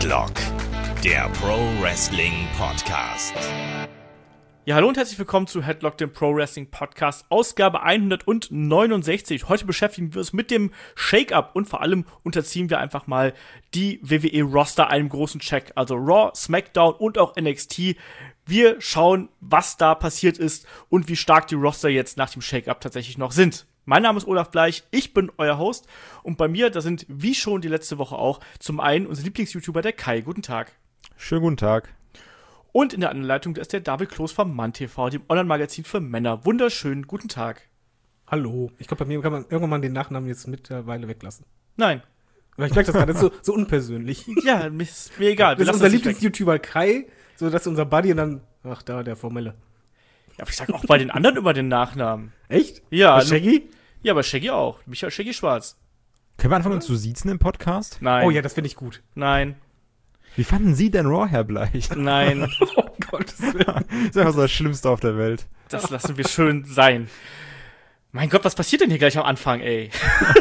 Headlock, der Pro Wrestling Podcast. Ja, hallo und herzlich willkommen zu Headlock, dem Pro Wrestling Podcast, Ausgabe 169. Heute beschäftigen wir uns mit dem Shake-Up und vor allem unterziehen wir einfach mal die WWE-Roster einem großen Check. Also Raw, SmackDown und auch NXT. Wir schauen, was da passiert ist und wie stark die Roster jetzt nach dem Shake-Up tatsächlich noch sind. Mein Name ist Olaf Bleich, ich bin euer Host und bei mir, da sind wie schon die letzte Woche auch, zum einen unser Lieblings-YouTuber, der Kai. Guten Tag. Schönen guten Tag. Und in der anderen Leitung, da ist der David Kloß vom MannTV, dem Online-Magazin für Männer. Wunderschönen guten Tag. Hallo. Ich glaube, bei mir kann man irgendwann mal den Nachnamen jetzt mittlerweile weglassen. Nein. Aber ich merke das gerade, das ist so unpersönlich. Ja, mir egal. Das ist unser Lieblings-YouTuber Kai, so das ist unser Buddy und dann, ach da, der Formelle. Ja, aber ich sag auch bei den anderen immer den Nachnamen. Echt? Ja. Bei Shaggy? Ja, bei Shaggy auch. Michael Shaggy Schwarz. Können wir anfangen, uns zu siezen im Podcast? Nein. Oh ja, das finde ich gut. Nein. Wie fanden Sie denn Raw, Herr Bleich? Nein. Oh Gottes Willen. Das ist einfach so das Schlimmste auf der Welt. Das lassen wir schön sein. Mein Gott, was passiert denn hier gleich am Anfang, ey?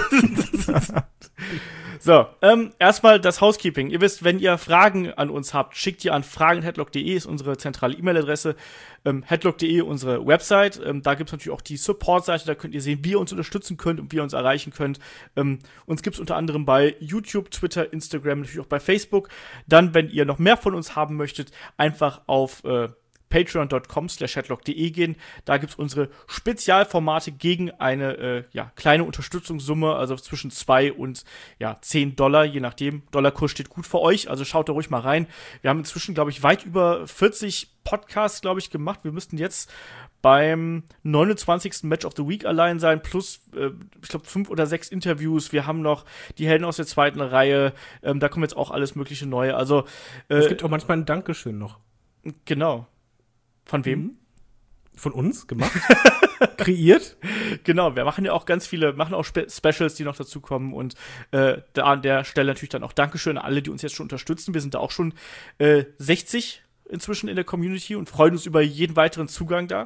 So, erstmal das Housekeeping. Ihr wisst, wenn ihr Fragen an uns habt, schickt ihr an fragen@headlock.de, ist unsere zentrale E-Mail-Adresse. Headlock.de, unsere Website. Da gibt's natürlich auch die Support-Seite, da könnt ihr sehen, wie ihr uns unterstützen könnt und wie ihr uns erreichen könnt. Uns gibt's unter anderem bei YouTube, Twitter, Instagram, natürlich auch bei Facebook. Dann, wenn ihr noch mehr von uns haben möchtet, einfach auf patreon.com/headlock.de gehen. Da gibt's unsere Spezialformate gegen eine kleine Unterstützungssumme, also zwischen 2 und $10, je nachdem. Dollarkurs steht gut für euch, also schaut da ruhig mal rein. Wir haben inzwischen, glaube ich, weit über 40 Podcasts, glaube ich, gemacht. Wir müssten jetzt beim 29. Match of the Week allein sein, plus, ich glaube, 5 oder 6 Interviews. Wir haben noch die Helden aus der zweiten Reihe. Da kommen jetzt auch alles mögliche Neue. Also Es gibt auch manchmal ein Dankeschön noch. Genau. Von wem? Von uns gemacht? Kreiert? Genau, wir machen ja auch ganz viele, machen auch Specials, die noch dazukommen und da an der Stelle natürlich dann auch Dankeschön an alle, die uns jetzt schon unterstützen. Wir sind da auch schon 60 inzwischen in der Community und freuen uns über jeden weiteren Zugang da.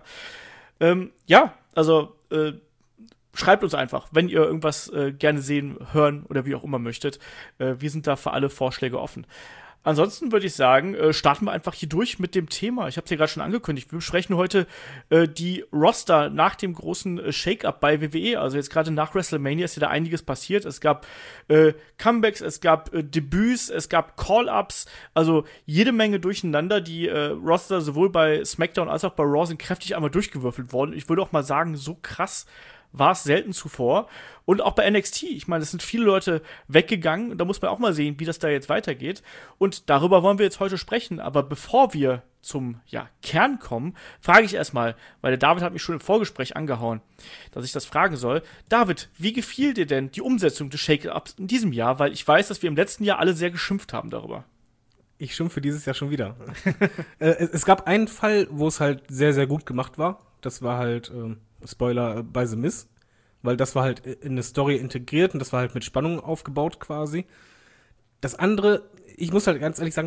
Schreibt uns einfach, wenn ihr irgendwas gerne sehen, hören oder wie auch immer möchtet. Wir sind da für alle Vorschläge offen. Ansonsten würde ich sagen, starten wir einfach hier durch mit dem Thema. Ich habe es ja gerade schon angekündigt. Wir besprechen heute die Roster nach dem großen Shake-Up bei WWE. Also jetzt gerade nach WrestleMania ist ja da einiges passiert. Es gab Comebacks, es gab Debüts, es gab Call-Ups. Also jede Menge durcheinander. Die Roster sowohl bei SmackDown als auch bei Raw sind kräftig einmal durchgewürfelt worden. Ich würde auch mal sagen, so krass war es selten zuvor. Und auch bei NXT, ich meine, es sind viele Leute weggegangen und da muss man auch mal sehen, wie das da jetzt weitergeht. Und darüber wollen wir jetzt heute sprechen. Aber bevor wir zum Kern kommen, frage ich erstmal, weil der David hat mich schon im Vorgespräch angehauen, dass ich das fragen soll. David, wie gefiel dir denn die Umsetzung des Shake-Ups in diesem Jahr? Weil ich weiß, dass wir im letzten Jahr alle sehr geschimpft haben darüber. Ich schimpfe dieses Jahr schon wieder. Es gab einen Fall, wo es halt sehr, sehr gut gemacht war. Das war halt Spoiler bei The Miz, weil das war halt in eine Story integriert und das war halt mit Spannung aufgebaut quasi. Das andere, ich muss halt ganz ehrlich sagen,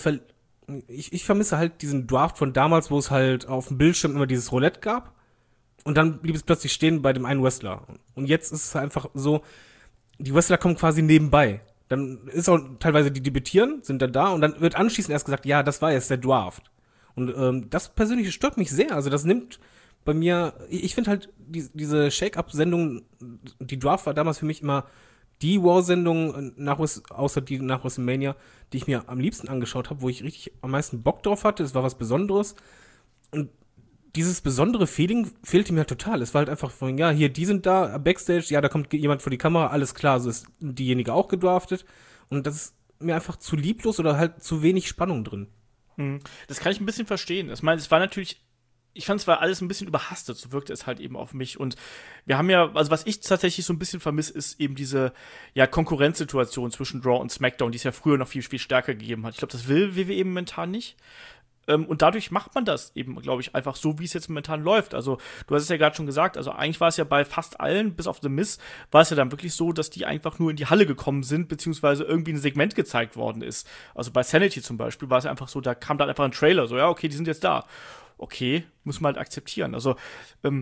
ich vermisse halt diesen Draft von damals, wo es halt auf dem Bildschirm immer dieses Roulette gab und dann blieb es plötzlich stehen bei dem einen Wrestler. Und jetzt ist es einfach so, die Wrestler kommen quasi nebenbei. Dann ist auch teilweise die debütieren, sind dann da und dann wird anschließend erst gesagt, ja, das war jetzt der Draft. Und das persönlich stört mich sehr. Also das nimmt bei mir, ich finde halt diese Shake-Up-Sendung, die Draft war damals für mich immer die War-Sendung außer die nach WrestleMania, die ich mir am liebsten angeschaut habe, wo ich richtig am meisten Bock drauf hatte. Es war was Besonderes. Und dieses besondere Feeling fehlte mir halt total. Es war halt einfach von, hier, die sind da, Backstage, da kommt jemand vor die Kamera, alles klar, so ist diejenige auch gedraftet. Und das ist mir einfach zu lieblos oder halt zu wenig Spannung drin. Das kann ich ein bisschen verstehen. Ich meine, es war natürlich, ich fand es war alles ein bisschen überhastet, so wirkte es halt eben auf mich. Und wir haben ja, also was ich tatsächlich so ein bisschen vermisse, ist eben diese Konkurrenzsituation zwischen Raw und SmackDown, die es ja früher noch viel, viel stärker gegeben hat. Ich glaube, das will WWE momentan nicht. Und dadurch macht man das eben, glaube ich, einfach so, wie es jetzt momentan läuft. Also, du hast es ja gerade schon gesagt, also eigentlich war es ja bei fast allen, bis auf The Miz, war es ja dann wirklich so, dass die einfach nur in die Halle gekommen sind, beziehungsweise irgendwie ein Segment gezeigt worden ist. Also bei Sanity zum Beispiel war es einfach so, da kam dann einfach ein Trailer, so, okay, die sind jetzt da. Okay, muss man halt akzeptieren. Also,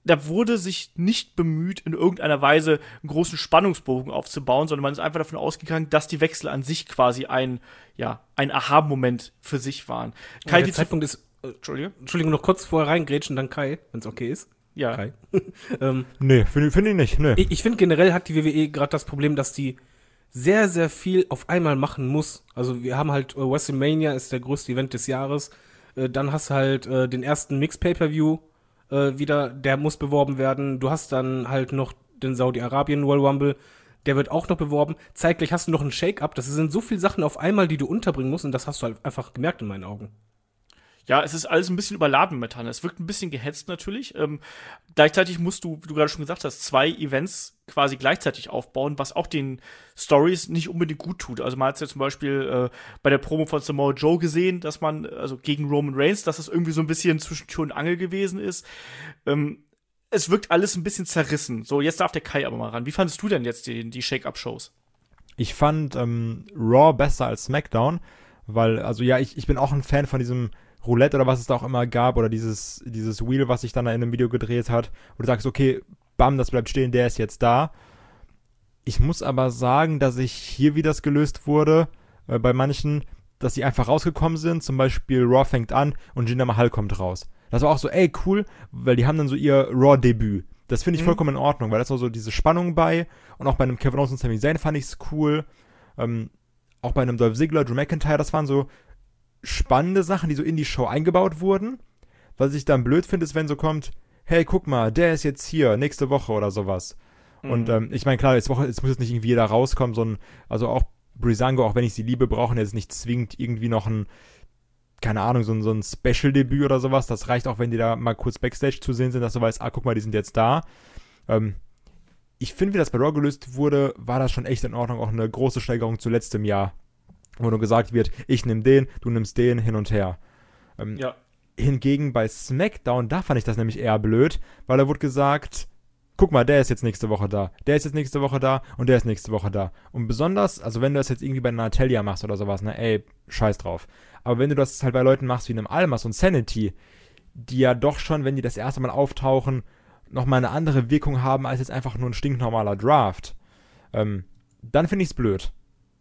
da wurde sich nicht bemüht, in irgendeiner Weise einen großen Spannungsbogen aufzubauen, sondern man ist einfach davon ausgegangen, dass die Wechsel an sich quasi ein Aha-Moment für sich waren. Kai, Der Zeitpunkt ist, Entschuldigung, noch kurz vorher reingrätschen, dann Kai, wenn es okay ist. Ja. Kai. Nee, finde ich nicht, nee. Ich finde generell hat die WWE gerade das Problem, dass die sehr, sehr viel auf einmal machen muss. Also wir haben halt WrestleMania ist der größte Event des Jahres. Dann hast du halt den ersten Mix-Pay-Per-View wieder, der muss beworben werden. Du hast dann halt noch den Saudi-Arabien Royal Rumble, der wird auch noch beworben. Zeitgleich hast du noch einen Shake-Up. Das sind so viele Sachen auf einmal, die du unterbringen musst und das hast du halt einfach gemerkt in meinen Augen. Ja, es ist alles ein bisschen überladen momentan. Es wirkt ein bisschen gehetzt natürlich. Gleichzeitig musst du, wie du gerade schon gesagt hast, 2 Events quasi gleichzeitig aufbauen, was auch den Stories nicht unbedingt gut tut. Also man hat es ja zum Beispiel bei der Promo von Samoa Joe gesehen, dass man, also gegen Roman Reigns, dass das irgendwie so ein bisschen zwischen Tür und Angel gewesen ist. Es wirkt alles ein bisschen zerrissen. So, jetzt darf der Kai aber mal ran. Wie fandest du denn jetzt die Shake-Up-Shows? Ich fand Raw besser als SmackDown, weil, also ja, ich bin auch ein Fan von diesem Roulette oder was es da auch immer gab oder dieses Wheel, was sich dann in einem Video gedreht hat, wo du sagst, okay, bam, das bleibt stehen, der ist jetzt da. Ich muss aber sagen, dass ich hier, wie das gelöst wurde, bei manchen, dass sie einfach rausgekommen sind, zum Beispiel Raw fängt an und Jinder Mahal kommt raus. Das war auch so, ey, cool, weil die haben dann so ihr Raw-Debüt. Das finde ich vollkommen in Ordnung, weil da ist noch so diese Spannung bei und auch bei einem Kevin Owens und Sami Zayn fand ich es cool. Auch bei einem Dolph Ziggler, Drew McIntyre, das waren so spannende Sachen, die so in die Show eingebaut wurden. Was ich dann blöd finde, ist, wenn so kommt, hey, guck mal, der ist jetzt hier, nächste Woche oder sowas. Und ich meine, klar, jetzt muss jetzt nicht irgendwie jeder rauskommen, sondern also auch Breezango, auch wenn ich sie liebe, brauchen jetzt nicht zwingend irgendwie noch ein, keine Ahnung, so ein Special-Debüt oder sowas. Das reicht auch, wenn die da mal kurz Backstage zu sehen sind, dass du weißt, guck mal, die sind jetzt da. Ich finde, wie das bei Raw gelöst wurde, war das schon echt in Ordnung. Auch eine große Steigerung zu letztem Jahr, wo nur gesagt wird, ich nehme den, du nimmst den, hin und her. Ja. Hingegen bei SmackDown, da fand ich das nämlich eher blöd, weil da wurde gesagt, guck mal, der ist jetzt nächste Woche da, der ist jetzt nächste Woche da und der ist nächste Woche da. Und besonders, also wenn du das jetzt irgendwie bei Natalia machst oder sowas, ne, ey, scheiß drauf. Aber wenn du das halt bei Leuten machst wie einem Almas und Sanity, die ja doch schon, wenn die das erste Mal auftauchen, nochmal eine andere Wirkung haben, als jetzt einfach nur ein stinknormaler Draft, dann finde ich's blöd.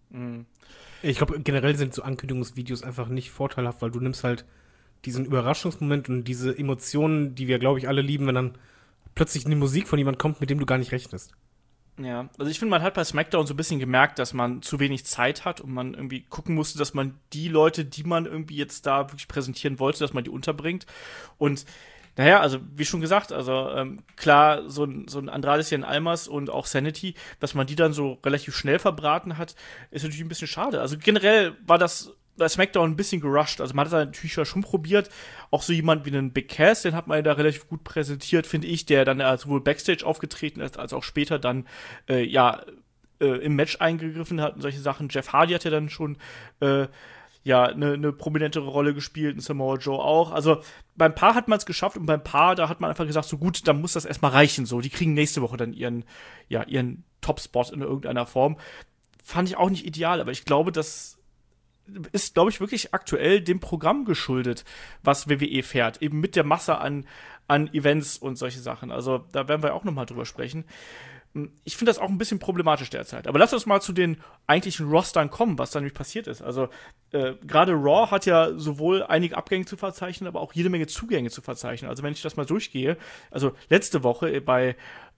Ich glaube, generell sind so Ankündigungsvideos einfach nicht vorteilhaft, weil du nimmst halt diesen Überraschungsmoment und diese Emotionen, die wir, glaube ich, alle lieben, wenn dann plötzlich eine Musik von jemand kommt, mit dem du gar nicht rechnest. Ja, also ich finde, man hat bei SmackDown so ein bisschen gemerkt, dass man zu wenig Zeit hat und man irgendwie gucken musste, dass man die Leute, die man irgendwie jetzt da wirklich präsentieren wollte, dass man die unterbringt. Und naja, also wie schon gesagt, also klar, so ein Andrade Cien Almas und auch Sanity, dass man die dann so relativ schnell verbraten hat, ist natürlich ein bisschen schade. Also generell war das bei SmackDown ein bisschen gerusht. Also man hat da natürlich schon probiert, auch so jemand wie einen Big Cass, den hat man da relativ gut präsentiert, finde ich, der dann sowohl Backstage aufgetreten ist, als auch später dann, im Match eingegriffen hat und solche Sachen. Jeff Hardy hat ja dann schon, eine prominentere Rolle gespielt, und Samoa Joe auch. Also beim Paar hat man es geschafft und beim Paar, da hat man einfach gesagt, so gut, dann muss das erstmal reichen. So, die kriegen nächste Woche dann ihren Top-Spot in irgendeiner Form. Fand ich auch nicht ideal, aber ich glaube, das ist, glaube ich, wirklich aktuell dem Programm geschuldet, was WWE fährt. Eben mit der Masse an Events und solche Sachen. Also da werden wir auch noch mal drüber sprechen. Ich finde das auch ein bisschen problematisch derzeit. Aber lass uns mal zu den eigentlichen Rostern kommen, was da nämlich passiert ist. Also gerade Raw hat ja sowohl einige Abgänge zu verzeichnen, aber auch jede Menge Zugänge zu verzeichnen. Also wenn ich das mal durchgehe, also letzte Woche bei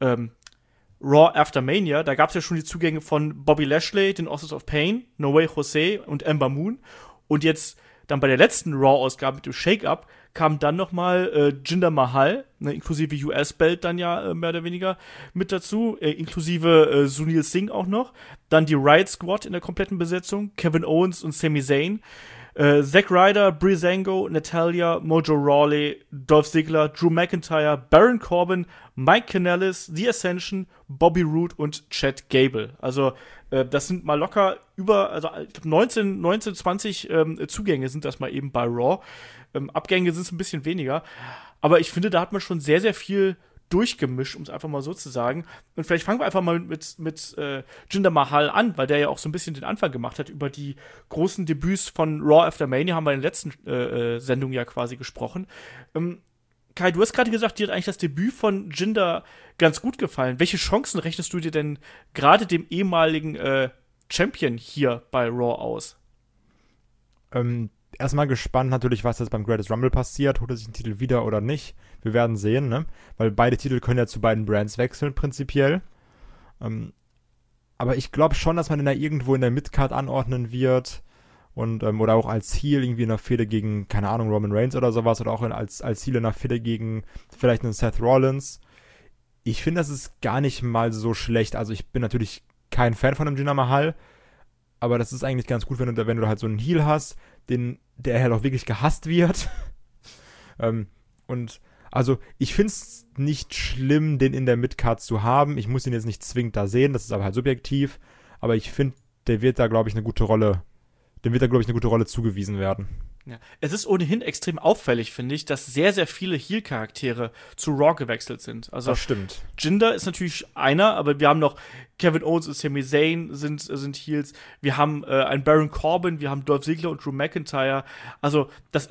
Raw After Mania, da gab es ja schon die Zugänge von Bobby Lashley, den Authors of Pain, No Way Jose und Ember Moon. Und jetzt dann bei der letzten Raw-Ausgabe mit dem Shake-Up kam dann noch mal Jinder Mahal, ne, inklusive US-Belt dann ja mehr oder weniger mit dazu, inklusive Sunil Singh auch noch. Dann die Riot Squad in der kompletten Besetzung, Kevin Owens und Sami Zayn. Zack Ryder, Breezango, Natalia, Mojo Rawley, Dolph Ziggler, Drew McIntyre, Baron Corbin, Mike Kanellis, The Ascension, Bobby Roode und Chad Gable. Also das sind mal locker ich glaube 19, 20 Zugänge sind das mal eben bei Raw. Abgänge sind es ein bisschen weniger. Aber ich finde, da hat man schon sehr, sehr viel durchgemischt, um es einfach mal so zu sagen. Und vielleicht fangen wir einfach mal mit Jinder Mahal an, weil der ja auch so ein bisschen den Anfang gemacht hat. Über die großen Debüts von Raw After Mania haben wir in der letzten Sendung ja quasi gesprochen. Kai, du hast gerade gesagt, dir hat eigentlich das Debüt von Jinder ganz gut gefallen. Welche Chancen rechnest du dir denn gerade dem ehemaligen Champion hier bei Raw aus? Erstmal gespannt natürlich, was jetzt beim Greatest Rumble passiert. Holt er sich den Titel wieder oder nicht? Wir werden sehen, ne? Weil beide Titel können ja zu beiden Brands wechseln, prinzipiell. Aber ich glaube schon, dass man ihn da irgendwo in der Midcard anordnen wird. Und, oder auch als Heel irgendwie in einer Fehde gegen, keine Ahnung, Roman Reigns oder sowas. Oder auch als Heel in einer Fehde gegen vielleicht einen Seth Rollins. Ich finde, das ist gar nicht mal so schlecht. Also ich bin natürlich kein Fan von dem Jinder Mahal. Aber das ist eigentlich ganz gut, wenn du halt so einen Heel hast, der halt auch wirklich gehasst wird. Und also ich finde es nicht schlimm, den in der Midcard zu haben. Ich muss ihn jetzt nicht zwingend da sehen, das ist aber halt subjektiv. Aber ich finde, dem wird da, glaube ich, eine gute Rolle zugewiesen werden. Ja. Es ist ohnehin extrem auffällig, finde ich, dass sehr, sehr viele Heel-Charaktere zu Raw gewechselt sind. Also Das stimmt. Jinder ist natürlich einer, aber wir haben noch Kevin Owens und Sami Zayn sind Heels. Wir haben einen Baron Corbin, wir haben Dolph Ziggler und Drew McIntyre. Also das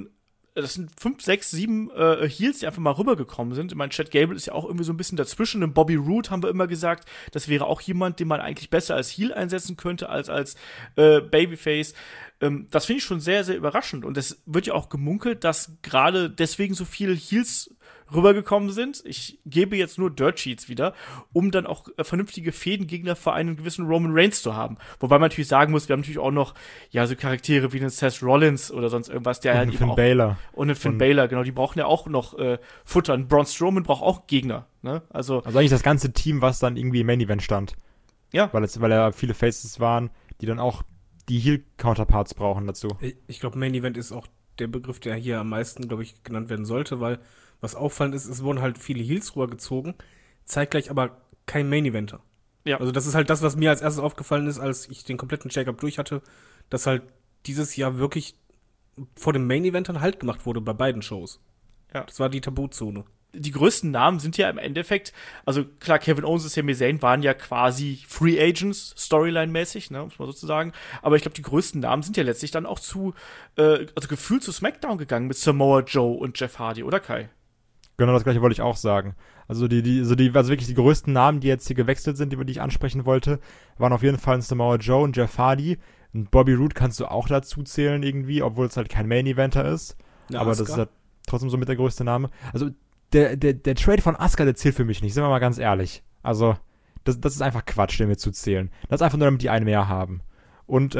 sind 5, 6, 7 Heels, die einfach mal rübergekommen sind. Ich meine, Chad Gable ist ja auch irgendwie so ein bisschen dazwischen. Und Bobby Roode haben wir immer gesagt, das wäre auch jemand, den man eigentlich besser als Heel einsetzen könnte als Babyface. Das finde ich schon sehr, sehr überraschend. Und es wird ja auch gemunkelt, dass gerade deswegen so viele Heels rübergekommen sind. Ich gebe jetzt nur Dirt Sheets wieder, um dann auch vernünftige Fädengegner für einen gewissen Roman Reigns zu haben. Wobei man natürlich sagen muss, wir haben natürlich auch noch so Charaktere wie einen Seth Rollins oder sonst irgendwas, der halt eben auch Balor. Und einen Finn Balor, genau, die brauchen ja auch noch Futter. Und Braun Strowman braucht auch Gegner, ne? Also eigentlich das ganze Team, was dann irgendwie im Main Event stand. Ja. Weil ja viele Faces waren, die dann auch die Heel-Counterparts brauchen dazu. Ich glaube, Main Event ist auch der Begriff, der hier am meisten, glaube ich, genannt werden sollte, weil was auffallend ist, es wurden halt viele Heels rübergezogen, zeitgleich aber kein Main Eventer. Ja. Also das ist halt das, was mir als erstes aufgefallen ist, als ich den kompletten Shake-Up durch hatte, dass halt dieses Jahr wirklich vor dem Main Eventern Halt gemacht wurde bei beiden Shows. Ja. Das war die Tabuzone. Die größten Namen sind ja im Endeffekt, also klar, Kevin Owens und Sami Zayn waren ja quasi Free Agents, Storyline-mäßig, ne, muss man sozusagen. Aber ich glaube, die größten Namen sind ja letztlich dann auch also gefühlt zu SmackDown gegangen mit Samoa Joe und Jeff Hardy, oder Kai? Genau, das gleiche wollte ich auch sagen. Also also wirklich die größten Namen, die jetzt hier gewechselt sind, die ich ansprechen wollte, waren auf jeden Fall ein Samoa Joe und Jeff Hardy. Und Bobby Roode kannst du auch dazu zählen irgendwie, obwohl es halt kein Main-Eventer ist. Ja, aber Asuka. Das ist halt trotzdem so mit der größte Name. Also der Trade von Asuka, der zählt für mich nicht, sind wir mal ganz ehrlich. Also das ist einfach Quatsch, den wir zu zählen. Das ist einfach nur, damit die einen mehr haben. Und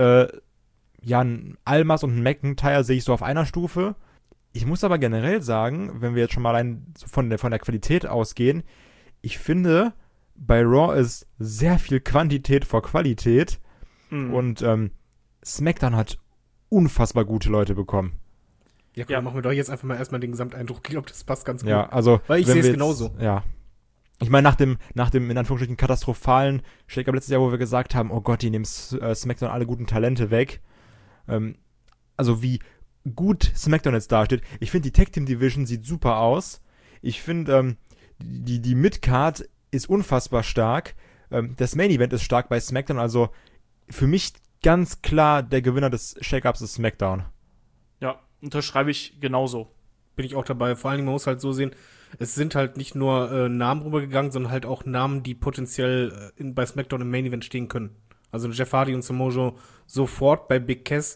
ein Almas und ein McIntyre sehe ich so auf einer Stufe. Ich muss aber generell sagen, wenn wir jetzt schon mal allein von der Qualität ausgehen, ich finde, bei Raw ist sehr viel Quantität vor Qualität. Und SmackDown hat unfassbar gute Leute bekommen. Ja, komm, dann machen wir doch jetzt einfach mal erstmal den Gesamteindruck. Ich glaube, das passt ganz gut. Ja, also weil ich sehe es genauso. Ja. Ich meine, nach dem in Anführungsstrichen katastrophalen Shake-Up letztes Jahr, wo wir gesagt haben, oh Gott, die nehmen SmackDown alle guten Talente weg. Also wie gut SmackDown jetzt dasteht. Ich finde, die Tag Team Division sieht super aus. Ich finde, die Midcard ist unfassbar stark. Das Main Event ist stark bei SmackDown. Also für mich ganz klar der Gewinner des Shake-Ups ist SmackDown. Ja, unterschreibe ich genauso. Bin ich auch dabei. Vor allen Dingen, man muss halt so sehen, es sind halt nicht nur Namen rübergegangen, sondern halt auch Namen, die potenziell bei SmackDown im Main Event stehen können. Also Jeff Hardy und Samoa Joe sofort bei Big Cass.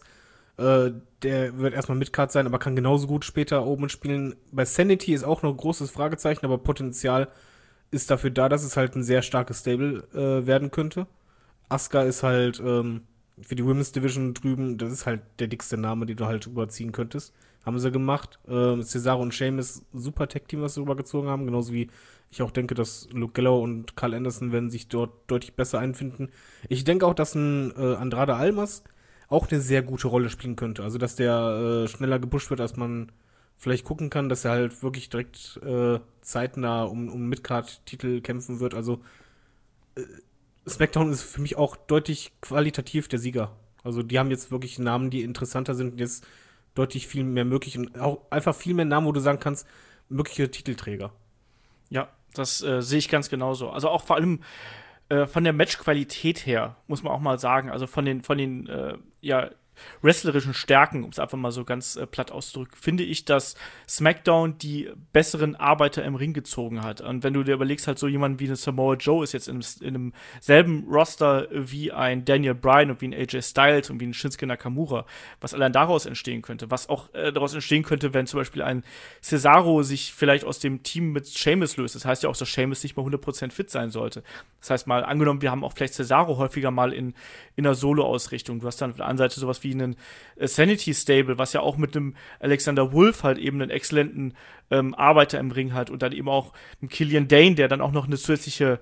Der wird erstmal Midcard sein, aber kann genauso gut später oben spielen. Bei Sanity ist auch noch ein großes Fragezeichen, aber Potenzial ist dafür da, dass es halt ein sehr starkes Stable werden könnte. Asuka ist halt für die Women's Division drüben, das ist halt der dickste Name, den du halt überziehen könntest. Haben sie gemacht. Cesaro und Sheamus, super Tag-Team, was sie rübergezogen haben. Genauso wie ich auch denke, dass Luke Gallows und Carl Anderson werden sich dort deutlich besser einfinden. Ich denke auch, dass ein Andrade Almas auch eine sehr gute Rolle spielen könnte. Also, dass der schneller gepusht wird, als man vielleicht gucken kann, dass er halt wirklich direkt zeitnah um Midcard-Titel kämpfen wird. Also, SmackDown ist für mich auch deutlich qualitativ der Sieger. Also, die haben jetzt wirklich Namen, die interessanter sind und jetzt deutlich viel mehr möglich und auch einfach viel mehr Namen, wo du sagen kannst, mögliche Titelträger. Ja, das sehe ich ganz genauso. Also auch vor allem von der Matchqualität her, muss man auch mal sagen, also von den wrestlerischen Stärken, um es einfach mal so ganz platt auszudrücken, finde ich, dass SmackDown die besseren Arbeiter im Ring gezogen hat. Und wenn du dir überlegst, halt so jemand wie eine Samoa Joe ist jetzt in einem selben Roster wie ein Daniel Bryan und wie ein AJ Styles und wie ein Shinsuke Nakamura, was allein daraus entstehen könnte. Was auch daraus entstehen könnte, wenn zum Beispiel ein Cesaro sich vielleicht aus dem Team mit Sheamus löst. Das heißt ja auch, dass Sheamus nicht mal 100% fit sein sollte. Das heißt mal, angenommen, wir haben auch vielleicht Cesaro häufiger mal in einer Solo-Ausrichtung. Du hast dann auf der anderen Seite sowas wie einen Sanity-Stable, was ja auch mit einem Alexander Wolf halt eben einen exzellenten Arbeiter im Ring hat und dann eben auch einen Killian Dane, der dann auch noch eine zusätzliche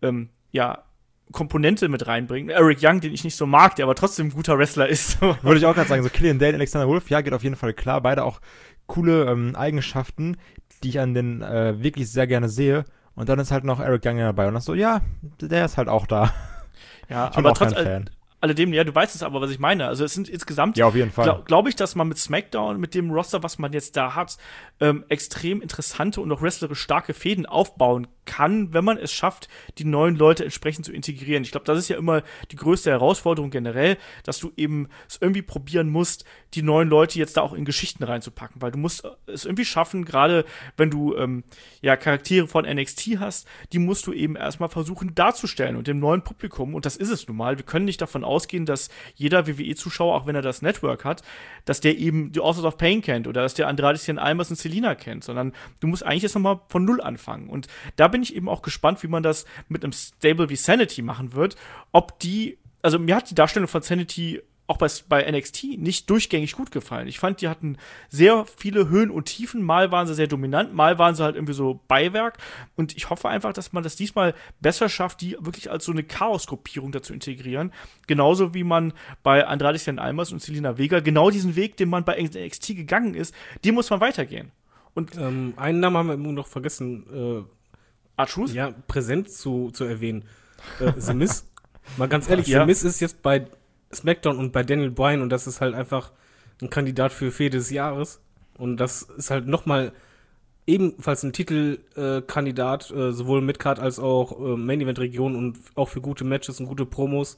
Komponente mit reinbringt. Eric Young, den ich nicht so mag, der aber trotzdem ein guter Wrestler ist. Würde ich auch gerade sagen, so Killian Dane, Alexander Wolf, ja, geht auf jeden Fall klar. Beide auch coole Eigenschaften, die ich an den wirklich sehr gerne sehe. Und dann ist halt noch Eric Young dabei. Und das so, ja, der ist halt auch da. Ja, ich bin aber auch kein Fan. Alledem, ja, du weißt es aber, was ich meine. Also es sind insgesamt, ja, auf jeden Fall. Glaube ich, dass man mit SmackDown, mit dem Roster, was man jetzt da hat, extrem interessante und auch wrestlerisch starke Fäden aufbauen kann, wenn man es schafft, die neuen Leute entsprechend zu integrieren. Ich glaube, das ist ja immer die größte Herausforderung generell, dass du eben es irgendwie probieren musst, die neuen Leute jetzt da auch in Geschichten reinzupacken, weil du musst es irgendwie schaffen, gerade wenn du Charaktere von NXT hast, die musst du eben erstmal versuchen darzustellen und dem neuen Publikum, und das ist es nun mal, wir können nicht davon ausgehen, dass jeder WWE-Zuschauer, auch wenn er das Network hat, dass der eben die Authors of Pain kennt oder dass der Andrade Cien Almas und Selina kennt, sondern du musst eigentlich jetzt nochmal von Null anfangen. Und da bin ich eben auch gespannt, wie man das mit einem Stable wie Sanity machen wird. Also mir hat die Darstellung von Sanity auch bei NXT nicht durchgängig gut gefallen. Ich fand, die hatten sehr viele Höhen und Tiefen. Mal waren sie sehr dominant, mal waren sie halt irgendwie so Beiwerk. Und ich hoffe einfach, dass man das diesmal besser schafft, die wirklich als so eine Chaos-Gruppierung dazu integrieren. Genauso wie man bei Andrade Cien Almas und Selina Vega genau diesen Weg, den man bei NXT gegangen ist, den muss man weitergehen. Und einen Namen haben wir immer noch vergessen, R-Truth? Ja, präsent zu erwähnen. The Miz. Mal ganz ehrlich, Ja. The Miz ist jetzt bei SmackDown und bei Daniel Bryan und das ist halt einfach ein Kandidat für Fehde des Jahres. Und das ist halt nochmal ebenfalls ein Titelkandidat, sowohl Midcard als auch Main-Event-Region und auch für gute Matches und gute Promos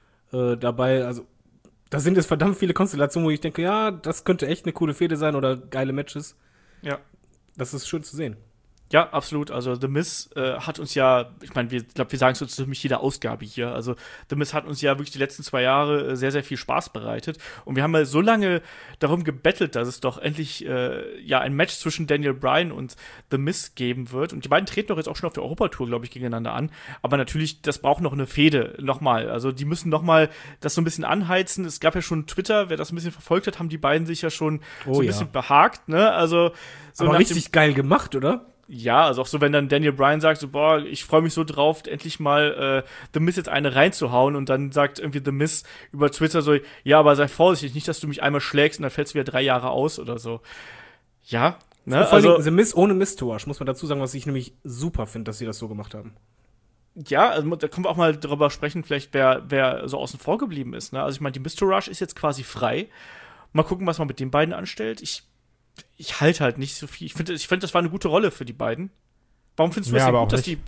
dabei. Also da sind jetzt verdammt viele Konstellationen, wo ich denke, ja, das könnte echt eine coole Fehde sein oder geile Matches. Ja. Das ist schön zu sehen. Ja, absolut. Also The Miz hat uns ja, ich meine, wir sagen es uns ziemlich jede Ausgabe hier. Also The Miz hat uns ja wirklich die letzten 2 Jahre sehr, sehr viel Spaß bereitet. Und wir haben ja so lange darum gebettelt, dass es doch endlich ein Match zwischen Daniel Bryan und The Miz geben wird. Und die beiden treten doch jetzt auch schon auf der Europatour, glaube ich, gegeneinander an. Aber natürlich, das braucht noch eine Fehde, nochmal. Also die müssen nochmal das so ein bisschen anheizen. Es gab ja schon Twitter, wer das ein bisschen verfolgt hat, haben die beiden sich ja schon so ein bisschen behagt, ne? Also so aber richtig geil gemacht, oder? Ja, also auch so, wenn dann Daniel Bryan sagt, so, boah, ich freue mich so drauf, endlich mal The Miz jetzt eine reinzuhauen, und dann sagt irgendwie The Miz über Twitter so, ja, aber sei vorsichtig, nicht, dass du mich einmal schlägst und dann fällst du wieder 3 Jahre aus oder so. Ja, ne? Vor allem The Miz ohne Mistourage, muss man dazu sagen, was ich nämlich super finde, dass sie das so gemacht haben. Ja, also da können wir auch mal darüber sprechen, vielleicht wer so außen vor geblieben ist, ne? Also ich meine, die Mistourage ist jetzt quasi frei. Mal gucken, was man mit den beiden anstellt. Ich halte halt nicht so viel. Ich finde, das war eine gute Rolle für die beiden. Warum findest du es denn gut, dass die.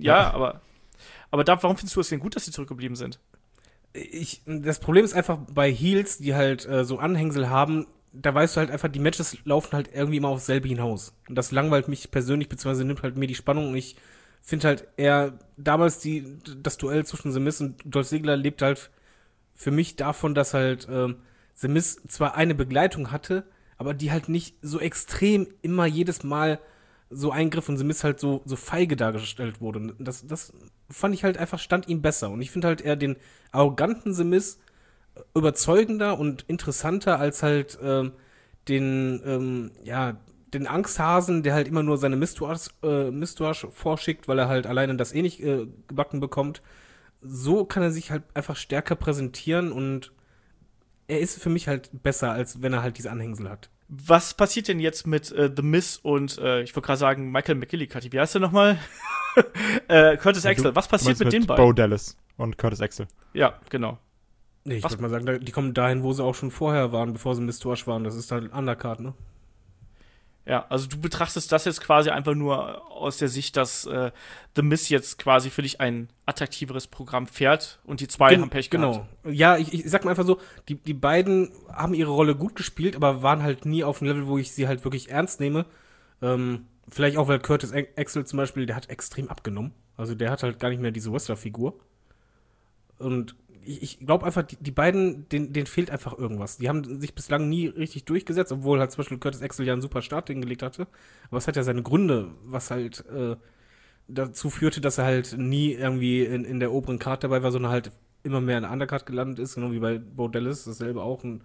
Warum findest du es denn gut, dass die zurückgeblieben sind? Das Problem ist einfach bei Heels, die halt so Anhängsel haben, da weißt du halt einfach, die Matches laufen halt irgendwie immer aufs selbe hinaus. Und das langweilt mich persönlich, beziehungsweise nimmt halt mir die Spannung. Und ich finde halt eher, damals das Duell zwischen The Miz und Dolph Ziggler lebt halt für mich davon, dass halt The Miz zwar eine Begleitung hatte, aber die halt nicht so extrem immer jedes Mal so eingriff und The Miz halt so feige dargestellt wurde. Das fand ich halt einfach, stand ihm besser. Und ich finde halt eher den arroganten The Miz überzeugender und interessanter als halt den Angsthasen, der halt immer nur seine Mistourage vorschickt, weil er halt alleine das eh nicht gebacken bekommt. So kann er sich halt einfach stärker präsentieren und er ist für mich halt besser, als wenn er halt diese Anhängsel hat. Was passiert denn jetzt mit The Miz und, ich wollte gerade sagen, Michael McGillicuddy? Wie heißt der nochmal? Curtis Axel. Was passiert mit den beiden? Bo Dallas und Curtis Axel. Ja, genau. Nee, ich würde mal sagen, die kommen dahin, wo sie auch schon vorher waren, bevor sie Mistourage waren. Das ist halt Undercard, ne? Ja, also du betrachtest das jetzt quasi einfach nur aus der Sicht, dass The Miz jetzt quasi für dich ein attraktiveres Programm fährt und die zwei haben Pech gehabt. Genau. Ja, ich sag mal einfach so, die beiden haben ihre Rolle gut gespielt, aber waren halt nie auf einem Level, wo ich sie halt wirklich ernst nehme. Vielleicht auch, weil Curtis Axel zum Beispiel, der hat extrem abgenommen. Also der hat halt gar nicht mehr diese Wrestler-Figur. Und ich glaube einfach, die beiden, denen fehlt einfach irgendwas. Die haben sich bislang nie richtig durchgesetzt, obwohl halt zum Beispiel Curtis Axel ja einen super Start hingelegt hatte. Aber es hat ja seine Gründe, was halt dazu führte, dass er halt nie irgendwie in der oberen Card dabei war, sondern halt immer mehr in der Undercard gelandet ist, genau wie bei Bo Dallas, dasselbe auch. Und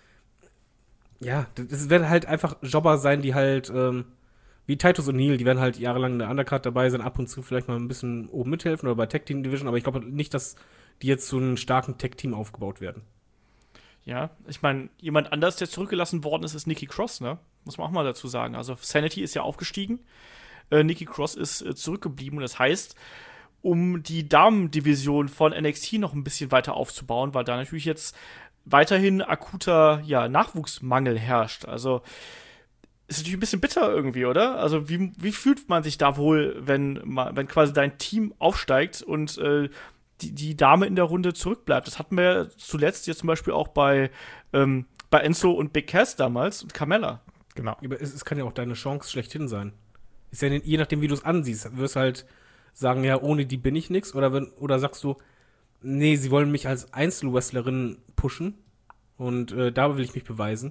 ja, das werden halt einfach Jobber sein, die halt wie Titus O'Neil, die werden halt jahrelang in der Undercard dabei sein, ab und zu vielleicht mal ein bisschen oben mithelfen oder bei Tag Team Division, aber ich glaube nicht, dass die jetzt zu einem starken Tag-Team aufgebaut werden. Ja, ich meine, jemand anders, der zurückgelassen worden ist, ist Nikki Cross, ne? Muss man auch mal dazu sagen. Also Sanity ist ja aufgestiegen, Nikki Cross ist zurückgeblieben und das heißt, um die Damendivision von NXT noch ein bisschen weiter aufzubauen, weil da natürlich jetzt weiterhin akuter Nachwuchsmangel herrscht. Also ist natürlich ein bisschen bitter irgendwie, oder? Also wie fühlt man sich da wohl, wenn quasi dein Team aufsteigt und die Dame in der Runde zurückbleibt? Das hatten wir zuletzt jetzt zum Beispiel auch bei Enzo und Big Cass damals und Carmella. Genau. Aber es kann ja auch deine Chance schlechthin sein. Ist ja je nachdem, wie du es ansiehst. Wirst halt sagen, ja, ohne die bin ich nix. Oder sagst du, nee, sie wollen mich als Einzelwrestlerin pushen und da will ich mich beweisen.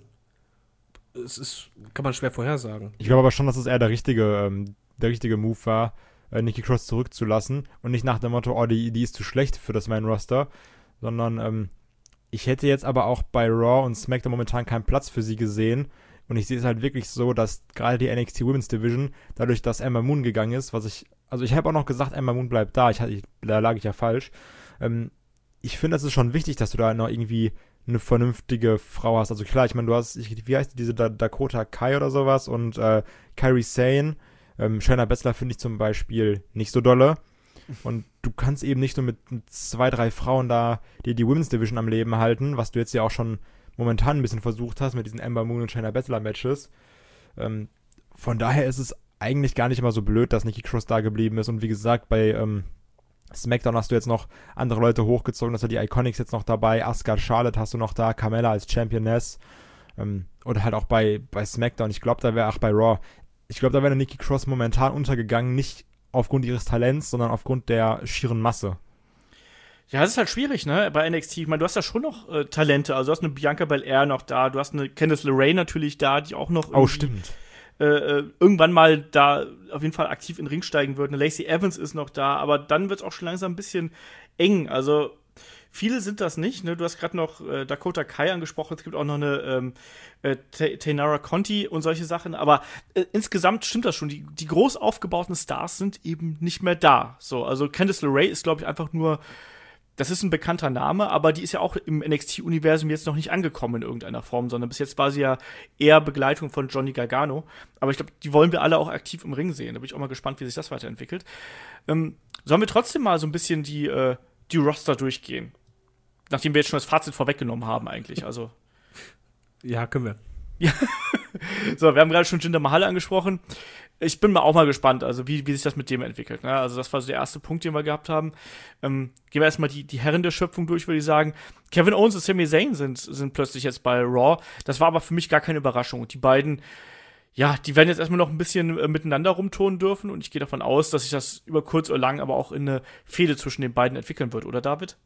Kann man schwer vorhersagen. Ich glaube aber schon, dass es eher der richtige Move war, Nikki Cross zurückzulassen und nicht nach dem Motto, oh, die ist zu schlecht für das Main-Roster, sondern ich hätte jetzt aber auch bei Raw und SmackDown momentan keinen Platz für sie gesehen und ich sehe es halt wirklich so, dass gerade die NXT Women's Division, dadurch, dass Ember Moon gegangen ist, ich habe auch noch gesagt, Ember Moon bleibt da, da lag ich ja falsch. Ich finde, es ist schon wichtig, dass du da noch irgendwie eine vernünftige Frau hast. Also klar, ich meine, wie heißt diese Dakota Kai oder sowas und Kairi Sane. Shayna Baszler finde ich zum Beispiel nicht so dolle. Und du kannst eben nicht nur mit 2, 3 Frauen da die Women's Division am Leben halten, was du jetzt ja auch schon momentan ein bisschen versucht hast mit diesen Ember Moon und Shayna Baszler Matches. Von daher ist es eigentlich gar nicht immer so blöd, dass Nikki Cross da geblieben ist. Und wie gesagt, bei SmackDown hast du jetzt noch andere Leute hochgezogen, dass du die Iconics jetzt noch dabei, Asuka, Charlotte hast du noch da, Carmella als Championess. Oder halt auch bei SmackDown. Ich glaube, da wäre auch bei Raw. Ich glaube, da wäre Nikki Cross momentan untergegangen, nicht aufgrund ihres Talents, sondern aufgrund der schieren Masse. Ja, das ist halt schwierig, ne, bei NXT. Ich meine, du hast ja schon noch Talente. Also du hast eine Bianca Belair noch da, du hast eine Candice LeRae natürlich da, die auch noch Stimmt. Irgendwann mal da auf jeden Fall aktiv in den Ring steigen wird. Eine Lacey Evans ist noch da, aber dann wird es auch schon langsam ein bisschen eng. Also viele sind das nicht. Ne? Du hast gerade noch Dakota Kai angesprochen. Es gibt auch noch eine Taynara Conti und solche Sachen. Aber insgesamt stimmt das schon. Die groß aufgebauten Stars sind eben nicht mehr da. So, also Candice LeRae ist, glaube ich, einfach nur das ist ein bekannter Name, aber die ist ja auch im NXT-Universum jetzt noch nicht angekommen in irgendeiner Form, sondern bis jetzt war sie ja eher Begleitung von Johnny Gargano. Aber ich glaube, die wollen wir alle auch aktiv im Ring sehen. Da bin ich auch mal gespannt, wie sich das weiterentwickelt. Sollen wir trotzdem mal so ein bisschen die Roster durchgehen? Nachdem wir jetzt schon das Fazit vorweggenommen haben eigentlich. Also Ja, können wir. Ja. So, wir haben gerade schon Jinder Mahal angesprochen. Ich bin auch mal gespannt, also wie sich das mit dem entwickelt. Ne? Also das war so der erste Punkt, den wir gehabt haben. Gehen wir erstmal die Herren der Schöpfung durch, würde ich sagen. Kevin Owens und Sami Zayn sind plötzlich jetzt bei Raw. Das war aber für mich gar keine Überraschung. Und die beiden, ja, die werden jetzt erstmal noch ein bisschen miteinander rumturnen dürfen. Und ich gehe davon aus, dass sich das über kurz oder lang aber auch in eine Fehde zwischen den beiden entwickeln wird, oder David?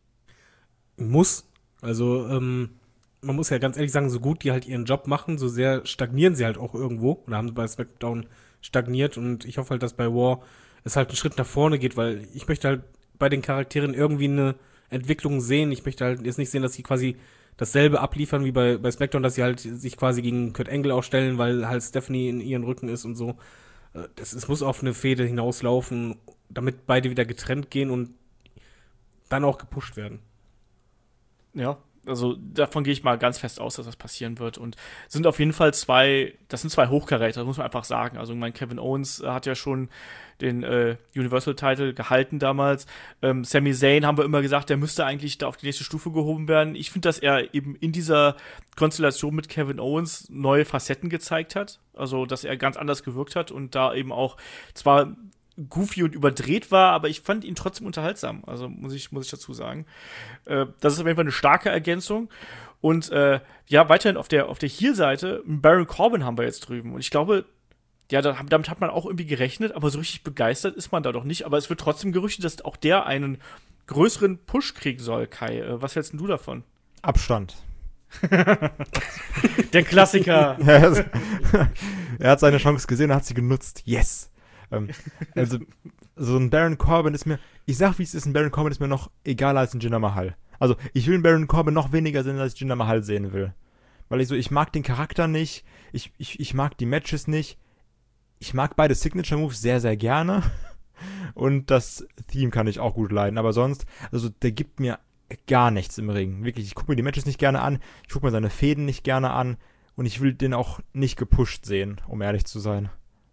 Muss. Also, man muss ja ganz ehrlich sagen, so gut die halt ihren Job machen, so sehr stagnieren sie halt auch irgendwo. Oder haben sie bei SmackDown stagniert und ich hoffe halt, dass bei Raw es halt einen Schritt nach vorne geht, weil ich möchte halt bei den Charakteren irgendwie eine Entwicklung sehen. Ich möchte halt jetzt nicht sehen, dass sie quasi dasselbe abliefern wie bei SmackDown, dass sie halt sich quasi gegen Kurt Angle aufstellen, weil halt Stephanie in ihren Rücken ist und so. Es muss auf eine Fehde hinauslaufen, damit beide wieder getrennt gehen und dann auch gepusht werden. Ja, Also davon gehe ich mal ganz fest aus, dass das passieren wird. Und sind auf jeden Fall zwei Hochkaräter, das muss man einfach sagen. Also ich meine, Kevin Owens hat ja schon den Universal-Title gehalten damals. Sami Zayn haben wir immer gesagt, der müsste eigentlich da auf die nächste Stufe gehoben werden. Ich finde, dass er eben in dieser Konstellation mit Kevin Owens neue Facetten gezeigt hat. Also, dass er ganz anders gewirkt hat und da eben auch zwar goofy und überdreht war, aber ich fand ihn trotzdem unterhaltsam. Also muss ich dazu sagen. Das ist auf jeden Fall eine starke Ergänzung. Und weiterhin auf der Heel-Seite, Baron Corbin haben wir jetzt drüben. Und ich glaube, ja, damit hat man auch irgendwie gerechnet, aber so richtig begeistert ist man da doch nicht. Aber es wird trotzdem gerüchtet, dass auch der einen größeren Push kriegen soll, Kai. Was hältst denn du davon? Abstand. Der Klassiker. Er hat seine Chance gesehen und hat sie genutzt. Yes. Also, so ein Baron Corbin ist mir, ich sag wie es ist, ein Baron Corbin ist mir noch egaler als ein Jinder Mahal. Also, ich will einen Baron Corbin noch weniger sehen, als ich Jinder Mahal sehen will. Weil ich mag den Charakter nicht, ich mag die Matches nicht, ich mag beide Signature Moves sehr, sehr gerne und das Theme kann ich auch gut leiden, aber sonst, also der gibt mir gar nichts im Ring. Wirklich, ich gucke mir die Matches nicht gerne an, ich gucke mir seine Fäden nicht gerne an und ich will den auch nicht gepusht sehen, um ehrlich zu sein.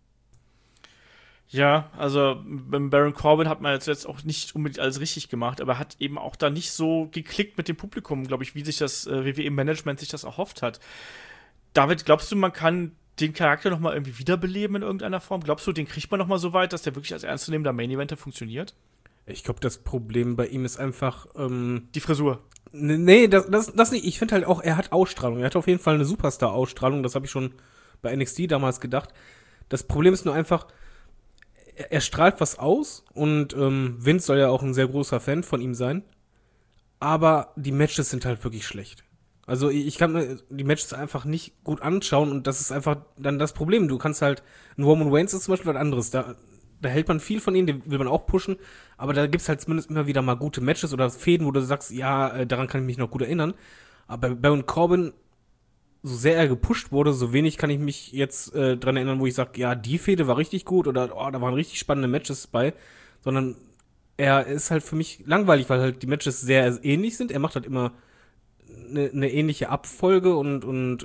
Ja, also beim Baron Corbin hat man jetzt auch nicht unbedingt alles richtig gemacht, aber hat eben auch da nicht so geklickt mit dem Publikum, glaube ich, wie sich das WWE-Management sich das erhofft hat. David, glaubst du, man kann den Charakter nochmal irgendwie wiederbeleben in irgendeiner Form? Glaubst du, den kriegt man nochmal so weit, dass der wirklich als ernstzunehmender Main-Eventer funktioniert? Ich glaube, das Problem bei ihm ist einfach die Frisur. Nee, das nicht. Ich finde halt auch, er hat Ausstrahlung. Er hat auf jeden Fall eine Superstar-Ausstrahlung. Das habe ich schon bei NXT damals gedacht. Das Problem ist nur einfach, er strahlt was aus und Vince soll ja auch ein sehr großer Fan von ihm sein. Aber die Matches sind halt wirklich schlecht. Also ich kann mir die Matches einfach nicht gut anschauen und das ist einfach dann das Problem. Du kannst halt, ein Roman Reigns ist zum Beispiel was anderes. Da hält man viel von ihm, den will man auch pushen. Aber da gibt's halt zumindest immer wieder mal gute Matches oder Fäden, wo du sagst, ja, daran kann ich mich noch gut erinnern. Aber bei Baron Corbin, so sehr er gepusht wurde, so wenig kann ich mich jetzt dran erinnern, wo ich sage, ja, die Fäde war richtig gut oder da waren richtig spannende Matches bei, sondern er ist halt für mich langweilig, weil halt die Matches sehr ähnlich sind. Er macht halt immer eine ähnliche Abfolge und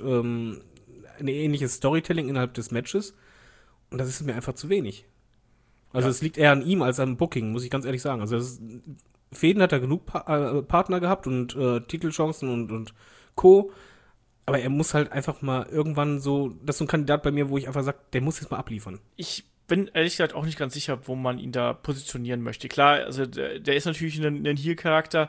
eine ähnliche Storytelling innerhalb des Matches und das ist mir einfach zu wenig. Also es liegt eher an ihm als am Booking, muss ich ganz ehrlich sagen. Also Fäden hat er genug Partner gehabt und Titelchancen und Co., aber er muss halt einfach mal irgendwann so, das ist so ein Kandidat bei mir, wo ich einfach sage, der muss jetzt mal abliefern. Ich bin ehrlich gesagt auch nicht ganz sicher, wo man ihn da positionieren möchte. Klar, also der ist natürlich ein Heel-Charakter.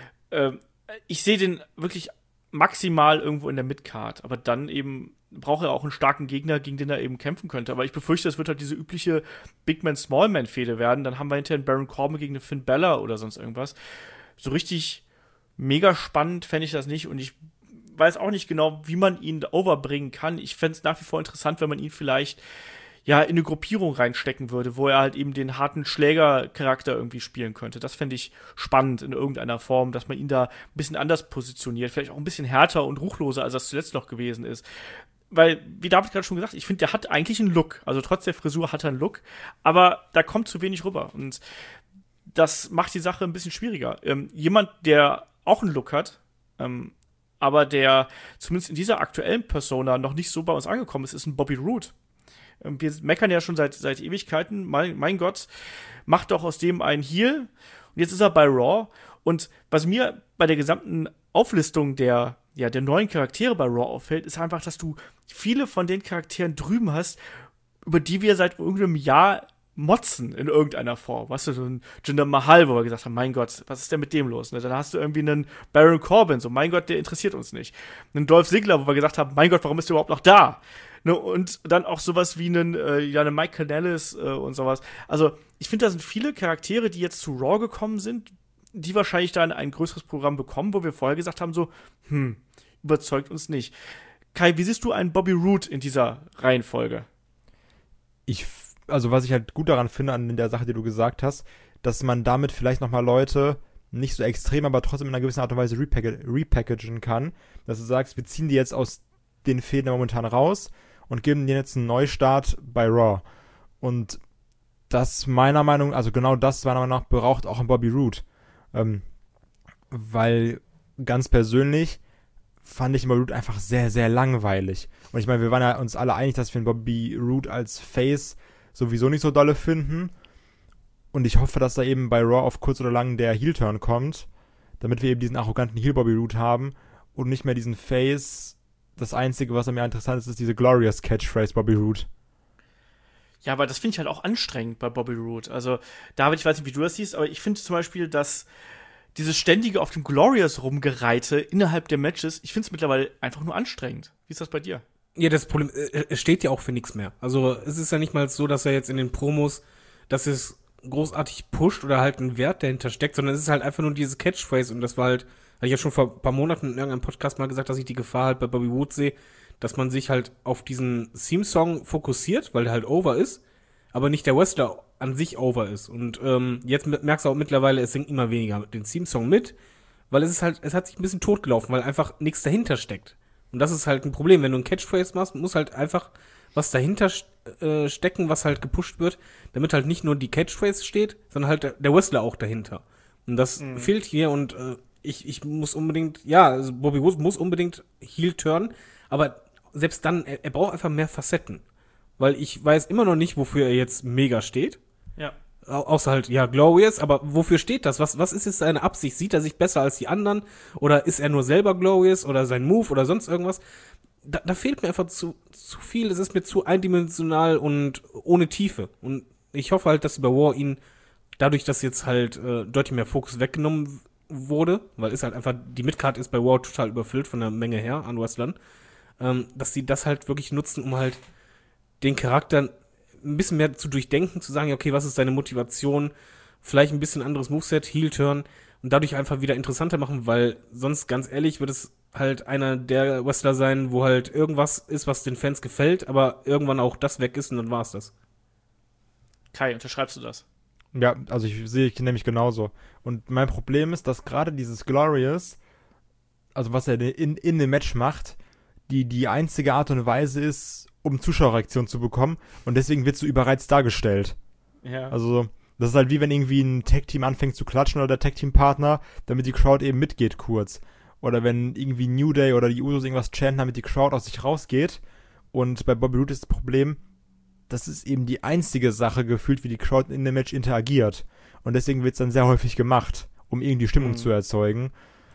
Ich sehe den wirklich maximal irgendwo in der Midcard, aber dann eben braucht er auch einen starken Gegner, gegen den er eben kämpfen könnte. Aber ich befürchte, es wird halt diese übliche Big-Man-Small-Man-Fehde werden. Dann haben wir hinterher einen Baron Corbin gegen einen Finn Balor oder sonst irgendwas. So richtig mega spannend fände ich das nicht und ich weiß auch nicht genau, wie man ihn overbringen kann. Ich fände es nach wie vor interessant, wenn man ihn vielleicht ja in eine Gruppierung reinstecken würde, wo er halt eben den harten Schlägercharakter irgendwie spielen könnte. Das fände ich spannend in irgendeiner Form, dass man ihn da ein bisschen anders positioniert, vielleicht auch ein bisschen härter und ruchloser, als das zuletzt noch gewesen ist. Weil, wie David gerade schon gesagt, ich finde, der hat eigentlich einen Look. Also trotz der Frisur hat er einen Look, aber da kommt zu wenig rüber. Und das macht die Sache ein bisschen schwieriger. Jemand, der auch einen Look hat, aber der zumindest in dieser aktuellen Persona noch nicht so bei uns angekommen ist, ist ein Bobby Roode. Wir meckern ja schon seit Ewigkeiten. Mein Gott, macht doch aus dem einen Heel. Und jetzt ist er bei Raw. Und was mir bei der gesamten Auflistung der neuen Charaktere bei Raw auffällt, ist einfach, dass du viele von den Charakteren drüben hast, über die wir seit irgendeinem Jahr motzen in irgendeiner Form. Weißt du, so ein Jinder Mahal, wo wir gesagt haben, mein Gott, was ist denn mit dem los? Ne? Dann hast du irgendwie einen Baron Corbin, so mein Gott, der interessiert uns nicht. Einen Dolph Ziggler, wo wir gesagt haben, mein Gott, warum ist der überhaupt noch da? Ne? Und dann auch sowas wie einen Mike Kanellis und sowas. Also ich finde, da sind viele Charaktere, die jetzt zu Raw gekommen sind, die wahrscheinlich dann ein größeres Programm bekommen, wo wir vorher gesagt haben, so, überzeugt uns nicht. Kai, wie siehst du einen Bobby Roode in dieser Reihenfolge? Also was ich halt gut daran finde an der Sache, die du gesagt hast, dass man damit vielleicht nochmal Leute nicht so extrem, aber trotzdem in einer gewissen Art und Weise repackagen kann, dass du sagst, wir ziehen die jetzt aus den Fäden momentan raus und geben denen jetzt einen Neustart bei Raw. Und das meiner Meinung nach braucht auch ein Bobby Roode. Weil ganz persönlich fand ich Bobby Roode einfach sehr, sehr langweilig. Und ich meine, wir waren ja uns alle einig, dass wir den Bobby Roode als Face sowieso nicht so dolle finden. Und ich hoffe, dass da eben bei Raw auf kurz oder lang der Heel-Turn kommt, damit wir eben diesen arroganten Heel-Bobby Roode haben und nicht mehr diesen Face. Das Einzige, was an mir interessant ist, ist diese Glorious Catchphrase Bobby Roode. Ja, aber das finde ich halt auch anstrengend bei Bobby Roode. Also, David, ich weiß nicht, wie du das siehst, aber ich finde zum Beispiel, dass dieses ständige auf dem Glorious rumgereite innerhalb der Matches, ich finde es mittlerweile einfach nur anstrengend. Wie ist das bei dir? Ja, das Problem, es steht ja auch für nichts mehr. Also es ist ja nicht mal so, dass er jetzt in den Promos, dass es großartig pusht oder halt einen Wert dahinter steckt, sondern es ist halt einfach nur diese Catchphrase und das war halt, hatte ich ja schon vor ein paar Monaten in irgendeinem Podcast mal gesagt, dass ich die Gefahr halt bei Bobby Roode sehe, dass man sich halt auf diesen Theme-Song fokussiert, weil der halt over ist, aber nicht der Wrestler an sich over ist. Und jetzt merkst du auch mittlerweile, es singt immer weniger den Theme-Song mit, weil es hat sich ein bisschen totgelaufen, weil einfach nichts dahinter steckt. Und das ist halt ein Problem. Wenn du ein Catchphrase machst, muss halt einfach was dahinter stecken, was halt gepusht wird, damit halt nicht nur die Catchphrase steht, sondern halt der Wrestler auch dahinter. Und das fehlt hier und ich muss unbedingt, also Bobby Roode muss unbedingt Heel turn, aber selbst dann, er braucht einfach mehr Facetten. Weil ich weiß immer noch nicht, wofür er jetzt mega steht. Ja. Außer halt, Glorious, aber wofür steht das? Was ist jetzt seine Absicht? Sieht er sich besser als die anderen? Oder ist er nur selber Glorious? Oder sein Move? Oder sonst irgendwas? Da fehlt mir einfach zu viel. Es ist mir zu eindimensional und ohne Tiefe. Und ich hoffe halt, dass über War ihn, dadurch, dass jetzt halt deutlich mehr Fokus weggenommen wurde, weil ist halt einfach, die Midcard ist bei War total überfüllt von der Menge her an Wrestlern, dass sie das halt wirklich nutzen, um halt den Charakter ein bisschen mehr zu durchdenken, zu sagen, okay, was ist deine Motivation, vielleicht ein bisschen anderes Moveset, Heel-Turn und dadurch einfach wieder interessanter machen, weil sonst, ganz ehrlich, wird es halt einer der Wrestler sein, wo halt irgendwas ist, was den Fans gefällt, aber irgendwann auch das weg ist und dann war's das. Kai, unterschreibst du das? Ja, also ich sehe ich nämlich genauso. Und mein Problem ist, dass gerade dieses Glorious, also was er in dem Match macht, die einzige Art und Weise ist, um Zuschauerreaktion zu bekommen und deswegen wird so überreizt dargestellt. Ja. Also, das ist halt wie wenn irgendwie ein Tag-Team anfängt zu klatschen oder der Tag-Team-Partner, damit die Crowd eben mitgeht kurz. Oder wenn irgendwie New Day oder die Usos irgendwas chanten, damit die Crowd aus sich rausgeht. Und bei Bobby Roode ist das Problem, das ist eben die einzige Sache gefühlt, wie die Crowd in dem Match interagiert. Und deswegen wird es dann sehr häufig gemacht, um irgendwie Stimmung zu erzeugen.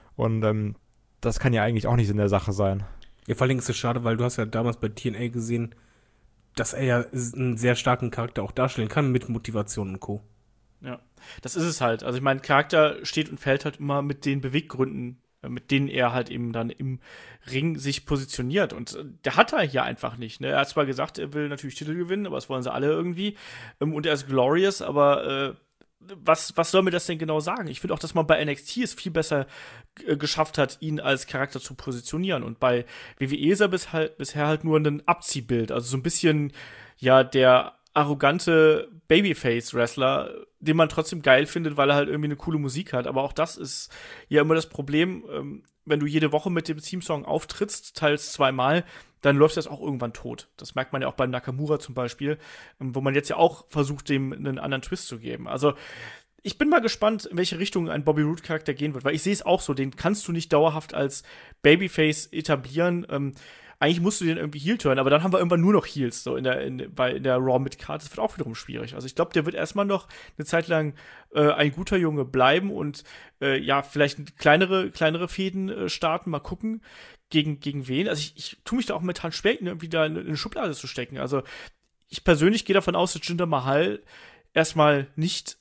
Und das kann ja eigentlich auch nicht in der Sache sein. Ja, vor allem ist es schade, weil du hast ja damals bei TNA gesehen, dass er ja einen sehr starken Charakter auch darstellen kann mit Motivation und Co. Ja, das ist es halt. Also ich meine, Charakter steht und fällt halt immer mit den Beweggründen, mit denen er halt eben dann im Ring sich positioniert. Und der hat er hier einfach nicht. Ne? Er hat zwar gesagt, er will natürlich Titel gewinnen, aber das wollen sie alle irgendwie. Und er ist glorious, aber was soll mir das denn genau sagen? Ich finde auch, dass man bei NXT es viel besser geschafft hat, ihn als Charakter zu positionieren. Und bei WWE ist er bisher halt nur ein Abziehbild. Also so ein bisschen, ja, der arrogante Babyface-Wrestler, den man trotzdem geil findet, weil er halt irgendwie eine coole Musik hat. Aber auch das ist ja immer das Problem, wenn du jede Woche mit dem Theme-Song auftrittst, teils zweimal, dann läuft das auch irgendwann tot. Das merkt man ja auch beim Nakamura zum Beispiel, wo man jetzt ja auch versucht, dem einen anderen Twist zu geben. Also ich bin mal gespannt, in welche Richtung ein Bobby Roode-Charakter gehen wird, weil ich sehe es auch so, den kannst du nicht dauerhaft als Babyface etablieren. Eigentlich musst du den irgendwie Heel turnen, aber dann haben wir irgendwann nur noch Heels so in der Raw Midcard. Das wird auch wiederum schwierig. Also ich glaube, der wird erstmal noch eine Zeit lang ein guter Junge bleiben und vielleicht kleinere Fäden starten, mal gucken, gegen wen. Also ich tue mich da auch momentan schwer, ihn irgendwie da in eine Schublade zu stecken. Also ich persönlich gehe davon aus, dass Jinder Mahal erstmal nicht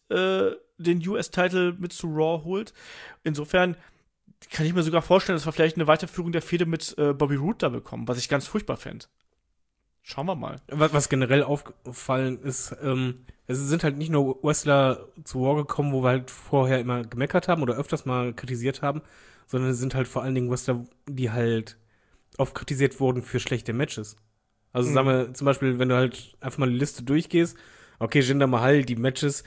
den US-Title mit zu Raw holt. Insofern kann ich mir sogar vorstellen, dass wir vielleicht eine Weiterführung der Fehde mit Bobby Roode da bekommen, was ich ganz furchtbar fände. Schauen wir mal. Was generell aufgefallen ist, es sind halt nicht nur Wrestler zu War gekommen, wo wir halt vorher immer gemeckert haben oder öfters mal kritisiert haben, sondern es sind halt vor allen Dingen Wrestler, die halt oft kritisiert wurden für schlechte Matches. Also sagen wir zum Beispiel, wenn du halt einfach mal die Liste durchgehst, okay, Jinder Mahal, die Matches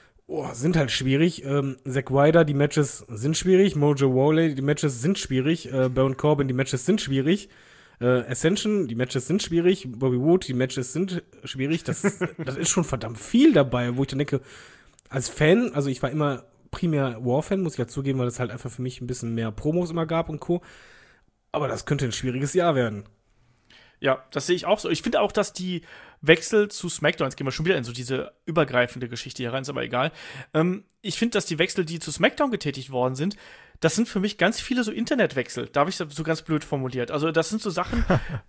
sind halt schwierig. Zack Ryder, die Matches sind schwierig. Mojo Rawley, die Matches sind schwierig. Baron Corbin, die Matches sind schwierig. Ascension, die Matches sind schwierig. Bobby Roode, die Matches sind schwierig. Das ist schon verdammt viel dabei, wo ich dann denke, als Fan, also ich war immer primär War-Fan, muss ich ja zugeben, weil es halt einfach für mich ein bisschen mehr Promos immer gab und Co. Aber das könnte ein schwieriges Jahr werden. Ja, das sehe ich auch so. Ich finde auch, dass die Wechsel zu SmackDown, jetzt gehen wir schon wieder in so diese übergreifende Geschichte hier rein, ist aber egal. Ich finde, dass die Wechsel, die zu SmackDown getätigt worden sind, das sind für mich ganz viele so Internetwechsel. Da habe ich das so ganz blöd formuliert. Also, das sind so Sachen.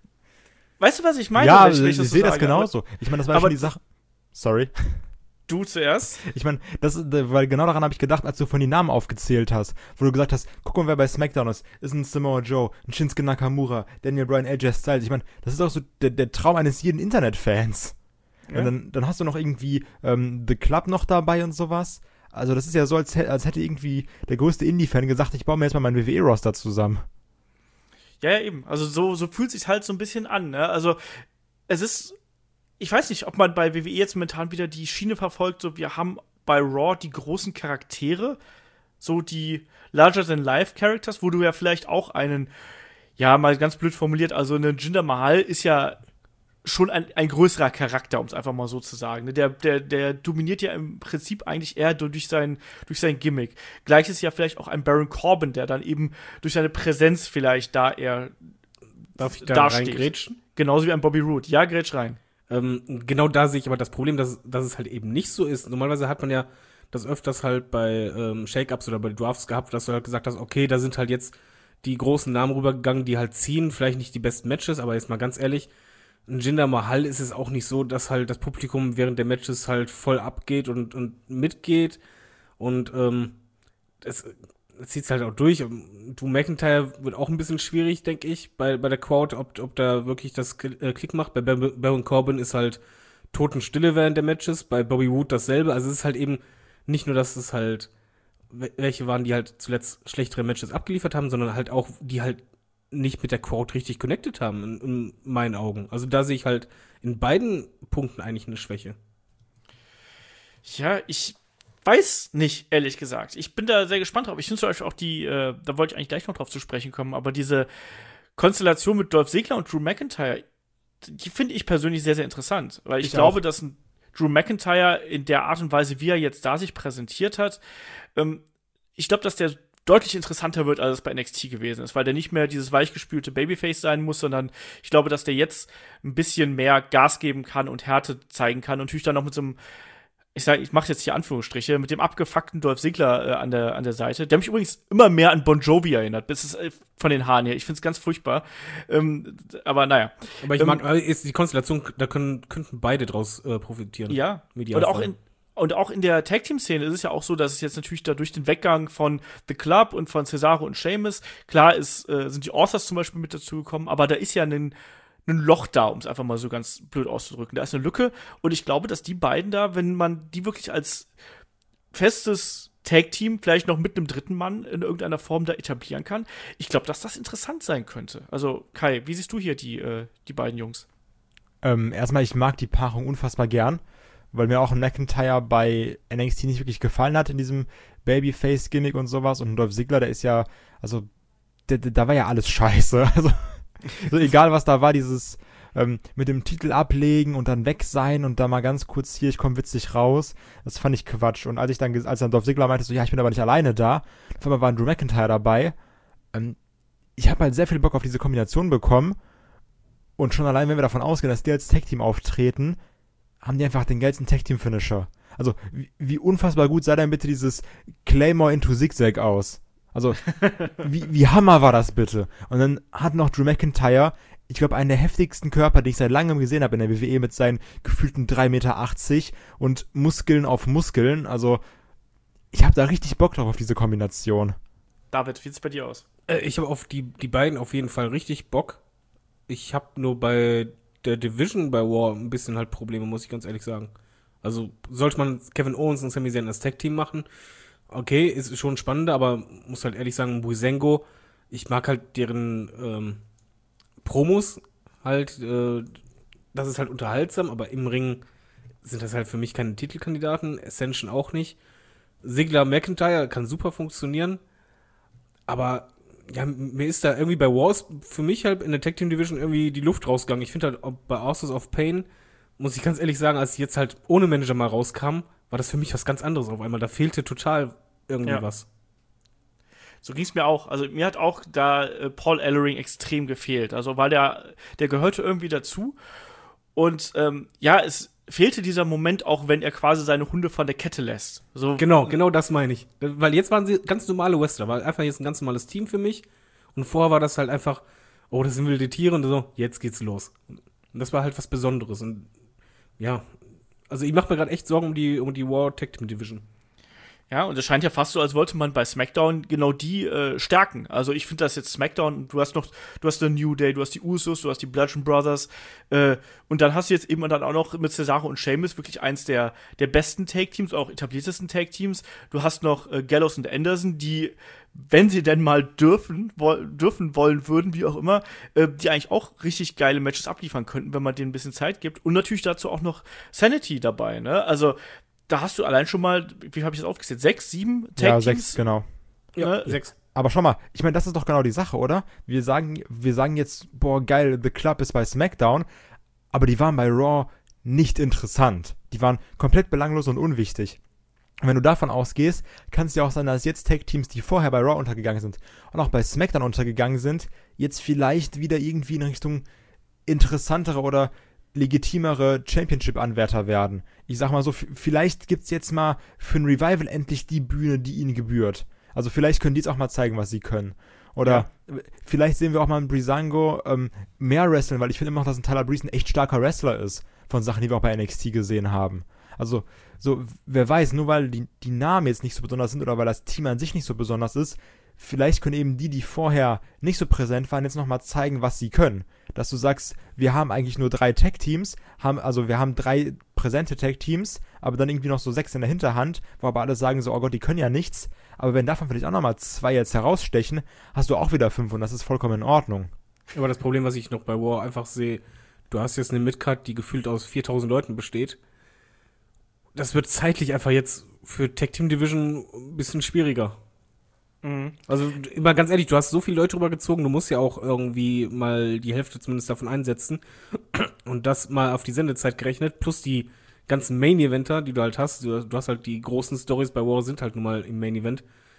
Weißt du, was ich meine? Ja, wenn ich sehe das genauso. Ich meine, das war aber schon die Sache. Sorry. Du zuerst? Ich meine, weil genau daran habe ich gedacht, als du von den Namen aufgezählt hast, wo du gesagt hast, guck mal, wer bei SmackDown ist. Ist ein Samoa Joe, ein Shinsuke Nakamura, Daniel Bryan, AJ Styles. Ich meine, das ist auch so der Traum eines jeden Internet-Fans. Ja. Und dann hast du noch irgendwie The Club noch dabei und sowas. Also das ist ja so, als hätte irgendwie der größte Indie-Fan gesagt, ich baue mir jetzt mal meinen WWE-Roster zusammen. Ja, eben. Also so fühlt sich halt so ein bisschen an, ne? Also es ist, ich weiß nicht, ob man bei WWE jetzt momentan wieder die Schiene verfolgt, so wir haben bei Raw die großen Charaktere, so die Larger-than-Life-Characters, wo du ja vielleicht auch einen, ja, mal ganz blöd formuliert, also eine Jinder Mahal ist ja schon ein größerer Charakter, um es einfach mal so zu sagen. Der dominiert ja im Prinzip eigentlich eher durch sein Gimmick. Gleiches ja vielleicht auch ein Baron Corbin, der dann eben durch seine Präsenz vielleicht da eher Darf ich da reingrätschen? Genauso wie ein Bobby Roode. Ja, grätsch rein. Genau da sehe ich aber das Problem, dass es halt eben nicht so ist. Normalerweise hat man ja das öfters halt bei Shake-Ups oder bei Drafts gehabt, dass du halt gesagt hast, okay, da sind halt jetzt die großen Namen rübergegangen, die halt ziehen, vielleicht nicht die besten Matches, aber jetzt mal ganz ehrlich, ein Jinder Mahal ist es auch nicht so, dass halt das Publikum während der Matches halt voll abgeht und mitgeht und es zieht es halt auch durch. Drew McIntyre wird auch ein bisschen schwierig, denke ich, bei der Crowd, ob da wirklich das Klick macht. Bei Baron Corbin ist halt Totenstille während der Matches, bei Bobby Roode dasselbe. Also es ist halt eben nicht nur, dass es halt welche waren, die halt zuletzt schlechtere Matches abgeliefert haben, sondern halt auch, die halt nicht mit der Crowd richtig connected haben, in meinen Augen. Also da sehe ich halt in beiden Punkten eigentlich eine Schwäche. Ja, ich weiß nicht, ehrlich gesagt. Ich bin da sehr gespannt drauf. Ich finde zum Beispiel auch da wollte ich eigentlich gleich noch drauf zu sprechen kommen, aber diese Konstellation mit Dolph Ziggler und Drew McIntyre, die finde ich persönlich sehr, sehr interessant. Weil ich glaube, dass ein Drew McIntyre in der Art und Weise, wie er jetzt da sich präsentiert hat, ich glaube, dass der deutlich interessanter wird, als es bei NXT gewesen ist, weil der nicht mehr dieses weichgespülte Babyface sein muss, sondern ich glaube, dass der jetzt ein bisschen mehr Gas geben kann und Härte zeigen kann und natürlich dann noch mit so einem, ich mache jetzt hier Anführungsstriche, mit dem abgefuckten Dolph Ziggler an der Seite, der mich übrigens immer mehr an Bon Jovi erinnert, bis es von den Haaren her. Ich finde es ganz furchtbar. Aber naja. Aber ich mag, ist die Konstellation, da könnten beide draus profitieren. Ja. Und auch in der Tag-Team-Szene ist es ja auch so, dass es jetzt natürlich da durch den Weggang von The Club und von Cesaro und Sheamus, klar sind die Authors zum Beispiel mit dazu gekommen, aber da ist ja ein Loch da, um es einfach mal so ganz blöd auszudrücken. Da ist eine Lücke und ich glaube, dass die beiden da, wenn man die wirklich als festes Tag-Team vielleicht noch mit einem dritten Mann in irgendeiner Form da etablieren kann, ich glaube, dass das interessant sein könnte. Also Kai, wie siehst du hier die beiden Jungs? Erstmal, ich mag die Paarung unfassbar gern, weil mir auch ein McIntyre bei NXT nicht wirklich gefallen hat in diesem Babyface-Gimmick und sowas. Und Dolph Ziggler, der ist ja, also, da war ja alles scheiße. Also, so egal was da war, dieses mit dem Titel ablegen und dann weg sein und da mal ganz kurz hier, ich komme witzig raus, das fand ich Quatsch. Und als dann Dolph Ziggler meinte, so, ja, ich bin aber nicht alleine da, auf einmal war ein Drew McIntyre dabei, ich habe halt sehr viel Bock auf diese Kombination bekommen und schon allein, wenn wir davon ausgehen, dass die als Tag-Team auftreten, haben die einfach den geilsten Tag-Team-Finisher. Also, wie unfassbar gut sah denn bitte dieses Claymore into Zigzag aus? Also, wie Hammer war das bitte? Und dann hat noch Drew McIntyre, ich glaube, einen der heftigsten Körper, den ich seit langem gesehen habe in der WWE mit seinen gefühlten 3,80 Meter und Muskeln auf Muskeln. Also, ich habe da richtig Bock drauf auf diese Kombination. David, wie sieht's bei dir aus? Ich habe auf die beiden auf jeden Fall richtig Bock. Ich habe nur bei der Division bei War ein bisschen halt Probleme, muss ich ganz ehrlich sagen. Also sollte man Kevin Owens und Sami Zayn als Tag-Team machen, okay, ist schon spannender, aber muss halt ehrlich sagen, Breezango, ich mag halt deren Promos halt, das ist halt unterhaltsam, aber im Ring sind das halt für mich keine Titelkandidaten, Ascension auch nicht. Ziggler McIntyre kann super funktionieren, aber ja, mir ist da irgendwie bei Wars für mich halt in der Tag Team Division irgendwie die Luft rausgegangen. Ich finde halt bei Authors of Pain, muss ich ganz ehrlich sagen, als ich jetzt halt ohne Manager mal rauskam, war das für mich was ganz anderes auf einmal. Da fehlte total irgendwie was. So ging es mir auch. Also mir hat auch da Paul Ellering extrem gefehlt. Also weil der gehörte irgendwie dazu. Und es fehlte dieser Moment auch, wenn er quasi seine Hunde von der Kette lässt. So, Genau das meine ich. Weil jetzt waren sie ganz normale Wrestler. War einfach jetzt ein ganz normales Team für mich. Und vorher war das halt einfach, oh, das sind wilde Tiere und so, jetzt geht's los. Und das war halt was Besonderes. Und ja, also ich mache mir gerade echt Sorgen um die Raw Tag Team Division. Ja, und es scheint ja fast so, als wollte man bei SmackDown genau die stärken. Also ich finde das jetzt SmackDown, du hast den New Day, du hast die Usos, du hast die Bludgeon Brothers und dann hast du jetzt eben dann auch noch mit Cesaro und Sheamus wirklich eins der besten Tag-Teams, auch etabliertesten Tag-Teams. Du hast noch Gallows und Anderson, die, wenn sie denn mal dürfen wollen würden, wie auch immer, die eigentlich auch richtig geile Matches abliefern könnten, wenn man denen ein bisschen Zeit gibt. Und natürlich dazu auch noch Sanity dabei, ne? Also da hast du allein schon mal, wie habe ich das aufgezählt, 6, 7 Tag-Teams? Ja, 6, genau. Ja, 6. Aber schau mal, ich meine, das ist doch genau die Sache, oder? Wir sagen jetzt, boah, geil, The Club ist bei SmackDown, aber die waren bei Raw nicht interessant. Die waren komplett belanglos und unwichtig. Und wenn du davon ausgehst, kann es ja auch sein, dass jetzt Tag-Teams, die vorher bei Raw untergegangen sind und auch bei SmackDown untergegangen sind, jetzt vielleicht wieder irgendwie in Richtung interessantere oder legitimere Championship-Anwärter werden. Ich sag mal so, vielleicht gibt's jetzt mal für ein Revival endlich die Bühne, die ihnen gebührt. Also vielleicht können die jetzt auch mal zeigen, was sie können. Oder vielleicht sehen wir auch mal einen Breezango mehr wresteln, weil ich finde immer noch, dass ein Tyler Breeze ein echt starker Wrestler ist, von Sachen, die wir auch bei NXT gesehen haben. Also, so, wer weiß, nur weil die Namen jetzt nicht so besonders sind oder weil das Team an sich nicht so besonders ist, vielleicht können eben die vorher nicht so präsent waren, jetzt nochmal zeigen, was sie können. Dass du sagst, wir haben eigentlich nur 3 Tag-Teams, wir haben 3 präsente Tag-Teams, aber dann irgendwie noch so 6 in der Hinterhand, wo aber alle sagen so, oh Gott, die können ja nichts. Aber wenn davon vielleicht auch nochmal 2 jetzt herausstechen, hast du auch wieder 5 und das ist vollkommen in Ordnung. Aber das Problem, was ich noch bei War einfach sehe, du hast jetzt eine Midcard, die gefühlt aus 4000 Leuten besteht. Das wird zeitlich einfach jetzt für Tag Team Division ein bisschen schwieriger. Also, immer ganz ehrlich, du hast so viele Leute rübergezogen, du musst ja auch irgendwie mal die Hälfte zumindest davon einsetzen. Und das mal auf die Sendezeit gerechnet, plus die ganzen Main-Eventer, die du halt hast. Du hast halt die großen Stories bei War sind halt nun mal im Main-Event.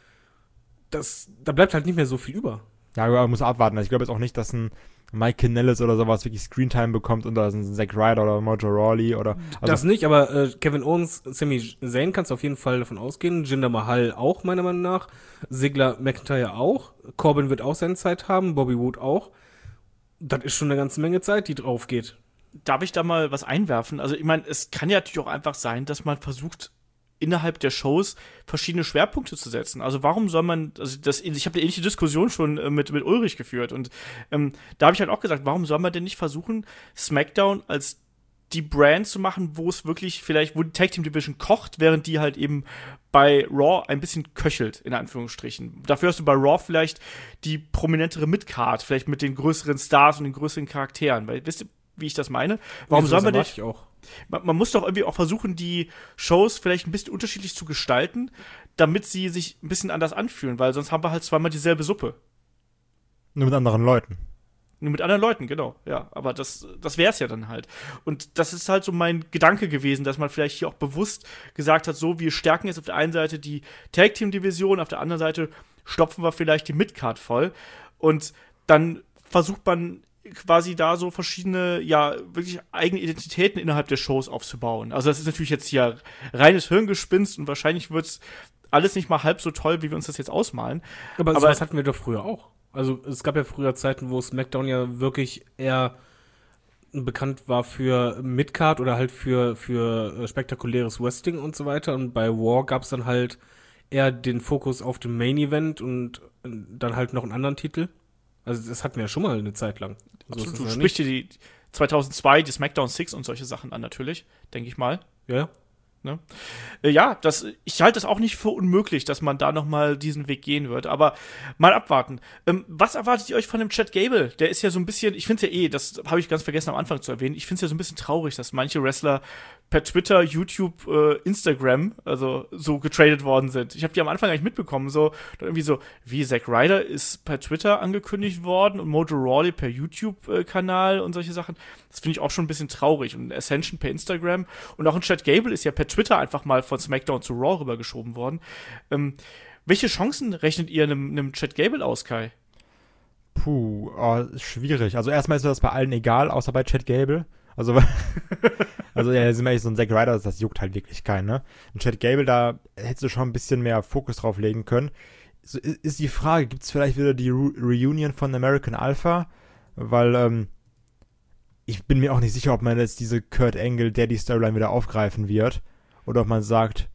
Da bleibt halt nicht mehr so viel über. Ja, man muss abwarten. Ich glaube jetzt auch nicht, dass ein Mike Kanellis oder sowas wirklich Screentime bekommt oder ein Zack Ryder oder Mojo Rawley oder. Also das nicht, aber Kevin Owens, Sami Zayn kannst du auf jeden Fall davon ausgehen. Jinder Mahal auch, meiner Meinung nach. Ziggler McIntyre auch. Corbin wird auch seine Zeit haben. Bobby Wood auch. Das ist schon eine ganze Menge Zeit, die drauf geht. Darf ich da mal was einwerfen? Also, ich meine, es kann ja natürlich auch einfach sein, dass man versucht, innerhalb der Shows verschiedene Schwerpunkte zu setzen. Also warum soll man, ich habe eine ähnliche Diskussion schon mit Ulrich geführt und da habe ich halt auch gesagt, warum soll man denn nicht versuchen, SmackDown als die Brand zu machen, wo es wirklich vielleicht, wo die Tag Team Division kocht, während die halt eben bei Raw ein bisschen köchelt, in Anführungsstrichen. Dafür hast du bei Raw vielleicht die prominentere Midcard, vielleicht mit den größeren Stars und den größeren Charakteren. Weil, wisst ihr, wie ich das meine? Warum soll man nicht? Man muss doch irgendwie auch versuchen, die Shows vielleicht ein bisschen unterschiedlich zu gestalten, damit sie sich ein bisschen anders anfühlen, weil sonst haben wir halt zweimal dieselbe Suppe. Nur mit anderen Leuten. Nur mit anderen Leuten, genau, ja. Aber das wär's ja dann halt. Und das ist halt so mein Gedanke gewesen, dass man vielleicht hier auch bewusst gesagt hat, so, wir stärken jetzt auf der einen Seite die Tag-Team-Division, auf der anderen Seite stopfen wir vielleicht die Midcard voll. Und dann versucht man quasi da so verschiedene, ja, wirklich eigene Identitäten innerhalb der Shows aufzubauen. Also das ist natürlich jetzt hier reines Hirngespinst und wahrscheinlich wird's alles nicht mal halb so toll, wie wir uns das jetzt ausmalen. Aber sowas hatten wir doch früher auch. Also es gab ja früher Zeiten, wo SmackDown ja wirklich eher bekannt war für Midcard oder halt für spektakuläres Wrestling und so weiter. Und bei War gab's dann halt eher den Fokus auf dem Main Event und dann halt noch einen anderen Titel. Also das hatten wir ja schon mal eine Zeit lang. Absolut, du sprichst dir die 2002, die SmackDown 6 und solche Sachen an natürlich, denke ich mal. Ja. Ne? Ja, ich halte das auch nicht für unmöglich, dass man da nochmal diesen Weg gehen wird, aber mal abwarten. Was erwartet ihr euch von dem Chad Gable? Der ist ja so ein bisschen, ich finde es ja das habe ich ganz vergessen am Anfang zu erwähnen, ich finde es ja so ein bisschen traurig, dass manche Wrestler per Twitter, YouTube, Instagram, also so getradet worden sind. Ich habe die am Anfang gar nicht mitbekommen, so irgendwie so, wie Zack Ryder ist per Twitter angekündigt worden und Mojo Rawley per YouTube-Kanal und solche Sachen. Das finde ich auch schon ein bisschen traurig. Und Ascension per Instagram und auch ein Chad Gable ist ja per Twitter einfach mal von SmackDown zu Raw rübergeschoben worden. Welche Chancen rechnet ihr einem Chad Gable aus, Kai? Puh, schwierig. Also erstmal ist mir das bei allen egal, außer bei Chad Gable. Also, ja, sind wir echt so ein Zack Ryder, das juckt halt wirklich keinen, ne? Und Chad Gable, da hättest du schon ein bisschen mehr Fokus drauf legen können. So, ist die Frage, gibt's vielleicht wieder die Reunion von American Alpha? Weil, ich bin mir auch nicht sicher, ob man jetzt diese Kurt Angle Daddy Storyline wieder aufgreifen wird. Oder ob man sagt,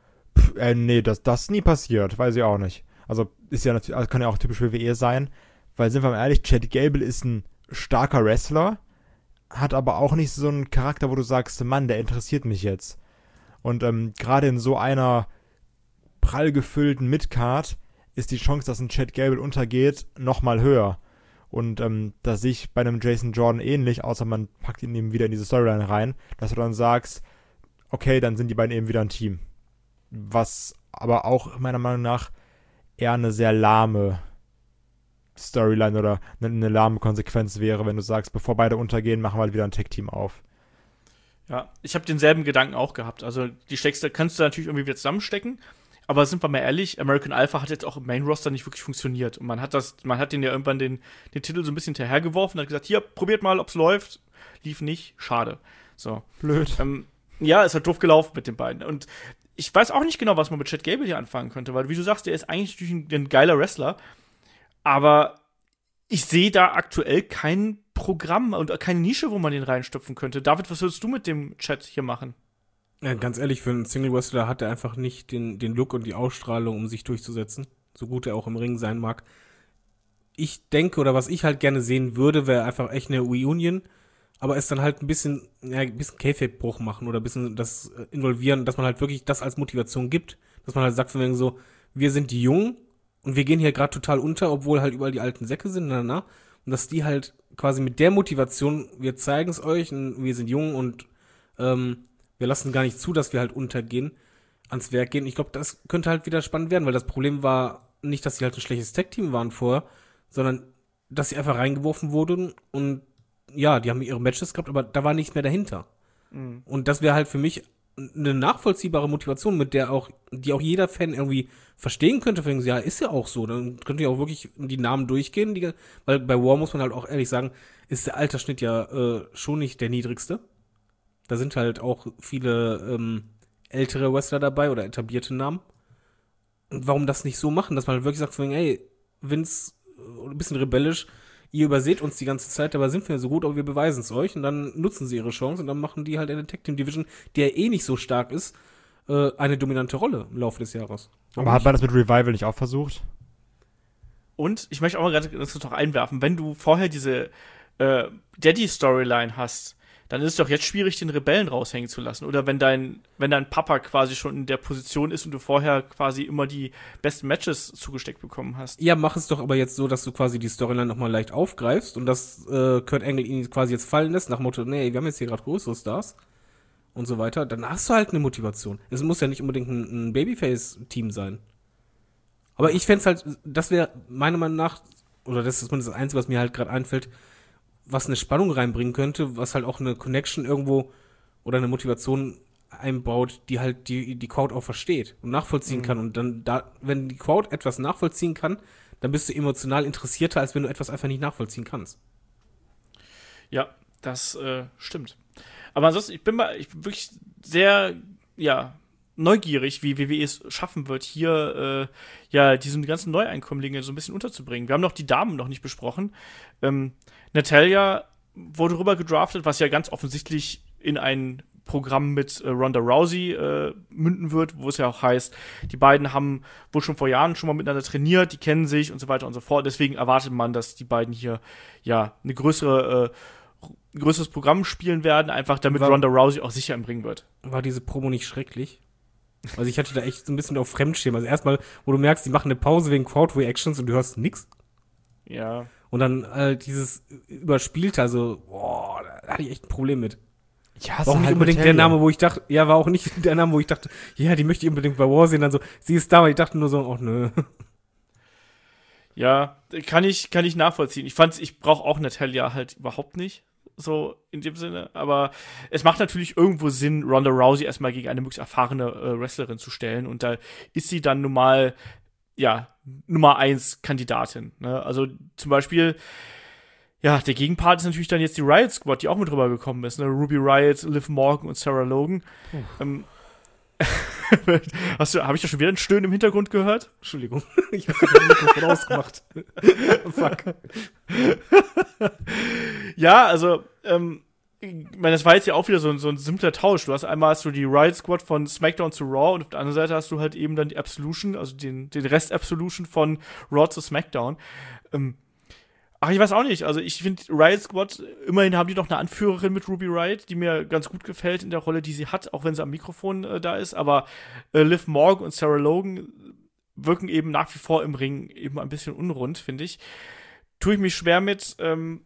nee, das nie passiert, weiß ich auch nicht. Also, ist ja natürlich, also kann ja auch typisch WWE sein. Weil, sind wir mal ehrlich, Chad Gable ist ein starker Wrestler, hat aber auch nicht so einen Charakter, wo du sagst, Mann, der interessiert mich jetzt. Und gerade in so einer prall gefüllten Midcard ist die Chance, dass ein Chad Gable untergeht, nochmal höher. Und das sehe ich bei einem Jason Jordan ähnlich, außer man packt ihn eben wieder in diese Storyline rein, dass du dann sagst, okay, dann sind die beiden eben wieder ein Team. Was aber auch meiner Meinung nach eher eine sehr lahme Storyline oder eine lahme Konsequenz wäre, wenn du sagst, bevor beide untergehen, machen wir halt wieder ein Tag-Team auf. Ja, ich habe denselben Gedanken auch gehabt. Also die Steckste kannst du natürlich irgendwie wieder zusammenstecken, aber sind wir mal ehrlich, American Alpha hat jetzt auch im Main-Roster nicht wirklich funktioniert. Und man hat den ja irgendwann den Titel so ein bisschen hinterhergeworfen und hat gesagt, hier, probiert mal, ob's läuft. Lief nicht, schade. So. Blöd. Ja, ist halt doof gelaufen mit den beiden. Und ich weiß auch nicht genau, was man mit Chad Gable hier anfangen könnte, weil, wie du sagst, der ist eigentlich ein geiler Wrestler, aber ich sehe da aktuell kein Programm und keine Nische, wo man den reinstopfen könnte. David, was würdest du mit dem Chat hier machen? Ja, ganz ehrlich, für einen Single-Wrestler hat er einfach nicht den Look und die Ausstrahlung, um sich durchzusetzen. So gut er auch im Ring sein mag. Ich denke, oder was ich halt gerne sehen würde, wäre einfach echt eine Reunion, aber es dann halt ein bisschen Kayfabe-Bruch machen oder ein bisschen das involvieren, dass man halt wirklich das als Motivation gibt. Dass man halt sagt von wegen so, wir sind die Jungen, und wir gehen hier gerade total unter, obwohl halt überall die alten Säcke sind, und dass die halt quasi mit der Motivation, wir zeigen es euch, und wir sind jung und wir lassen gar nicht zu, dass wir halt untergehen, ans Werk gehen. Ich glaube, das könnte halt wieder spannend werden, weil das Problem war nicht, dass sie halt ein schlechtes Tag-Team waren vorher, sondern dass sie einfach reingeworfen wurden und ja, die haben ihre Matches gehabt, aber da war nichts mehr dahinter. Mhm. Und das wäre halt für mich eine nachvollziehbare Motivation, mit der die auch jeder Fan irgendwie verstehen könnte, für ja, ist ja auch so, dann könnt ihr auch wirklich die Namen durchgehen, weil bei War muss man halt auch ehrlich sagen, ist der Altersschnitt ja schon nicht der niedrigste. Da sind halt auch viele ältere Wrestler dabei oder etablierte Namen. Und warum das nicht so machen, dass man halt wirklich sagt, ey, Vince, ein bisschen rebellisch, ihr überseht uns die ganze Zeit, dabei sind wir so gut, aber wir beweisen es euch und dann nutzen sie ihre Chance und dann machen die halt eine Tag-Team-Division, die ja eh nicht so stark ist, eine dominante Rolle im Laufe des Jahres. Aber hat man das mit Revival nicht auch versucht? Und ich möchte auch mal gerade das noch einwerfen, wenn du vorher diese Daddy-Storyline hast, dann ist es doch jetzt schwierig, den Rebellen raushängen zu lassen. Oder wenn dein Papa quasi schon in der Position ist und du vorher quasi immer die besten Matches zugesteckt bekommen hast. Ja, mach es doch aber jetzt so, dass du quasi die Storyline nochmal leicht aufgreifst und dass Kurt Angle ihn quasi jetzt fallen lässt, nach dem Motto, nee, wir haben jetzt hier gerade größere Stars und so weiter. Dann hast du halt eine Motivation. Es muss ja nicht unbedingt ein Babyface-Team sein. Aber ich fände es halt, das wäre meiner Meinung nach, oder das ist das Einzige, was mir halt gerade einfällt, was eine Spannung reinbringen könnte, was halt auch eine Connection irgendwo oder eine Motivation einbaut, die halt die Crowd auch versteht und nachvollziehen kann. Und dann, wenn die Crowd etwas nachvollziehen kann, dann bist du emotional interessierter, als wenn du etwas einfach nicht nachvollziehen kannst. Ja, das stimmt. Aber ansonsten, ich bin wirklich sehr, neugierig, wie WWE es schaffen wird, hier diesen ganzen Neueinkömmlinge so ein bisschen unterzubringen. Wir haben noch die Damen noch nicht besprochen. Natalia wurde rüber gedraftet, was ja ganz offensichtlich in ein Programm mit Ronda Rousey münden wird, wo es ja auch heißt, die beiden haben wohl schon vor Jahren schon mal miteinander trainiert, die kennen sich und so weiter und so fort. Deswegen erwartet man, dass die beiden hier ein größeres Programm spielen werden, einfach damit Ronda Rousey auch sicher im Ring wird. War diese Promo nicht schrecklich? Also ich hatte da echt so ein bisschen auf Fremdschämen. Also erstmal, wo du merkst, die machen eine Pause wegen Crowd-Reactions und du hörst nix. Ja. Und dann halt dieses Überspielte, also, da hatte ich echt ein Problem mit. Ja, war auch nicht unbedingt der Name, wo ich dachte, war auch nicht der Name, wo ich dachte, ja, die möchte ich unbedingt bei War sehen. Dann so, sie ist da, aber ich dachte nur so, nö. Ja, kann ich nachvollziehen. Ich brauche auch Natalia halt überhaupt nicht. so in dem Sinne. Aber es macht natürlich irgendwo Sinn, Ronda Rousey erstmal gegen eine möglichst erfahrene Wrestlerin zu stellen. Und da ist sie dann nun mal, ja, Nummer 1 Kandidatin. Ne? Also zum Beispiel, ja, der Gegenpart ist natürlich dann jetzt die Riot Squad, die auch mit rübergekommen ist. Ne? Ruby Riot, Liv Morgan und Sarah Logan. Habe ich da schon wieder ein Stöhnen im Hintergrund gehört? Entschuldigung, ich habe das Mikrofon ausgemacht. Fuck. Ja, also, ich meine, das war jetzt ja auch wieder so ein simpler Tausch. Hast du die Riot Squad von SmackDown zu Raw und auf der anderen Seite hast du halt eben dann die Absolution, also den Rest Absolution von Raw zu SmackDown. Ach, ich weiß auch nicht. Also ich finde Riot Squad, immerhin haben die noch eine Anführerin mit Ruby Riot, die mir ganz gut gefällt in der Rolle, die sie hat, auch wenn sie am Mikrofon da ist. Aber Liv Morgan und Sarah Logan wirken eben nach wie vor im Ring eben ein bisschen unrund, finde ich. Tue ich mich schwer mit,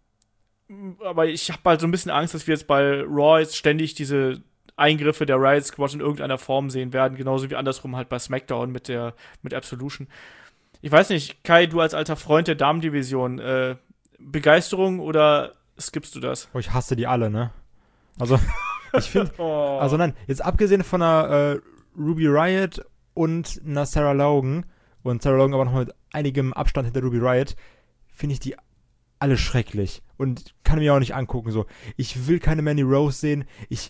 aber ich habe halt so ein bisschen Angst, dass wir jetzt bei Raw jetzt ständig diese Eingriffe der Riot Squad in irgendeiner Form sehen werden, genauso wie andersrum halt bei SmackDown mit Absolution. Ich weiß nicht, Kai, du als alter Freund der Damendivision, Begeisterung oder skippst du das? Oh, ich hasse die alle, ne? Also, ich finde, also nein, jetzt abgesehen von einer Ruby Riot und einer Sarah Logan und Sarah Logan aber noch mit einigem Abstand hinter Ruby Riot, finde ich die alle schrecklich und kann mir auch nicht angucken, so. Ich will keine Mandy Rose sehen,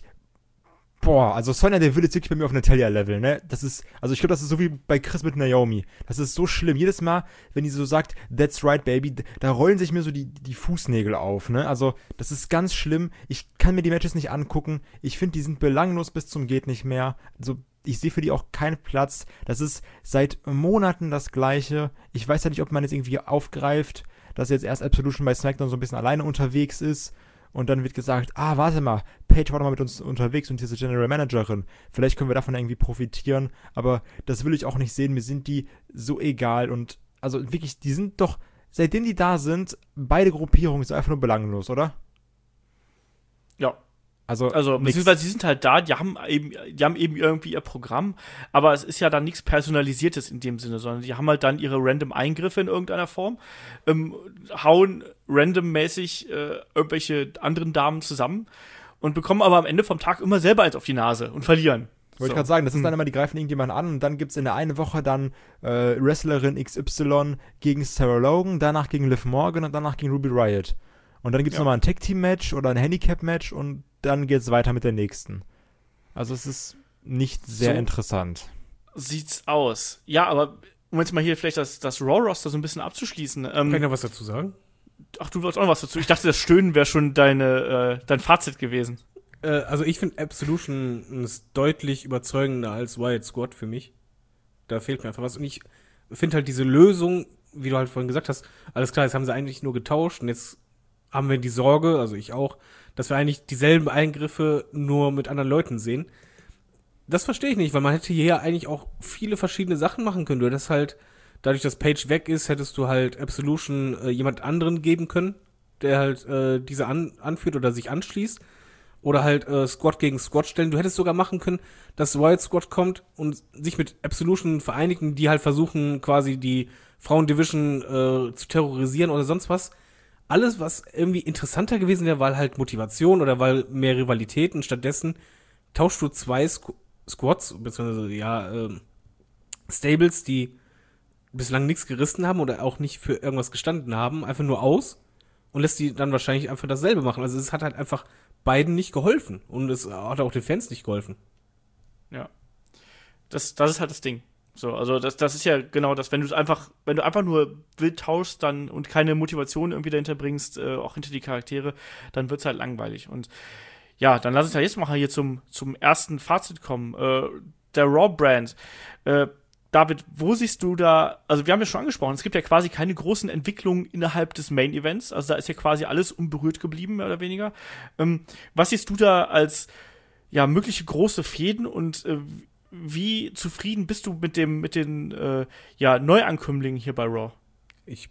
also Sonja Deville ist wirklich bei mir auf Natalia-Level, ne? Das ist, also ich glaube, das ist so wie bei Chris mit Naomi. Das ist so schlimm. Jedes Mal, wenn die so sagt, that's right, baby, da rollen sich mir so die Fußnägel auf, ne? Also, das ist ganz schlimm. Ich kann mir die Matches nicht angucken. Ich finde, die sind belanglos bis zum geht nicht mehr. Also, ich sehe für die auch keinen Platz. Das ist seit Monaten das Gleiche. Ich weiß ja nicht, ob man jetzt irgendwie aufgreift, dass jetzt erst Absolution bei SmackDown so ein bisschen alleine unterwegs ist. Und dann wird gesagt, warte mal, Paige war doch mal mit uns unterwegs und diese General Managerin. Vielleicht können wir davon irgendwie profitieren, aber das will ich auch nicht sehen. Mir sind die so egal und also wirklich, die sind doch, seitdem die da sind, beide Gruppierungen sind einfach nur belanglos, oder? Ja. Also beziehungsweise die sind halt da, die haben eben irgendwie ihr Programm, aber es ist ja dann nichts Personalisiertes in dem Sinne, sondern die haben halt dann ihre random Eingriffe in irgendeiner Form, hauen randommäßig irgendwelche anderen Damen zusammen und bekommen aber am Ende vom Tag immer selber eins auf die Nase und verlieren. Wollte ich gerade sagen, das ist dann immer, die greifen irgendjemanden an und dann gibt's in der einen Woche dann Wrestlerin XY gegen Sarah Logan, danach gegen Liv Morgan und danach gegen Ruby Riot. Und dann gibt's nochmal ein Tag-Team-Match oder ein Handicap-Match und dann geht's weiter mit der nächsten. Also es ist nicht sehr interessant. Sieht's aus. Ja, aber um jetzt mal hier vielleicht das Raw-Roster so ein bisschen abzuschließen. Kann ich noch was dazu sagen? Ach, du wolltest auch noch was dazu. Ich dachte, das Stöhnen wäre schon dein Fazit gewesen. Also ich finde Absolution ist deutlich überzeugender als Riot Squad für mich. Da fehlt mir einfach was. Und ich finde halt diese Lösung, wie du halt vorhin gesagt hast, alles klar, jetzt haben sie eigentlich nur getauscht und jetzt haben wir die Sorge, also ich auch, dass wir eigentlich dieselben Eingriffe nur mit anderen Leuten sehen. Das verstehe ich nicht, weil man hätte hier eigentlich auch viele verschiedene Sachen machen können. Du hättest halt, dadurch, dass Paige weg ist, hättest du halt Absolution jemand anderen geben können, der halt diese anführt oder sich anschließt. Oder halt Squad gegen Squad stellen. Du hättest sogar machen können, dass Riot Squad kommt und sich mit Absolution vereinigen, die halt versuchen, quasi die Frauendivision zu terrorisieren oder sonst was. Alles, was irgendwie interessanter gewesen wäre, weil halt Motivation oder weil mehr Rivalitäten. Stattdessen tauschst du zwei Squads, beziehungsweise Stables, die bislang nichts gerissen haben oder auch nicht für irgendwas gestanden haben, einfach nur aus und lässt die dann wahrscheinlich einfach dasselbe machen. Also es hat halt einfach beiden nicht geholfen und es hat auch den Fans nicht geholfen. Ja. Das ist halt das Ding. So, also das ist ja genau das, wenn du einfach nur wild tauschst dann und keine Motivation irgendwie dahinter bringst, auch hinter die Charaktere, dann wird's halt langweilig. Und ja, dann lass uns ja jetzt mal hier zum ersten Fazit kommen. Der Raw-Brand. David, wo siehst du da, also wir haben ja schon angesprochen, es gibt ja quasi keine großen Entwicklungen innerhalb des Main-Events, also da ist ja quasi alles unberührt geblieben, mehr oder weniger. Was siehst du da als ja mögliche große Fäden und wie zufrieden bist du mit den Neuankömmlingen hier bei Raw? Ich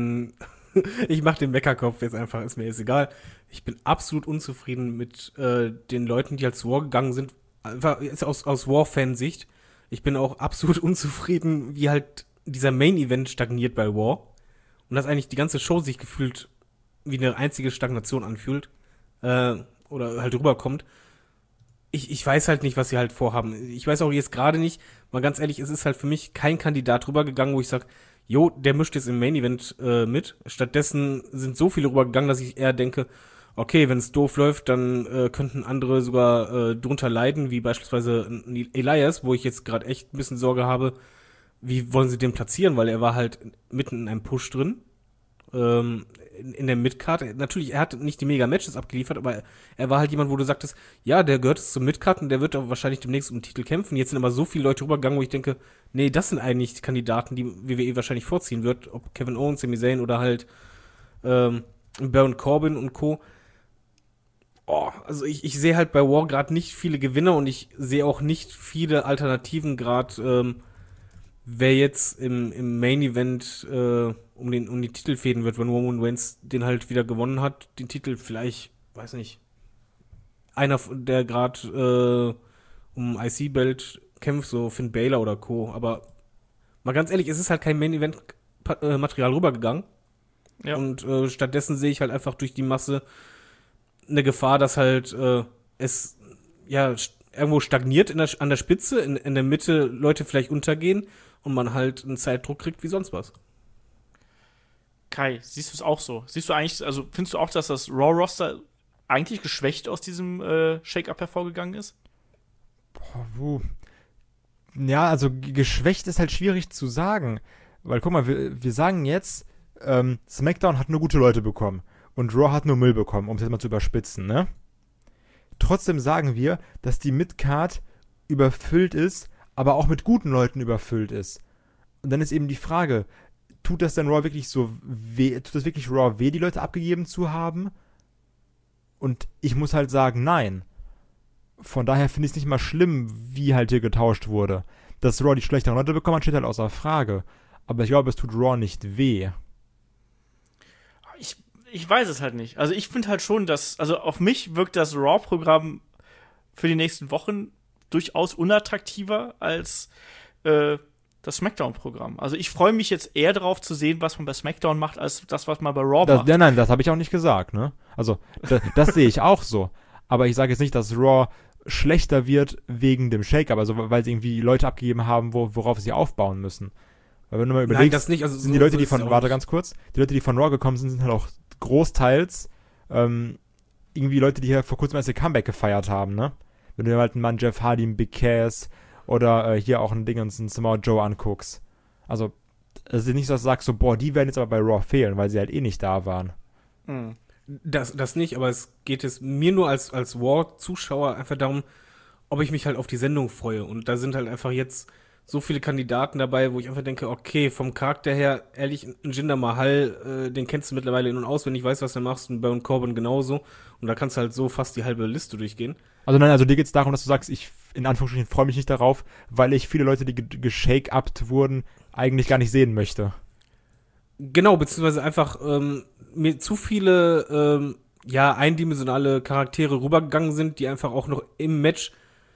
mache den Meckerkopf jetzt einfach, ist mir jetzt egal. Ich bin absolut unzufrieden mit den Leuten, die halt zu Raw gegangen sind, einfach jetzt aus Raw-Fansicht. Ich bin auch absolut unzufrieden, wie halt dieser Main-Event stagniert bei Raw. Und dass eigentlich die ganze Show sich gefühlt wie eine einzige Stagnation anfühlt. oder halt rüberkommt. Ich weiß halt nicht, was sie halt vorhaben. Ich weiß auch jetzt gerade nicht, mal ganz ehrlich, es ist halt für mich kein Kandidat rübergegangen, wo ich sage, jo, der mischt jetzt im Main Event mit. Stattdessen sind so viele rübergegangen, dass ich eher denke, okay, wenn es doof läuft, dann könnten andere sogar drunter leiden, wie beispielsweise Elias, wo ich jetzt gerade echt ein bisschen Sorge habe, wie wollen sie den platzieren, weil er war halt mitten in einem Push drin. In der Midcard. Natürlich, er hat nicht die Mega-Matches abgeliefert, aber er war halt jemand, wo du sagtest, ja, der gehört zum Midcard und der wird auch wahrscheinlich demnächst um den Titel kämpfen. Jetzt sind aber so viele Leute rübergegangen, wo ich denke, nee, das sind eigentlich die Kandidaten, die WWE wahrscheinlich vorziehen wird, ob Kevin Owens, Sami Zayn oder halt Baron Corbin und Co. Oh, also ich sehe halt bei War gerade nicht viele Gewinner und ich sehe auch nicht viele Alternativen gerade, wer jetzt im Main Event um die Titel fäden wird, wenn Roman Reigns den halt wieder gewonnen hat, den Titel vielleicht, weiß nicht, einer, der gerade um IC-Belt kämpft, so Finn Balor oder Co. Aber mal ganz ehrlich, es ist halt kein Main Event Material rübergegangen. Ja. Und stattdessen sehe ich halt einfach durch die Masse eine Gefahr, dass halt es ja irgendwo stagniert an der Spitze, in der Mitte Leute vielleicht untergehen und man halt einen Zeitdruck kriegt wie sonst was. Kai, siehst du es auch so? Siehst du eigentlich, also findest du auch, dass das Raw-Roster eigentlich geschwächt aus diesem Shake-Up hervorgegangen ist? Ja, also geschwächt ist halt schwierig zu sagen. Weil, guck mal, wir sagen jetzt, SmackDown hat nur gute Leute bekommen und Raw hat nur Müll bekommen, um es jetzt mal zu überspitzen, ne? Trotzdem sagen wir, dass die Midcard überfüllt ist, aber auch mit guten Leuten überfüllt ist. Und dann ist eben die Frage, tut das denn Raw wirklich so weh, tut das wirklich Raw weh, die Leute abgegeben zu haben? Und ich muss halt sagen, nein. Von daher finde ich es nicht mal schlimm, wie halt hier getauscht wurde. Dass Raw die schlechteren Leute bekommen hat, steht halt außer Frage. Aber ich glaube, es tut Raw nicht weh. Ich weiß es halt nicht. Also ich finde halt schon, dass, also auf mich wirkt das Raw-Programm für die nächsten Wochen durchaus unattraktiver als das SmackDown-Programm. Also ich freue mich jetzt eher darauf zu sehen, was man bei SmackDown macht, als das, was man bei Raw macht. Nein, das habe ich auch nicht gesagt, ne? Also, das sehe ich auch so. Aber ich sage jetzt nicht, dass Raw schlechter wird wegen dem Shake-Up, also weil sie irgendwie Leute abgegeben haben, worauf sie aufbauen müssen. Weil wenn du mal überlegst, nein, das nicht. Also sind die Leute, die von, warte ganz kurz, die Leute, die von Raw gekommen sind, sind halt auch großteils irgendwie Leute, die hier vor kurzem erst ihr Comeback gefeiert haben, ne? Wenn du dir halt einen Mann Jeff Hardy, einen Big Cass oder hier auch ein Ding und einen Samoa Joe anguckst. Also, es ist nicht so, dass du sagst, so, boah, die werden jetzt aber bei Raw fehlen, weil sie halt eh nicht da waren. Mhm. Das nicht, aber es geht es mir nur als War-Zuschauer einfach darum, ob ich mich halt auf die Sendung freue. Und da sind halt einfach jetzt so viele Kandidaten dabei, wo ich einfach denke, okay, vom Charakter her, ehrlich, ein Jinder Mahal, den kennst du mittlerweile in- und auswendig, weißt, was du machst, und Baron Corbin genauso. Und da kannst du halt so fast die halbe Liste durchgehen. Also nein, also dir geht's darum, dass du sagst, ich, in Anführungsstrichen, freue mich nicht darauf, weil ich viele Leute, die geshake-upt wurden, eigentlich gar nicht sehen möchte. Genau, beziehungsweise einfach mir zu viele eindimensionale Charaktere rübergegangen sind, die einfach auch noch im Match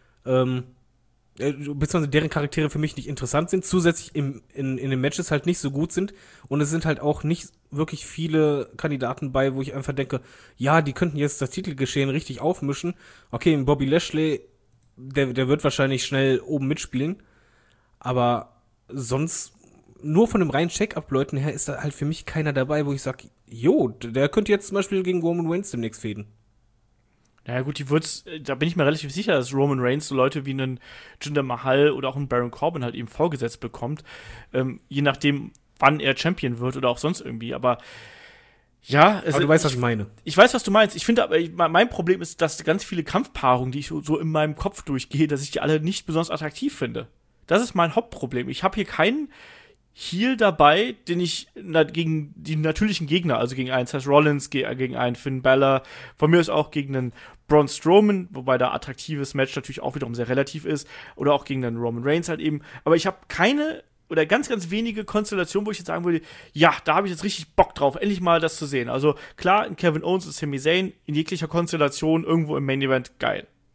beziehungsweise deren Charaktere für mich nicht interessant sind, zusätzlich in den Matches halt nicht so gut sind und es sind halt auch nicht wirklich viele Kandidaten bei, wo ich einfach denke, ja, die könnten jetzt das Titelgeschehen richtig aufmischen. Okay, Bobby Lashley, der wird wahrscheinlich schnell oben mitspielen, aber sonst nur von dem reinen Check-up-Leuten her ist da halt für mich keiner dabei, wo ich sage, jo, der könnte jetzt zum Beispiel gegen Roman Reigns demnächst fäden. Naja gut, da bin ich mir relativ sicher, dass Roman Reigns so Leute wie einen Jinder Mahal oder auch einen Baron Corbin halt eben vorgesetzt bekommt, je nachdem, wann er Champion wird oder auch sonst irgendwie, aber ja, aber du weißt, was ich meine. Ich weiß, was du meinst. Ich finde aber, mein Problem ist, dass ganz viele Kampfpaarungen, die ich so in meinem Kopf durchgehe, dass ich die alle nicht besonders attraktiv finde. Das ist mein Hauptproblem. Ich habe hier keinen Heel dabei, den ich gegen die natürlichen Gegner, also gegen einen Seth Rollins, gegen einen Finn Balor, von mir aus auch gegen einen Braun Strowman, wobei da attraktives Match natürlich auch wiederum sehr relativ ist, oder auch gegen einen Roman Reigns halt eben. Aber ich habe keine oder ganz, ganz wenige Konstellationen, wo ich jetzt sagen würde, ja, da habe ich jetzt richtig Bock drauf, endlich mal das zu sehen. Also klar, in Kevin Owens und Sami Zayn in jeglicher Konstellation irgendwo im Main Event geil.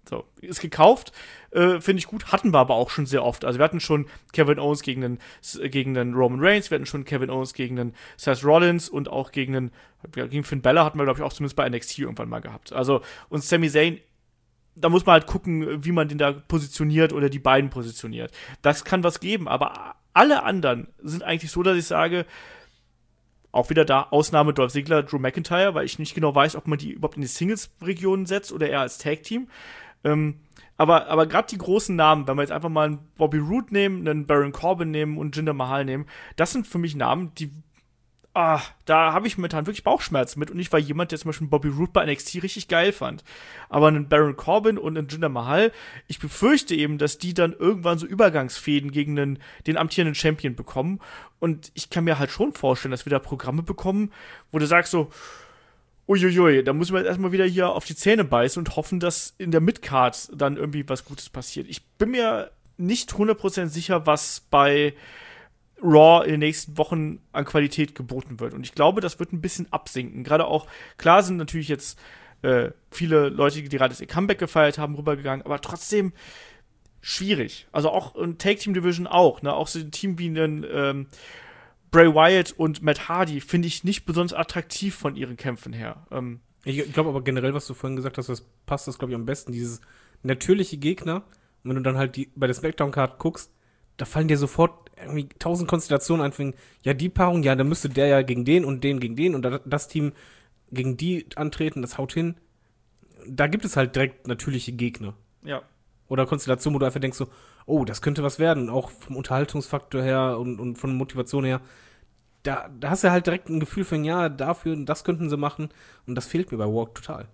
So, ist gekauft, finde ich gut, hatten wir aber auch schon sehr oft. Also wir hatten schon Kevin Owens gegen den Roman Reigns, wir hatten schon Kevin Owens gegen den Seth Rollins und auch gegen Finn Balor hatten wir, glaube ich, auch zumindest bei NXT irgendwann mal gehabt. Also, und Sami Zayn, da muss man halt gucken, wie man den da positioniert oder die beiden positioniert. Das kann was geben, aber alle anderen sind eigentlich so, dass ich sage, auch wieder da, Ausnahme Dolph Ziggler, Drew McIntyre, weil ich nicht genau weiß, ob man die überhaupt in die Singles-Region setzt oder eher als Tag-Team. Aber gerade die großen Namen, wenn wir jetzt einfach mal einen Bobby Roode nehmen, einen Baron Corbin nehmen und Jinder Mahal nehmen, das sind für mich Namen, die da habe ich momentan wirklich Bauchschmerzen mit und ich war jemand, der zum Beispiel Bobby Roode bei NXT richtig geil fand. Aber einen Baron Corbin und einen Jinder Mahal, ich befürchte eben, dass die dann irgendwann so Übergangsfäden gegen den amtierenden Champion bekommen und ich kann mir halt schon vorstellen, dass wir da Programme bekommen, wo du sagst so, uiuiui, da muss man jetzt erstmal wieder hier auf die Zähne beißen und hoffen, dass in der Midcard dann irgendwie was Gutes passiert. Ich bin mir nicht 100% sicher, was bei Raw in den nächsten Wochen an Qualität geboten wird. Und ich glaube, das wird ein bisschen absinken. Gerade auch, klar sind natürlich jetzt viele Leute, die gerade das ihr Comeback gefeiert haben, rübergegangen, aber trotzdem schwierig. Also auch in Tag-Team-Division auch, ne? Auch so ein Team wie einen Bray Wyatt und Matt Hardy finde ich nicht besonders attraktiv von ihren Kämpfen her. Ich glaube aber generell, was du vorhin gesagt hast, das passt das, glaube ich, am besten. Dieses natürliche Gegner, und wenn du dann halt bei der Smackdown-Card guckst, da fallen dir sofort irgendwie 1000 Konstellationen ein. Ja, die Paarung, ja, dann müsste der ja gegen den und den gegen den und das Team gegen die antreten, das haut hin. Da gibt es halt direkt natürliche Gegner. Ja. Oder Konstellationen, wo du einfach denkst so, oh, das könnte was werden, auch vom Unterhaltungsfaktor her und von Motivation her. Da hast du halt direkt ein Gefühl von, ja, dafür, das könnten sie machen. Und das fehlt mir bei Walk total.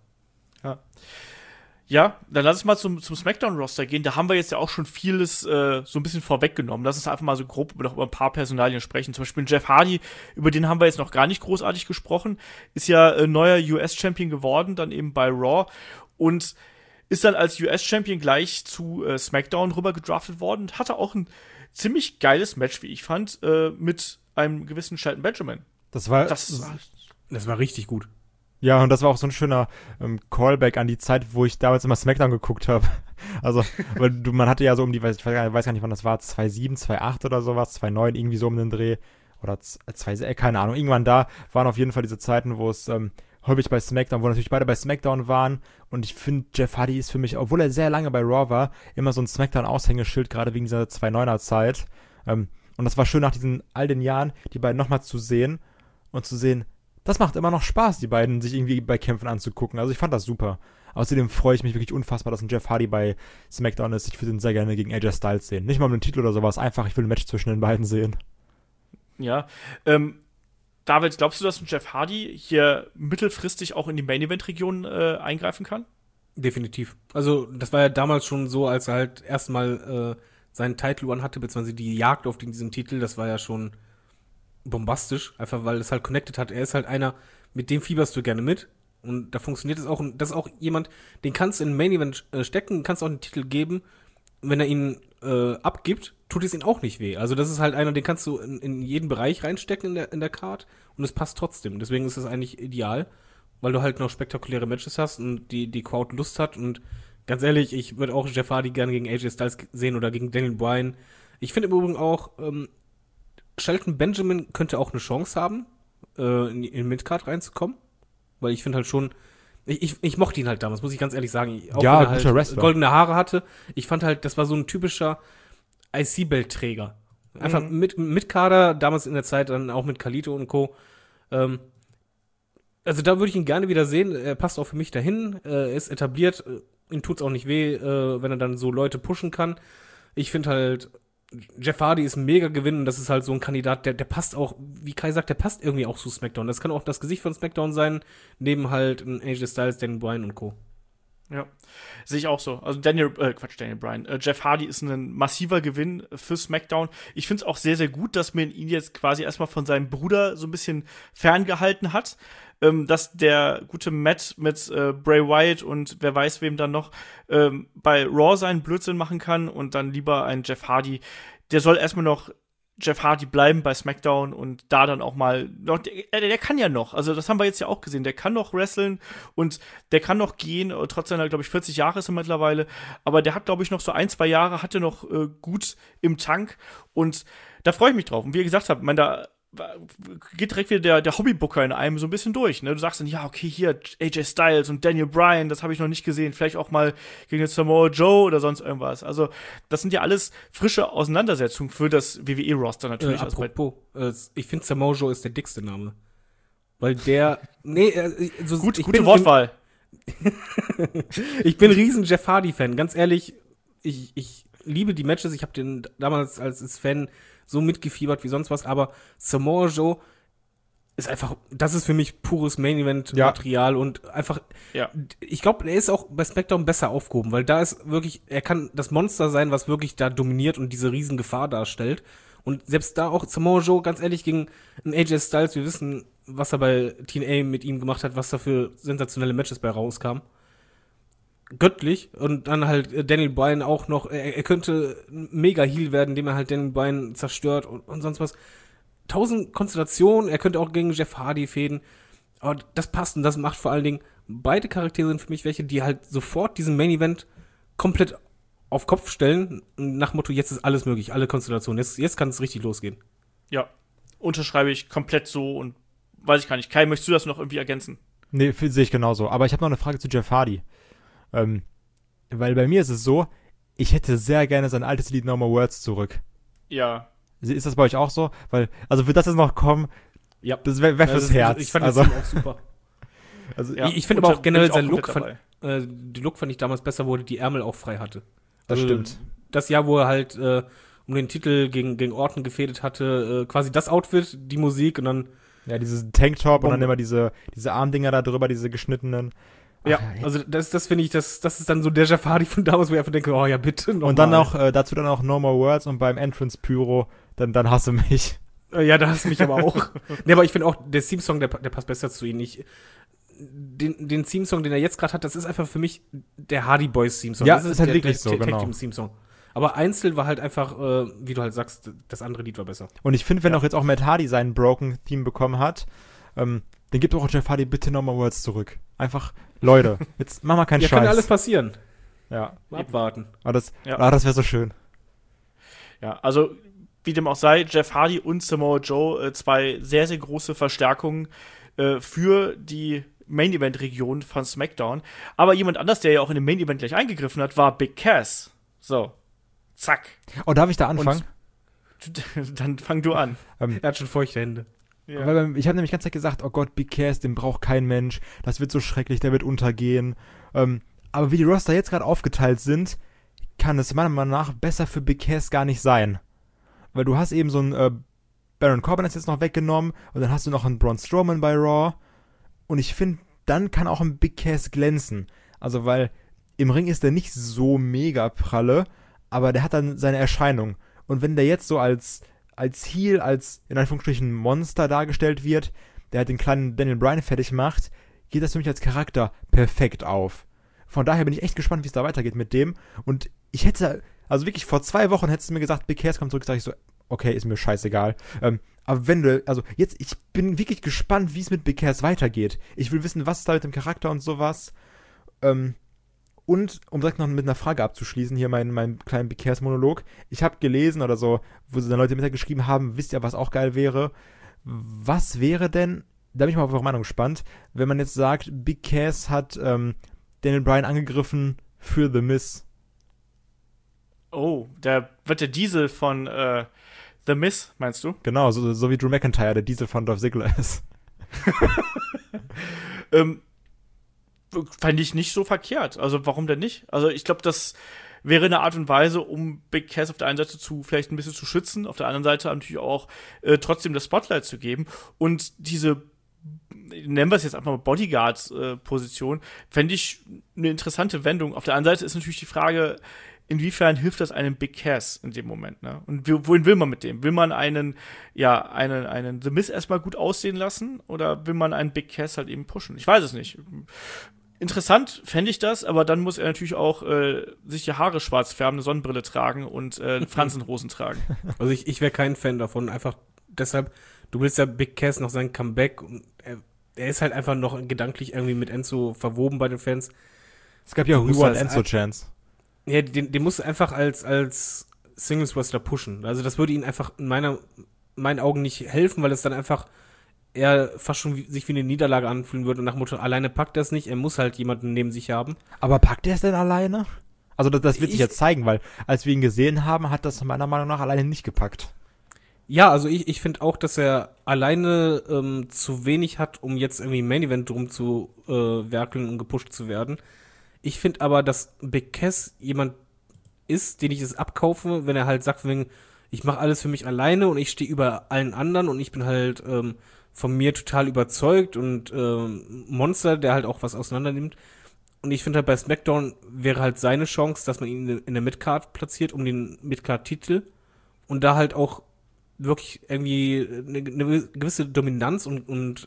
Ja, dann lass uns mal zum SmackDown-Roster gehen. Da haben wir jetzt ja auch schon vieles so ein bisschen vorweggenommen. Lass uns einfach mal so grob über ein paar Personalien sprechen. Zum Beispiel Jeff Hardy, über den haben wir jetzt noch gar nicht großartig gesprochen. Ist ja neuer US-Champion geworden, dann eben bei Raw. Und ist dann als US-Champion gleich zu SmackDown rüber gedraftet worden. Hatte auch ein ziemlich geiles Match, wie ich fand, mit einem gewissen Shelton Benjamin. Das war richtig gut. Ja, und das war auch so ein schöner Callback an die Zeit, wo ich damals immer SmackDown geguckt habe. Also, weil man hatte ja so um die, ich weiß gar nicht, wann das war, 2007, 2008 oder sowas, 2009, irgendwie so um den Dreh. Oder 2006, keine Ahnung. Irgendwann da waren auf jeden Fall diese Zeiten, wo es häufig bei SmackDown, wo natürlich beide bei SmackDown waren. Und ich finde, Jeff Hardy ist für mich, obwohl er sehr lange bei Raw war, immer so ein SmackDown-Aushängeschild, gerade wegen dieser 2009er-Zeit. Und das war schön, nach all den Jahren, die beiden nochmal zu sehen und zu sehen, das macht immer noch Spaß, die beiden sich irgendwie bei Kämpfen anzugucken. Also ich fand das super. Außerdem freue ich mich wirklich unfassbar, dass ein Jeff Hardy bei SmackDown ist. Ich würde ihn sehr gerne gegen AJ Styles sehen. Nicht mal um den Titel oder sowas, einfach, ich will ein Match zwischen den beiden sehen. Ja, David, glaubst du, dass ein Jeff Hardy hier mittelfristig auch in die Main-Event-Region eingreifen kann? Definitiv. Also das war ja damals schon so, als er halt erstmal seinen Title Run hatte, beziehungsweise die Jagd auf diesen Titel, das war ja schon bombastisch, einfach weil es halt connected hat. Er ist halt einer, mit dem fieberst du gerne mit und da funktioniert es auch. Und das ist auch jemand, den kannst du in den Main Event stecken, kannst auch einen Titel geben. Und wenn er ihn abgibt, tut es ihm auch nicht weh. Also das ist halt einer, den kannst du in jeden Bereich reinstecken in der Card und es passt trotzdem. Deswegen ist es eigentlich ideal, weil du halt noch spektakuläre Matches hast und die Crowd Lust hat. Und ganz ehrlich, ich würde auch Jeff Hardy gerne gegen AJ Styles sehen oder gegen Daniel Bryan. Ich finde im Übrigen auch, Shelton Benjamin könnte auch eine Chance haben, in Midcard reinzukommen, weil ich finde halt schon, ich mochte ihn halt damals, muss ich ganz ehrlich sagen, auch ja, wenn er halt Wrestler. Goldene Haare hatte. Ich fand halt, das war so ein typischer IC-Belt-Träger. Einfach mit Kader, damals in der Zeit dann auch mit Kalito und Co. Also da würde ich ihn gerne wieder sehen. Er passt auch für mich dahin. Er ist etabliert. Ihm tut's auch nicht weh, wenn er dann so Leute pushen kann. Ich finde halt, Jeff Hardy ist ein mega Gewinn und das ist halt so ein Kandidat, der passt auch, wie Kai sagt, der passt irgendwie auch zu SmackDown. Das kann auch das Gesicht von SmackDown sein, neben halt ein AJ Styles, Daniel Bryan und Co. Ja, sehe ich auch so. Also Daniel Bryan. Jeff Hardy ist ein massiver Gewinn für SmackDown. Ich finde es auch sehr, sehr gut, dass man ihn jetzt quasi erstmal von seinem Bruder so ein bisschen ferngehalten hat. Dass der gute Matt mit Bray Wyatt und wer weiß wem dann noch bei Raw seinen Blödsinn machen kann und dann lieber ein Jeff Hardy, der soll erstmal noch Jeff Hardy bleiben bei SmackDown und da dann auch mal noch, der kann ja noch, also das haben wir jetzt ja auch gesehen, der kann noch wresteln und der kann noch gehen, trotz seiner, glaube ich, 40 Jahre ist er mittlerweile, aber der hat, glaube ich, noch so 1-2 Jahre, hat er noch gut im Tank und da freue ich mich drauf. Und wie ihr gesagt habt, da geht direkt wieder der Hobbybooker in einem so ein bisschen durch, ne? Du sagst dann, ja, okay, hier AJ Styles und Daniel Bryan, das habe ich noch nicht gesehen. Vielleicht auch mal gegen den Samoa Joe oder sonst irgendwas. Also, das sind ja alles frische Auseinandersetzungen für das WWE-Roster natürlich. Apropos, ich finde Samoa Joe ist der dickste Name. Weil der, gute Wortwahl. Ich bin riesen Jeff Hardy-Fan. Ganz ehrlich, ich liebe die Matches. Ich habe den damals als Fan so mitgefiebert wie sonst was, aber Samoa Joe ist einfach, das ist für mich pures Main-Event-Material und einfach, ich glaube, er ist auch bei SmackDown besser aufgehoben, weil da ist wirklich, er kann das Monster sein, was wirklich da dominiert und diese riesen Gefahr darstellt. Und selbst da auch Samoa Joe, ganz ehrlich, gegen einen AJ Styles, wir wissen, was er bei TNA mit ihm gemacht hat, was da für sensationelle Matches bei rauskam. Göttlich. Und dann halt Daniel Bryan auch noch, er könnte mega Heel werden, indem er halt Daniel Bryan zerstört und sonst was. 1000 Konstellationen, er könnte auch gegen Jeff Hardy fäden. Aber das passt und das macht vor allen Dingen, beide Charaktere sind für mich welche, die halt sofort diesen Main Event komplett auf Kopf stellen, nach Motto, jetzt ist alles möglich, alle Konstellationen, jetzt kann es richtig losgehen. Ja, unterschreibe ich komplett so und weiß ich gar nicht. Kai, möchtest du das noch irgendwie ergänzen? Nee, sehe ich genauso. Aber ich habe noch eine Frage zu Jeff Hardy. Weil bei mir ist es so, ich hätte sehr gerne sein altes Lied No More Words zurück. Ja. Ist das bei euch auch so? Weil, also wird das jetzt noch kommen? Ja. Das wäre fürs Herz. Ich fand das auch super. Also ja, ich finde aber auch generell seinen Look, die Look fand ich damals besser, wo er die Ärmel auch frei hatte. Das stimmt. Das Jahr, wo er halt um den Titel gegen Orton gefädet hatte, quasi das Outfit, die Musik und dann ja, dieses Tanktop und dann immer diese Armdinger da drüber, diese geschnittenen. Ja, also das finde ich, das ist dann so der Jeff Hardy von damals, wo ich einfach denke, oh ja, bitte noch und dann auch, dazu dann auch No More Words und beim Entrance Pyro, dann hasse mich. Ja, da hasst mich aber auch. Nee, aber ich finde auch, der Theme-Song, der passt besser zu ihm. Den Theme-Song, den er jetzt gerade hat, das ist einfach für mich der Hardy Boys Theme-Song. Ja, das ist halt wirklich so, genau. Theme-Song. Aber einzeln war halt einfach, wie du halt sagst, das andere Lied war besser. Und ich finde, wenn auch jetzt auch Matt Hardy seinen Broken-Theme bekommen hat, dann gibt auch Jeff Hardy bitte No More Words zurück. Einfach, Leute, jetzt mach mal keinen Scheiß. Ja, kann alles passieren. Ja. Mal abwarten. Aber das wäre so schön. Ja, also, wie dem auch sei, Jeff Hardy und Samoa Joe, zwei sehr, sehr große Verstärkungen für die Main-Event-Region von SmackDown. Aber jemand anders, der ja auch in dem Main-Event gleich eingegriffen hat, war Big Cass. So. Zack. Oh, darf ich da anfangen? Dann fang du an. Er hat schon feuchte Hände. Ja. Weil ich habe nämlich ganz Zeit gesagt, oh Gott, Big Cass, den braucht kein Mensch, das wird so schrecklich, der wird untergehen. Aber wie die Roster jetzt gerade aufgeteilt sind, kann es meiner Meinung nach besser für Big Cass gar nicht sein. Weil du hast eben so einen Baron Corbin ist jetzt noch weggenommen und dann hast du noch einen Braun Strowman bei Raw und ich finde, dann kann auch ein Big Cass glänzen. Also weil im Ring ist der nicht so mega pralle, aber der hat dann seine Erscheinung. Und wenn der jetzt so als Heel, als in Anführungsstrichen Monster dargestellt wird, der halt den kleinen Daniel Bryan fertig macht, geht das für mich als Charakter perfekt auf. Von daher bin ich echt gespannt, wie es da weitergeht mit dem. Und ich hätte, also wirklich vor 2 Wochen hättest du mir gesagt, Big Cass kommt zurück, sag ich so, okay, ist mir scheißegal. Aber wenn du, also jetzt, ich bin wirklich gespannt, wie es mit Big Cass weitergeht. Ich will wissen, was ist da mit dem Charakter und sowas. Und um direkt noch mit einer Frage abzuschließen, hier mein kleinen Big Cass-Monolog. Ich habe gelesen oder so, wo sie dann Leute mitgeschrieben haben, wisst ihr, was auch geil wäre? Was wäre denn, da bin ich mal auf eure Meinung gespannt, wenn man jetzt sagt, Big Cass hat Daniel Bryan angegriffen für The Miz. Oh, da wird der Diesel von The Miz, meinst du? Genau, so wie Drew McIntyre der Diesel von Dolph Ziggler ist. Fände ich nicht so verkehrt. Also warum denn nicht? Also ich glaube, das wäre eine Art und Weise, um Big Cass auf der einen Seite vielleicht ein bisschen zu schützen, auf der anderen Seite natürlich auch trotzdem das Spotlight zu geben. Und diese, nennen wir es jetzt einfach mal Bodyguard-Position, fände ich eine interessante Wendung. Auf der anderen Seite ist natürlich die Frage, inwiefern hilft das einem Big Cass in dem Moment, ne? Und wohin will man mit dem? Will man einen The Miz erstmal gut aussehen lassen oder will man einen Big Cass halt eben pushen? Ich weiß es nicht. interessant fände ich das, aber dann muss er natürlich auch sich die Haare schwarz färben, eine Sonnenbrille tragen und Fransenhosen tragen. Also ich wäre kein Fan davon, einfach deshalb, du willst ja Big Cass noch sein Comeback und er ist halt einfach noch gedanklich irgendwie mit Enzo verwoben bei den Fans. Es gab ja auch Du musst Reward als Enzo-Chance. Ja, den musst du einfach als Singles-Wrestler pushen. Also das würde ihn einfach in meinen Augen nicht helfen, weil es dann einfach eher fast schon sich wie eine Niederlage anfühlen würde und nach dem Motto, alleine packt er es nicht, er muss halt jemanden neben sich haben. Aber packt er es denn alleine? Also das wird sich jetzt zeigen, weil als wir ihn gesehen haben, hat das meiner Meinung nach alleine nicht gepackt. Ja, also ich finde auch, dass er alleine zu wenig hat, um jetzt irgendwie im Main Event drum zu werkeln und gepusht zu werden. Ich finde aber, dass Big Cass jemand ist, den ich es abkaufe, wenn er halt sagt, ich mache alles für mich alleine und ich stehe über allen anderen und ich bin halt von mir total überzeugt und Monster, der halt auch was auseinander nimmt. Und ich finde halt bei SmackDown wäre halt seine Chance, dass man ihn in der Midcard platziert, um den Midcard-Titel und da halt auch wirklich irgendwie eine gewisse Dominanz und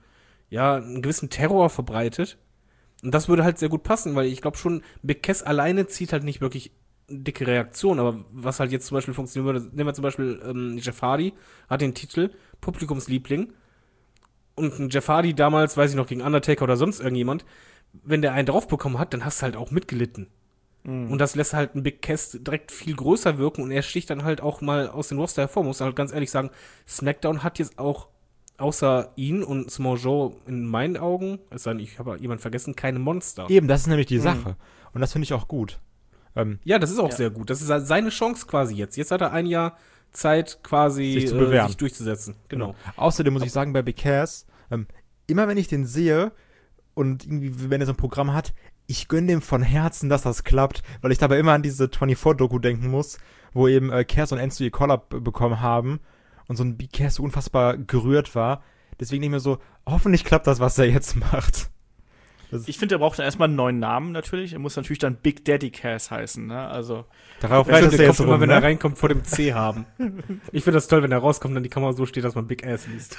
einen gewissen Terror verbreitet. Und das würde halt sehr gut passen, weil ich glaube schon, Big Cass alleine zieht halt nicht wirklich dicke Reaktion, aber was halt jetzt zum Beispiel funktionieren würde, nehmen wir zum Beispiel Jeff Hardy, hat den Titel Publikumsliebling und ein Jeff Hardy damals, weiß ich noch, gegen Undertaker oder sonst irgendjemand, wenn der einen drauf bekommen hat, dann hast du halt auch mitgelitten. Und das lässt halt einen Big Cass direkt viel größer wirken und er sticht dann halt auch mal aus dem Roster hervor. Muss halt ganz ehrlich sagen, SmackDown hat jetzt auch außer ihn und Samoa Joe in meinen Augen, es sei denn, ich habe jemanden vergessen, keine Monster. Eben, das ist nämlich die Sache. Und das finde ich auch gut. Ja, das ist auch sehr gut. Das ist seine Chance quasi jetzt. Jetzt hat er ein Jahr Zeit quasi sich zu bewähren. sich durchzusetzen. Genau. Außerdem muss ich sagen, bei Big Cass, immer wenn ich den sehe und irgendwie, wenn er so ein Programm hat, ich gönne dem von Herzen, dass das klappt, weil ich dabei immer an diese 24-Doku denken muss, wo eben Cass und Enzo ihr Call-Up bekommen haben und so ein Big Cass so unfassbar gerührt war. Deswegen denke ich mir so, hoffentlich klappt das, was er jetzt macht. Ich finde, er braucht dann erstmal einen neuen Namen natürlich. Er muss natürlich dann Big Daddy Cass heißen, ne? Also. Darauf Ja, reitet der er Kopf jetzt immer, rum, wenn ne? er reinkommt, vor dem C haben. Ich finde das toll, wenn er rauskommt, dann die Kamera so steht, dass man Big Ass liest.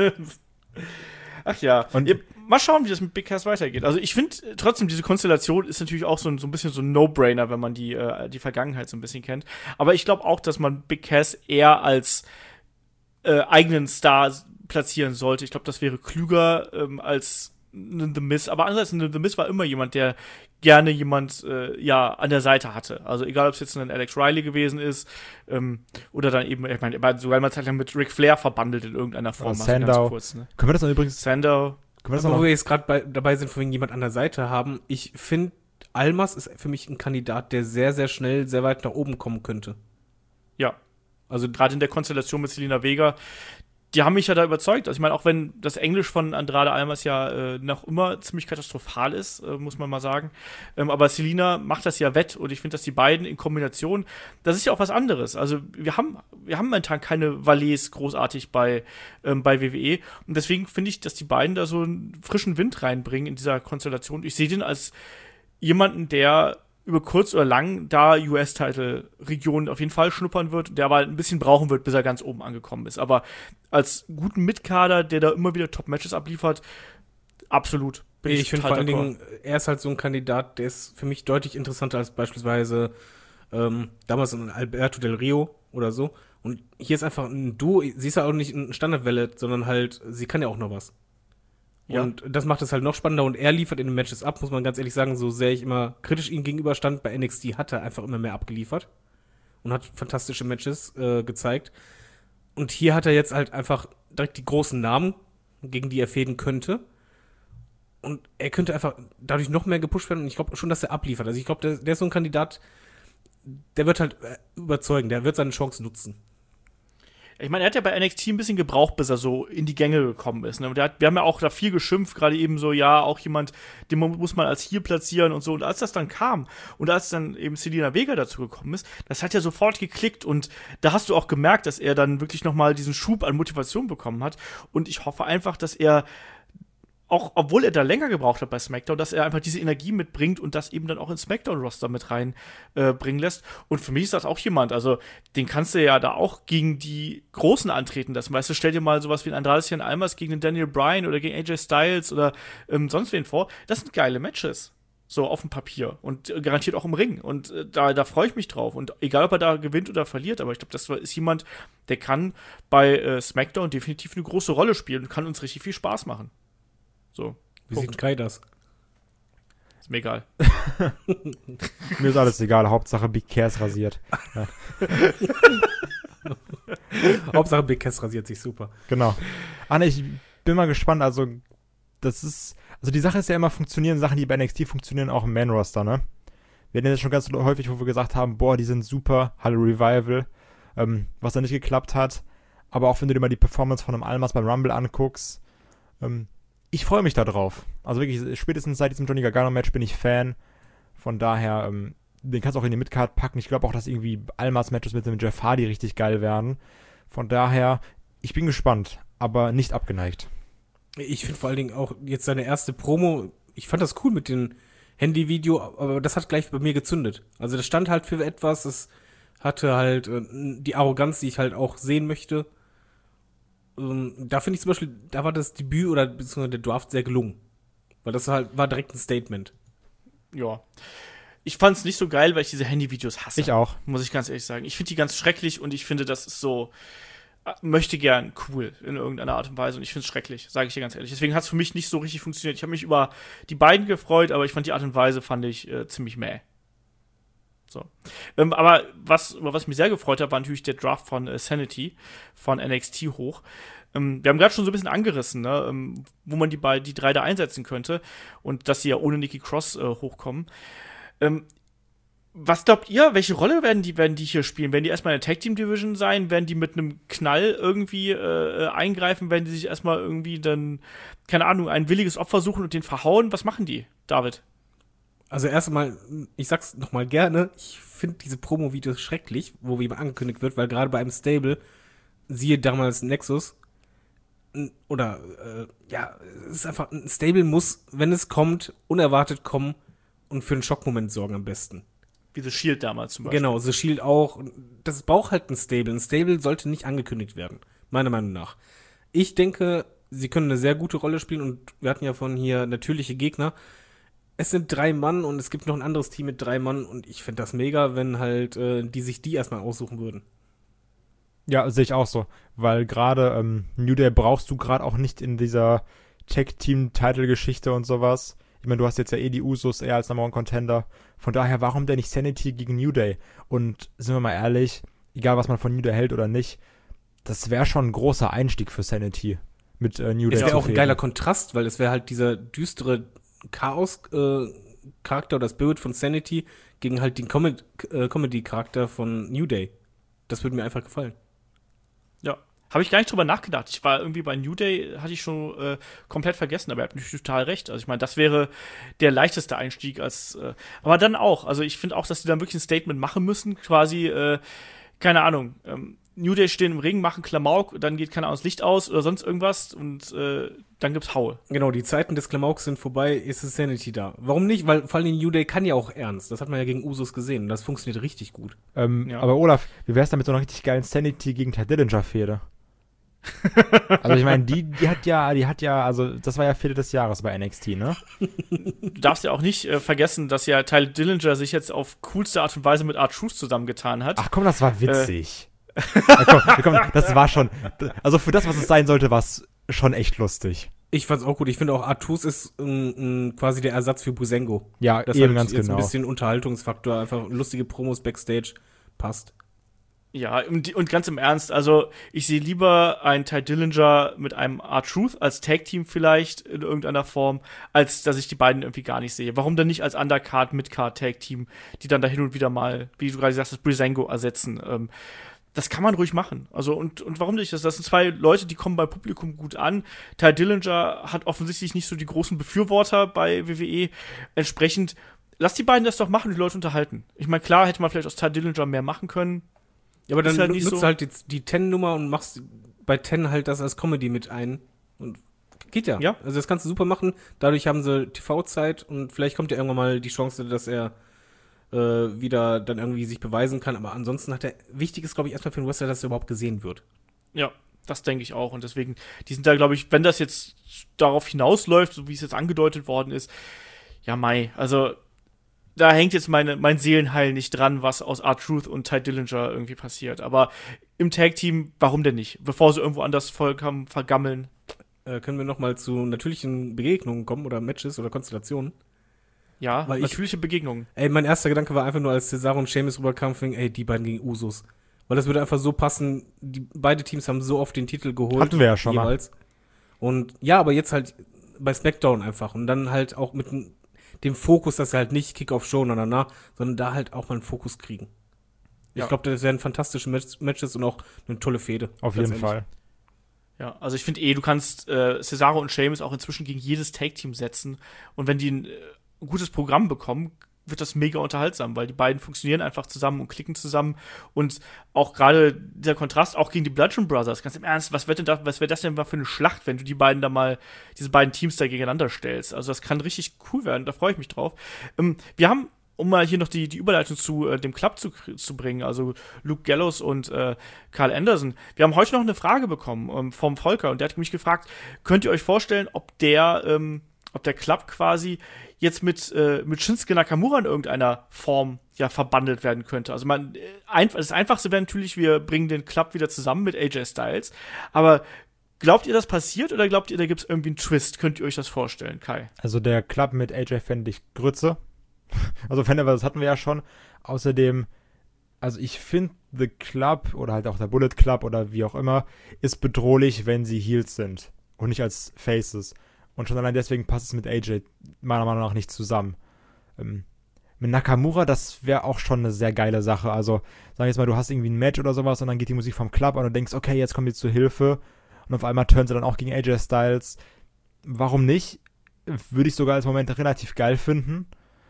Ach ja. Und mal schauen, wie das mit Big Cass weitergeht. Also ich finde trotzdem, diese Konstellation ist natürlich auch so ein bisschen so ein No-Brainer, wenn man die Vergangenheit so ein bisschen kennt. Aber ich glaube auch, dass man Big Cass eher als eigenen Star platzieren sollte. Ich glaube, das wäre klüger als The Miz. Aber andererseits, The Miz war immer jemand, der gerne jemand an der Seite hatte. Also egal, ob es jetzt ein Alex Riley gewesen ist oder dann eben, ich meine, er war sogar mal Zeit lang mit Ric Flair verbandelt in irgendeiner Form. Also Sandow. ganz kurz, ne? Können wir das dann übrigens... Sandow. Können wir das Also, noch wo wir jetzt gerade dabei sind, von wegen jemand an der Seite haben, ich finde, Almas ist für mich ein Kandidat, der sehr, sehr schnell sehr weit nach oben kommen könnte. Ja. Also gerade in der Konstellation mit Selena Vega, die haben mich ja da überzeugt. Also ich meine, auch wenn das Englisch von Andrade Almas ja noch immer ziemlich katastrophal ist, muss man mal sagen. Aber Selena macht das ja wett und ich finde, dass die beiden in Kombination, das ist ja auch was anderes. Also wir haben momentan keine Valets großartig bei WWE und deswegen finde ich, dass die beiden da so einen frischen Wind reinbringen in dieser Konstellation. Ich sehe den als jemanden, der über kurz oder lang da US-Title-Regionen auf jeden Fall schnuppern wird, der aber ein bisschen brauchen wird, bis er ganz oben angekommen ist. Aber als guten Mitkader, der da immer wieder Top-Matches abliefert, absolut. Ich finde vor allen Dingen, er ist halt so ein Kandidat, der ist für mich deutlich interessanter als beispielsweise damals ein Alberto Del Rio oder so. Und hier ist einfach ein Duo, sie ist ja auch nicht ein Standardwelle, sondern halt, sie kann ja auch noch was. Ja. Und das macht es halt noch spannender und er liefert in den Matches ab, muss man ganz ehrlich sagen, so sehr ich immer kritisch ihm gegenüberstand, bei NXT hat er einfach immer mehr abgeliefert und hat fantastische Matches gezeigt. Und hier hat er jetzt halt einfach direkt die großen Namen, gegen die er fäden könnte. Und er könnte einfach dadurch noch mehr gepusht werden und ich glaube schon, dass er abliefert. Also ich glaube, der ist so ein Kandidat, der wird halt überzeugen, der wird seine Chance nutzen. Ich meine, er hat ja bei NXT ein bisschen gebraucht, bis er so in die Gänge gekommen ist. Ne? Wir haben ja auch da viel geschimpft, gerade eben so, ja, auch jemand, den muss man als Heel platzieren und so. Und als das dann kam und als dann eben Selena Vega dazu gekommen ist, das hat ja sofort geklickt und da hast du auch gemerkt, dass er dann wirklich nochmal diesen Schub an Motivation bekommen hat. Und ich hoffe einfach, dass er auch obwohl er da länger gebraucht hat bei SmackDown, dass er einfach diese Energie mitbringt und das eben dann auch ins SmackDown-Roster mit rein bringen lässt. Und für mich ist das auch jemand, also den kannst du ja da auch gegen die Großen antreten lassen. Weißt du, stell dir mal sowas wie ein Andrade Cien Almas gegen den Daniel Bryan oder gegen AJ Styles oder sonst wen vor. Das sind geile Matches. So auf dem Papier und garantiert auch im Ring. Und da freue ich mich drauf. Und egal, ob er da gewinnt oder verliert, aber ich glaube, das ist jemand, der kann bei SmackDown definitiv eine große Rolle spielen und kann uns richtig viel Spaß machen. So. Wie sieht Kai das? Ist mir egal. Mir ist alles egal. Hauptsache Big Cass rasiert. Ja. Hauptsache Big Cass rasiert sich super. Genau. Anne, ich bin mal gespannt. Also die Sache ist ja immer, funktionieren Sachen, die bei NXT funktionieren, auch im Main-Roster, ne? Wir hatten das schon ganz häufig, wo wir gesagt haben, boah, die sind super, Halle Revival, was da nicht geklappt hat. Aber auch wenn du dir mal die Performance von einem Almas beim Rumble anguckst, ich freue mich da drauf. Also wirklich, spätestens seit diesem Johnny Gargano-Match bin ich Fan. Von daher, den kannst du auch in die Midcard packen. Ich glaube auch, dass irgendwie Almas-Matches mit dem Jeff Hardy richtig geil werden. Von daher, ich bin gespannt, aber nicht abgeneigt. Ich finde vor allen Dingen auch jetzt seine erste Promo, ich fand das cool mit dem Handyvideo, aber das hat gleich bei mir gezündet. Also das stand halt für etwas, es hatte halt die Arroganz, die ich halt auch sehen möchte. Da finde ich zum Beispiel, da war das Debüt oder beziehungsweise der Draft sehr gelungen. Weil das halt war direkt ein Statement. Ja. Ich fand's nicht so geil, weil ich diese Handyvideos hasse. Ich auch. Muss ich ganz ehrlich sagen. Ich finde die ganz schrecklich und ich finde, das ist so möchte gern cool in irgendeiner Art und Weise und ich finde es schrecklich, sage ich dir ganz ehrlich. Deswegen hat es für mich nicht so richtig funktioniert. Ich habe mich über die beiden gefreut, aber ich fand die Art und Weise ziemlich mäh. So. Aber über was mich sehr gefreut hat, war natürlich der Draft von Sanity von NXT hoch. Wir haben gerade schon so ein bisschen angerissen, ne, wo man die drei da einsetzen könnte und dass sie ja ohne Nikki Cross hochkommen. Was glaubt ihr, welche Rolle werden die hier spielen? Werden die erstmal in der Tag-Team-Division sein? Werden die mit einem Knall irgendwie eingreifen? Werden die sich erstmal irgendwie dann, keine Ahnung, ein williges Opfer suchen und den verhauen? Was machen die, David? Also erst einmal, ich sag's nochmal gerne, ich finde diese Promo-Videos schrecklich, wo wie angekündigt wird, weil gerade bei einem Stable, siehe damals Nexus, oder, es ist einfach, ein Stable muss, wenn es kommt, unerwartet kommen und für einen Schockmoment sorgen am besten. Wie The Shield damals zum Beispiel. Genau, The Shield auch. Das braucht halt ein Stable. Ein Stable sollte nicht angekündigt werden, meiner Meinung nach. Ich denke, sie können eine sehr gute Rolle spielen und wir hatten ja von hier natürliche Gegner. Es sind 3 Mann und es gibt noch ein anderes Team mit 3 Mann und ich fände das mega, wenn halt die sich die erstmal aussuchen würden. Ja, sehe ich auch so, weil gerade New Day brauchst du gerade auch nicht in dieser Tag-Team-Title-Geschichte und sowas. Ich meine, du hast jetzt ja die Usos eher als Number One Contender. Von daher, warum denn nicht Sanity gegen New Day? Und sind wir mal ehrlich, egal was man von New Day hält oder nicht, das wäre schon ein großer Einstieg für Sanity mit New Day. Es wäre auch ein geiler Kontrast, weil es wäre halt dieser düstere Chaos-Charakter oder Spirit von Sanity gegen halt den Comedy-Charakter von New Day. Das würde mir einfach gefallen. Ja. Habe ich gar nicht drüber nachgedacht. Ich war irgendwie bei New Day, hatte ich schon komplett vergessen, aber ihr habt natürlich total recht. Also ich meine, das wäre der leichteste Einstieg aber dann auch. Also ich finde auch, dass die dann wirklich ein Statement machen müssen, quasi, keine Ahnung, New Day stehen im Ring, machen Klamauk, dann geht, keine Ahnung, das Licht aus oder sonst irgendwas und dann gibt's Haue. Genau, die Zeiten des Klamauks sind vorbei, ist es Sanity da. Warum nicht? Weil vor allem New Day kann ja auch ernst. Das hat man ja gegen Usos gesehen und das funktioniert richtig gut. Ja. Aber Olaf, wie wär's damit so einer richtig geilen Sanity gegen Ty Dillinger-Fehde? Also ich meine, die hat ja, also das war ja Fehde des Jahres bei NXT, ne? Du darfst ja auch nicht vergessen, dass ja Ty Dillinger sich jetzt auf coolste Art und Weise mit R-Truth zusammengetan hat. Ach komm, das war witzig. Komm, das war schon, also für das, was es sein sollte, war es schon echt lustig. Ich fand's auch gut. Ich finde auch, R-Truth ist quasi der Ersatz für Busengo. Ja, das eben hat ganz jetzt genau. Ein bisschen Unterhaltungsfaktor, einfach lustige Promos Backstage, passt. Ja, und ganz im Ernst, also ich sehe lieber einen Ty Dillinger mit einem R-Truth als Tag-Team vielleicht in irgendeiner Form, als dass ich die beiden irgendwie gar nicht sehe. Warum denn nicht als Undercard, Midcard, Tag-Team, die dann da hin und wieder mal, wie du gerade sagst, das Breezango ersetzen. Das kann man ruhig machen. Also und warum nicht? Das sind 2 Leute, die kommen beim Publikum gut an. Ty Dillinger hat offensichtlich nicht so die großen Befürworter bei WWE. Entsprechend, lass die beiden das doch machen, die Leute unterhalten. Ich meine, klar hätte man vielleicht aus Ty Dillinger mehr machen können. Ja, aber dann halt nutzt so halt die 10-Nummer und machst bei 10 halt das als Comedy mit ein und Geht ja. Ja? Also das kannst du super machen. Dadurch haben sie TV-Zeit und vielleicht kommt ja irgendwann mal die Chance, dass er wieder dann irgendwie sich beweisen kann. Aber ansonsten wichtig ist, glaube ich, erstmal für den Wrestler, dass er überhaupt gesehen wird. Ja, das denke ich auch. Und deswegen, die sind da, glaube ich, wenn das jetzt darauf hinausläuft, so wie es jetzt angedeutet worden ist, ja, also da hängt jetzt mein Seelenheil nicht dran, was aus R-Truth und Ty Dillinger irgendwie passiert. Aber im Tag-Team, warum denn nicht? Bevor sie irgendwo anders vollkommen vergammeln. Können wir noch mal zu natürlichen Begegnungen kommen oder Matches oder Konstellationen? Ja, Weil natürliche Begegnungen. Ey, mein erster Gedanke war einfach nur, als Cesaro und Sheamus rüberkamen, ey, die beiden gegen Usos. Weil das würde einfach so passen, beide Teams haben so oft den Titel geholt. Hatten wir ja schon jeweils. Mal. Und ja, aber jetzt halt bei SmackDown einfach. Und dann halt auch mit dem Fokus, dass sie halt nicht Kick-Off-Show sondern da halt auch mal einen Fokus kriegen. Ja. Ich glaube, das wären fantastische Matches und auch eine tolle Fehde. Auf jeden Fall. Ja, also ich finde du kannst Cesaro und Sheamus auch inzwischen gegen jedes Tag-Team setzen. Und wenn die ein gutes Programm bekommen, wird das mega unterhaltsam, weil die beiden funktionieren einfach zusammen und klicken zusammen. Und auch gerade dieser Kontrast, auch gegen die Bludgeon Brothers, ganz im Ernst, was wäre das denn mal für eine Schlacht, wenn du diese beiden Teams da gegeneinander stellst? Also das kann richtig cool werden, da freue ich mich drauf. Wir haben, um mal hier noch die Überleitung zu dem Club zu bringen, also Luke Gallows und Carl Anderson. Wir haben heute noch eine Frage bekommen vom Volker und der hat mich gefragt, könnt ihr euch vorstellen, ob der Club quasi jetzt mit Shinsuke Nakamura in irgendeiner Form ja verbandelt werden könnte. Also das Einfachste wäre natürlich, wir bringen den Club wieder zusammen mit AJ Styles. Aber glaubt ihr, das passiert oder glaubt ihr, da gibt es irgendwie einen Twist? Könnt ihr euch das vorstellen, Kai? Also der Club mit AJ fände ich Grütze. Also das hatten wir ja schon. Außerdem, also ich finde, The Club oder halt auch der Bullet Club oder wie auch immer, ist bedrohlich, wenn sie Heels sind und nicht als Faces. Und schon allein deswegen passt es mit AJ meiner Meinung nach nicht zusammen. Mit Nakamura, das wäre auch schon eine sehr geile Sache. Also, sag jetzt mal, du hast irgendwie ein Match oder sowas und dann geht die Musik vom Club an und du denkst, okay, jetzt kommen die zur Hilfe. Und auf einmal turnen sie dann auch gegen AJ Styles. Warum nicht? Würde ich sogar als Moment relativ geil finden.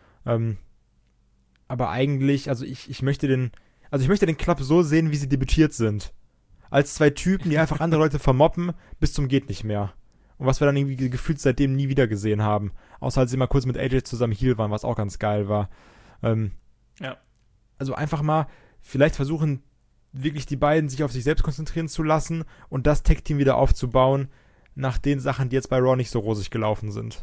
Aber eigentlich, also ich möchte den Club so sehen, wie sie debütiert sind. Als zwei Typen, die einfach andere Leute vermoppen, bis zum geht nicht mehr. Und was wir dann irgendwie gefühlt seitdem nie wieder gesehen haben. Außer als sie mal kurz mit AJ zusammen Heel waren, was auch ganz geil war. Ja. Also einfach mal vielleicht versuchen, wirklich die beiden sich auf sich selbst konzentrieren zu lassen und das Tag-Team wieder aufzubauen, nach den Sachen, die jetzt bei Raw nicht so rosig gelaufen sind.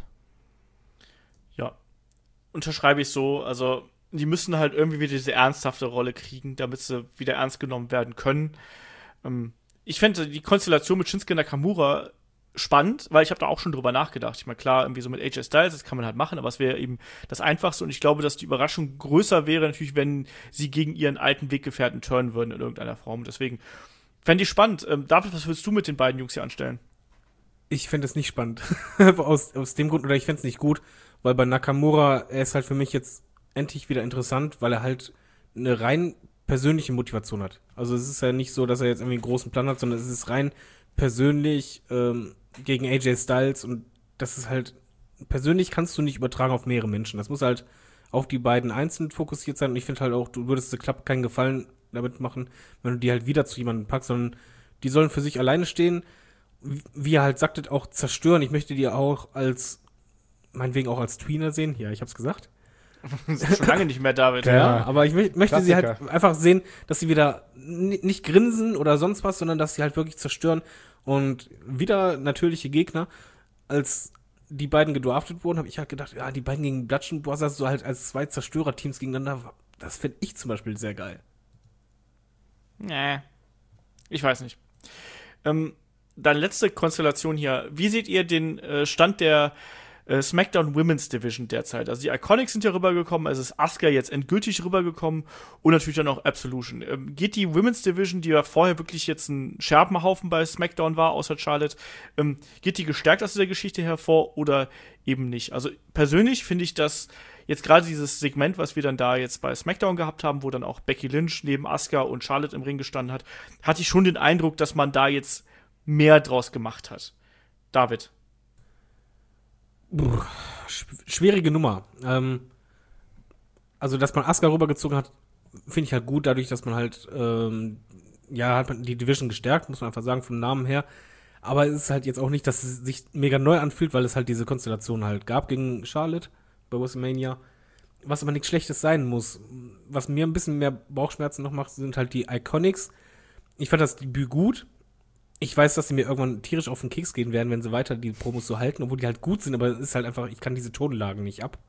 Ja. Unterschreibe ich so. Also, die müssen halt irgendwie wieder diese ernsthafte Rolle kriegen, damit sie wieder ernst genommen werden können. Ich fände die Konstellation mit Shinsuke Nakamura spannend, weil ich habe da auch schon drüber nachgedacht. Ich meine, klar, irgendwie so mit AJ Styles, das kann man halt machen, aber es wäre eben das Einfachste und ich glaube, dass die Überraschung größer wäre natürlich, wenn sie gegen ihren alten Weggefährten turnen würden in irgendeiner Form. Deswegen fände ich spannend. David, was würdest du mit den beiden Jungs hier anstellen? Ich fände es nicht spannend. aus dem Grund, oder ich fände es nicht gut, weil bei Nakamura, er ist halt für mich jetzt endlich wieder interessant, weil er halt eine rein persönliche Motivation hat. Also es ist ja nicht so, dass er jetzt irgendwie einen großen Plan hat, sondern es ist rein persönlich gegen AJ Styles und das ist halt, persönlich kannst du nicht übertragen auf mehrere Menschen. Das muss halt auf die beiden einzeln fokussiert sein und ich finde halt auch, du würdest The Club keinen Gefallen damit machen, wenn du die halt wieder zu jemandem packst, sondern die sollen für sich alleine stehen, wie er halt sagte, auch zerstören. Ich möchte die auch meinetwegen auch als Tweener sehen. Ja, ich hab's gesagt. Das ist schon lange nicht mehr, David. Ja, aber ich möchte Klassiker. sie halt einfach sehen, dass sie wieder nicht grinsen oder sonst was, sondern dass sie halt wirklich zerstören und wieder natürliche Gegner. Als die beiden gedraftet wurden, habe ich halt gedacht, ja, die beiden gegen Bludgeon Brothers so halt als zwei Zerstörerteams gegeneinander, das finde ich zum Beispiel sehr geil. Nee. Ich weiß nicht. Dann letzte Konstellation hier. Wie seht ihr den Stand der SmackDown Women's Division derzeit? Also die Iconics sind ja rübergekommen, es ist Asuka jetzt endgültig rübergekommen und natürlich dann auch Absolution. Geht die Women's Division, die ja vorher wirklich jetzt ein Scherbenhaufen bei SmackDown war, außer Charlotte, geht die gestärkt aus dieser Geschichte hervor oder eben nicht? Also persönlich finde ich, dass jetzt gerade dieses Segment, was wir dann da jetzt bei SmackDown gehabt haben, wo dann auch Becky Lynch neben Asuka und Charlotte im Ring gestanden hat, hatte ich schon den Eindruck, dass man da jetzt mehr draus gemacht hat. David? Schwierige Nummer. Also, dass man Asuka rübergezogen hat, finde ich halt gut, dadurch, dass man halt, hat man die Division gestärkt, muss man einfach sagen, vom Namen her. Aber es ist halt jetzt auch nicht, dass es sich mega neu anfühlt, weil es halt diese Konstellation halt gab gegen Charlotte bei WrestleMania. Was aber nichts Schlechtes sein muss. Was mir ein bisschen mehr Bauchschmerzen noch macht, sind halt die Iconics. Ich fand das Debüt gut. Ich weiß, dass sie mir irgendwann tierisch auf den Keks gehen werden, wenn sie weiter die Promos so halten, obwohl die halt gut sind, aber es ist halt einfach, ich kann diese Tonlagen nicht ab.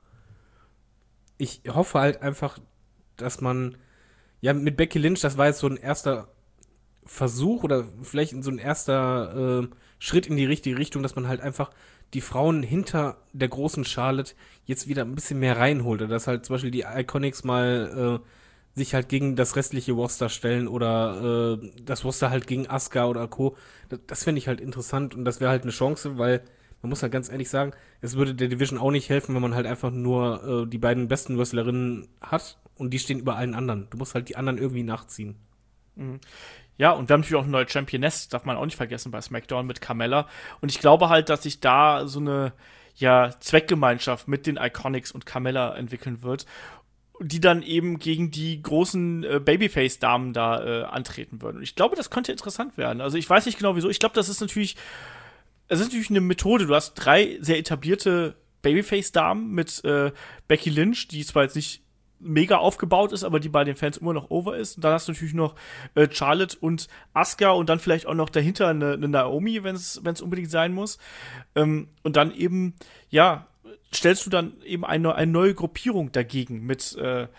Ich hoffe halt einfach, dass man, ja, mit Becky Lynch, das war jetzt so ein erster Versuch oder vielleicht so ein erster Schritt in die richtige Richtung, dass man halt einfach die Frauen hinter der großen Charlotte jetzt wieder ein bisschen mehr reinholt. Oder dass halt zum Beispiel die Iconics mal sich halt gegen das restliche Roster stellen oder das Roster halt gegen Asuka oder Co. Das fände ich halt interessant und das wäre halt eine Chance, weil man muss halt ganz ehrlich sagen, es würde der Division auch nicht helfen, wenn man halt einfach nur die beiden besten Wrestlerinnen hat und die stehen über allen anderen. Du musst halt die anderen irgendwie nachziehen. Mhm. Ja, und wir haben natürlich auch eine neue Championess, darf man auch nicht vergessen, bei SmackDown mit Carmella. Und ich glaube halt, dass sich da so eine, ja, Zweckgemeinschaft mit den Iconics und Carmella entwickeln wird, die dann eben gegen die großen Babyface-Damen da antreten würden. Und ich glaube, das könnte interessant werden. Also ich weiß nicht genau, wieso. Ich glaube, es ist natürlich eine Methode. Du hast 3 sehr etablierte Babyface-Damen mit Becky Lynch, die zwar jetzt nicht mega aufgebaut ist, aber die bei den Fans immer noch over ist. Und dann hast du natürlich noch Charlotte und Asuka und dann vielleicht auch noch dahinter eine Naomi, wenn es unbedingt sein muss. Und dann eben, ja, stellst du dann eben eine neue Gruppierung dagegen mit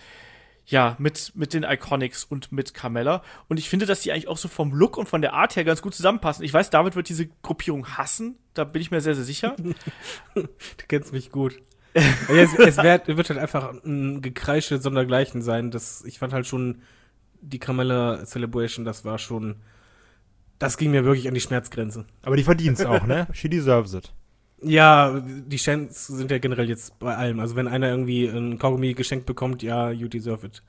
den Iconics und mit Carmella. Und ich finde, dass die eigentlich auch so vom Look und von der Art her ganz gut zusammenpassen. Ich weiß, David wird diese Gruppierung hassen. Da bin ich mir sehr, sehr sicher. Du kennst mich gut. Es wird halt einfach ein Gekreische sondergleichen sein. Ich fand halt schon die Carmella Celebration, das ging mir wirklich an die Schmerzgrenze. Aber die verdien's auch, ne? She deserves it. Ja, die Chants sind ja generell jetzt bei allem. Also wenn einer irgendwie ein Kaugummi geschenkt bekommt, ja, you deserve it.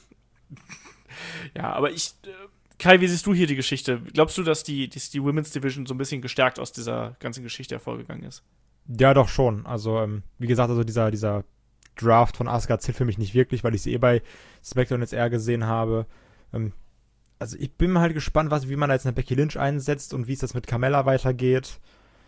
Ja, aber Kai, wie siehst du hier die Geschichte? Glaubst du, dass die Women's Division so ein bisschen gestärkt aus dieser ganzen Geschichte hervorgegangen ist? Ja, doch schon. Also, wie gesagt, also dieser Draft von Asuka zählt für mich nicht wirklich, weil ich sie bei SmackDown jetzt eher gesehen habe. Also, ich bin halt gespannt, wie man da jetzt eine Becky Lynch einsetzt und wie es das mit Carmella weitergeht.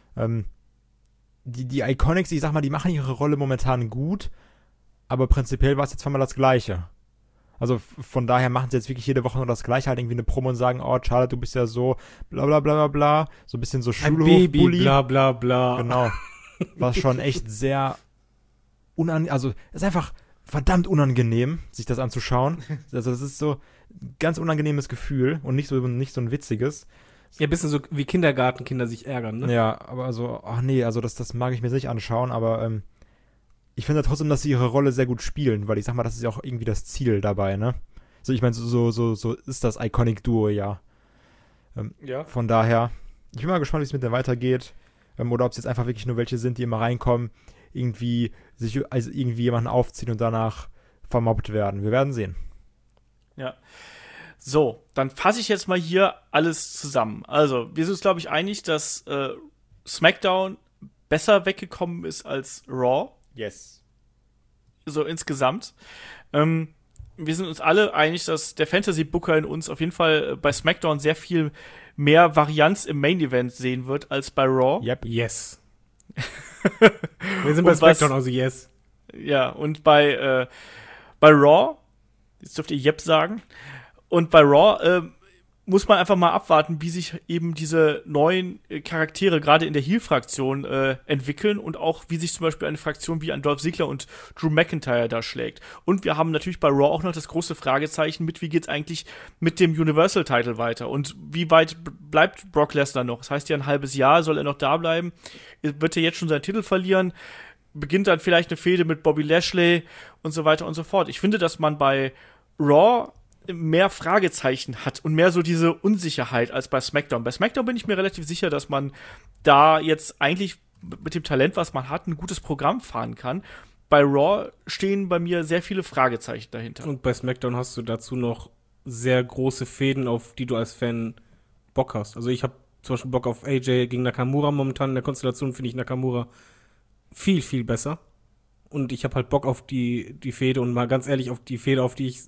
Die Iconics, ich sag mal, die machen ihre Rolle momentan gut, aber prinzipiell war es jetzt zweimal das Gleiche. Also von daher machen sie jetzt wirklich jede Woche nur das Gleiche, halt irgendwie eine Promo und sagen, oh, Charlotte, du bist ja so bla bla bla bla bla, so ein bisschen so Schulhof-Bully. Bla bla bla. Genau. Was schon echt sehr also es ist einfach verdammt unangenehm, sich das anzuschauen. Also das ist so ein ganz unangenehmes Gefühl und nicht so ein witziges. Ja, ein bisschen so wie Kindergartenkinder sich ärgern, ne? Ja, aber also, ach nee, also das mag ich mir nicht anschauen, aber ich finde trotzdem, dass sie ihre Rolle sehr gut spielen, weil ich sag mal, das ist ja auch irgendwie das Ziel dabei, ne? So, ich meine, so ist das Iconic-Duo, ja. Ja. Von daher, ich bin mal gespannt, wie es mit denen weitergeht. Oder ob es jetzt einfach wirklich nur welche sind, die immer reinkommen, irgendwie jemanden aufziehen und danach vermobbt werden. Wir werden sehen. Ja. So, dann fasse ich jetzt mal hier alles zusammen. Also, wir sind uns, glaube ich, einig, dass SmackDown besser weggekommen ist als Raw. Yes. So insgesamt. Wir sind uns alle einig, dass der Fantasy-Booker in uns auf jeden Fall bei SmackDown sehr viel mehr Varianz im Main-Event sehen wird als bei Raw. Yep. Yes. Wir sind bei SmackDown, also yes. Ja, und bei Raw, jetzt dürft ihr Yep sagen, und bei Raw muss man einfach mal abwarten, wie sich eben diese neuen Charaktere gerade in der Heel-Fraktion entwickeln und auch wie sich zum Beispiel eine Fraktion wie ein Dolph Ziggler und Drew McIntyre da schlägt. Und wir haben natürlich bei Raw auch noch das große Fragezeichen wie geht's eigentlich mit dem Universal-Title weiter und wie weit bleibt Brock Lesnar noch? Das heißt ja ein halbes Jahr, soll er noch da bleiben? Wird er jetzt schon seinen Titel verlieren? Beginnt dann vielleicht eine Fehde mit Bobby Lashley und so weiter und so fort. Ich finde, dass man bei Raw mehr Fragezeichen hat und mehr so diese Unsicherheit als bei SmackDown. Bei SmackDown bin ich mir relativ sicher, dass man da jetzt eigentlich mit dem Talent, was man hat, ein gutes Programm fahren kann. Bei Raw stehen bei mir sehr viele Fragezeichen dahinter. Und bei SmackDown hast du dazu noch sehr große Fäden, auf die du als Fan Bock hast. Also ich habe zum Beispiel Bock auf AJ gegen Nakamura momentan. In der Konstellation finde ich Nakamura viel, viel besser. Und ich habe halt Bock auf die Fehde und mal ganz ehrlich auf die Fehde, auf die ich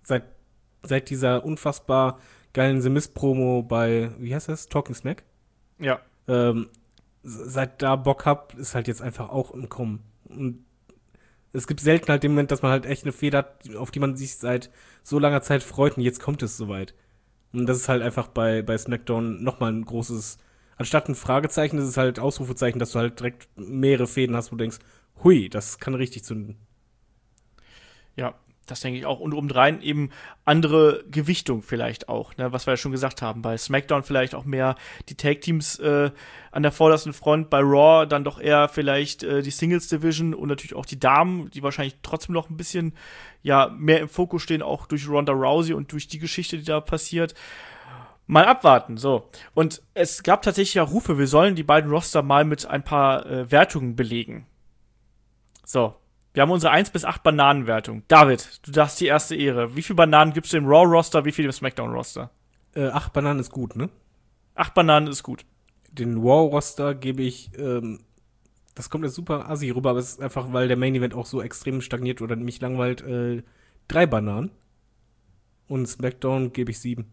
seit dieser unfassbar geilen The Miz-Promo bei, wie heißt das? Talking Smack? Ja. Seit da Bock hab, ist halt jetzt einfach auch im Kommen. Und es gibt selten halt den Moment, dass man halt echt eine Feder hat, auf die man sich seit so langer Zeit freut und jetzt kommt es soweit. Und das ist halt einfach bei SmackDown nochmal ein großes, anstatt ein Fragezeichen, ist es halt Ausrufezeichen, dass du halt direkt mehrere Fäden hast, wo du denkst, hui, das kann richtig zünden. Ja, das denke ich auch. Und obendrein eben andere Gewichtung vielleicht auch, ne? Was wir ja schon gesagt haben. Bei SmackDown vielleicht auch mehr die Tag-Teams an der vordersten Front, bei Raw dann doch eher vielleicht die Singles-Division und natürlich auch die Damen, die wahrscheinlich trotzdem noch ein bisschen mehr im Fokus stehen, auch durch Ronda Rousey und durch die Geschichte, die da passiert. Mal abwarten, so. Und es gab tatsächlich ja Rufe, wir sollen die beiden Roster mal mit ein paar Wertungen belegen. So. Wir haben unsere 1 bis 8 Bananenwertung. David, du darfst die erste Ehre. Wie viele Bananen gibst du im Raw-Roster, wie viele im SmackDown-Roster? 8 Bananen ist gut, ne? 8 Bananen ist gut. Den Raw-Roster gebe ich, das kommt jetzt super assi rüber, aber es ist einfach, weil der Main-Event auch so extrem stagniert oder mich langweilt, 3 Bananen. Und SmackDown gebe ich 7.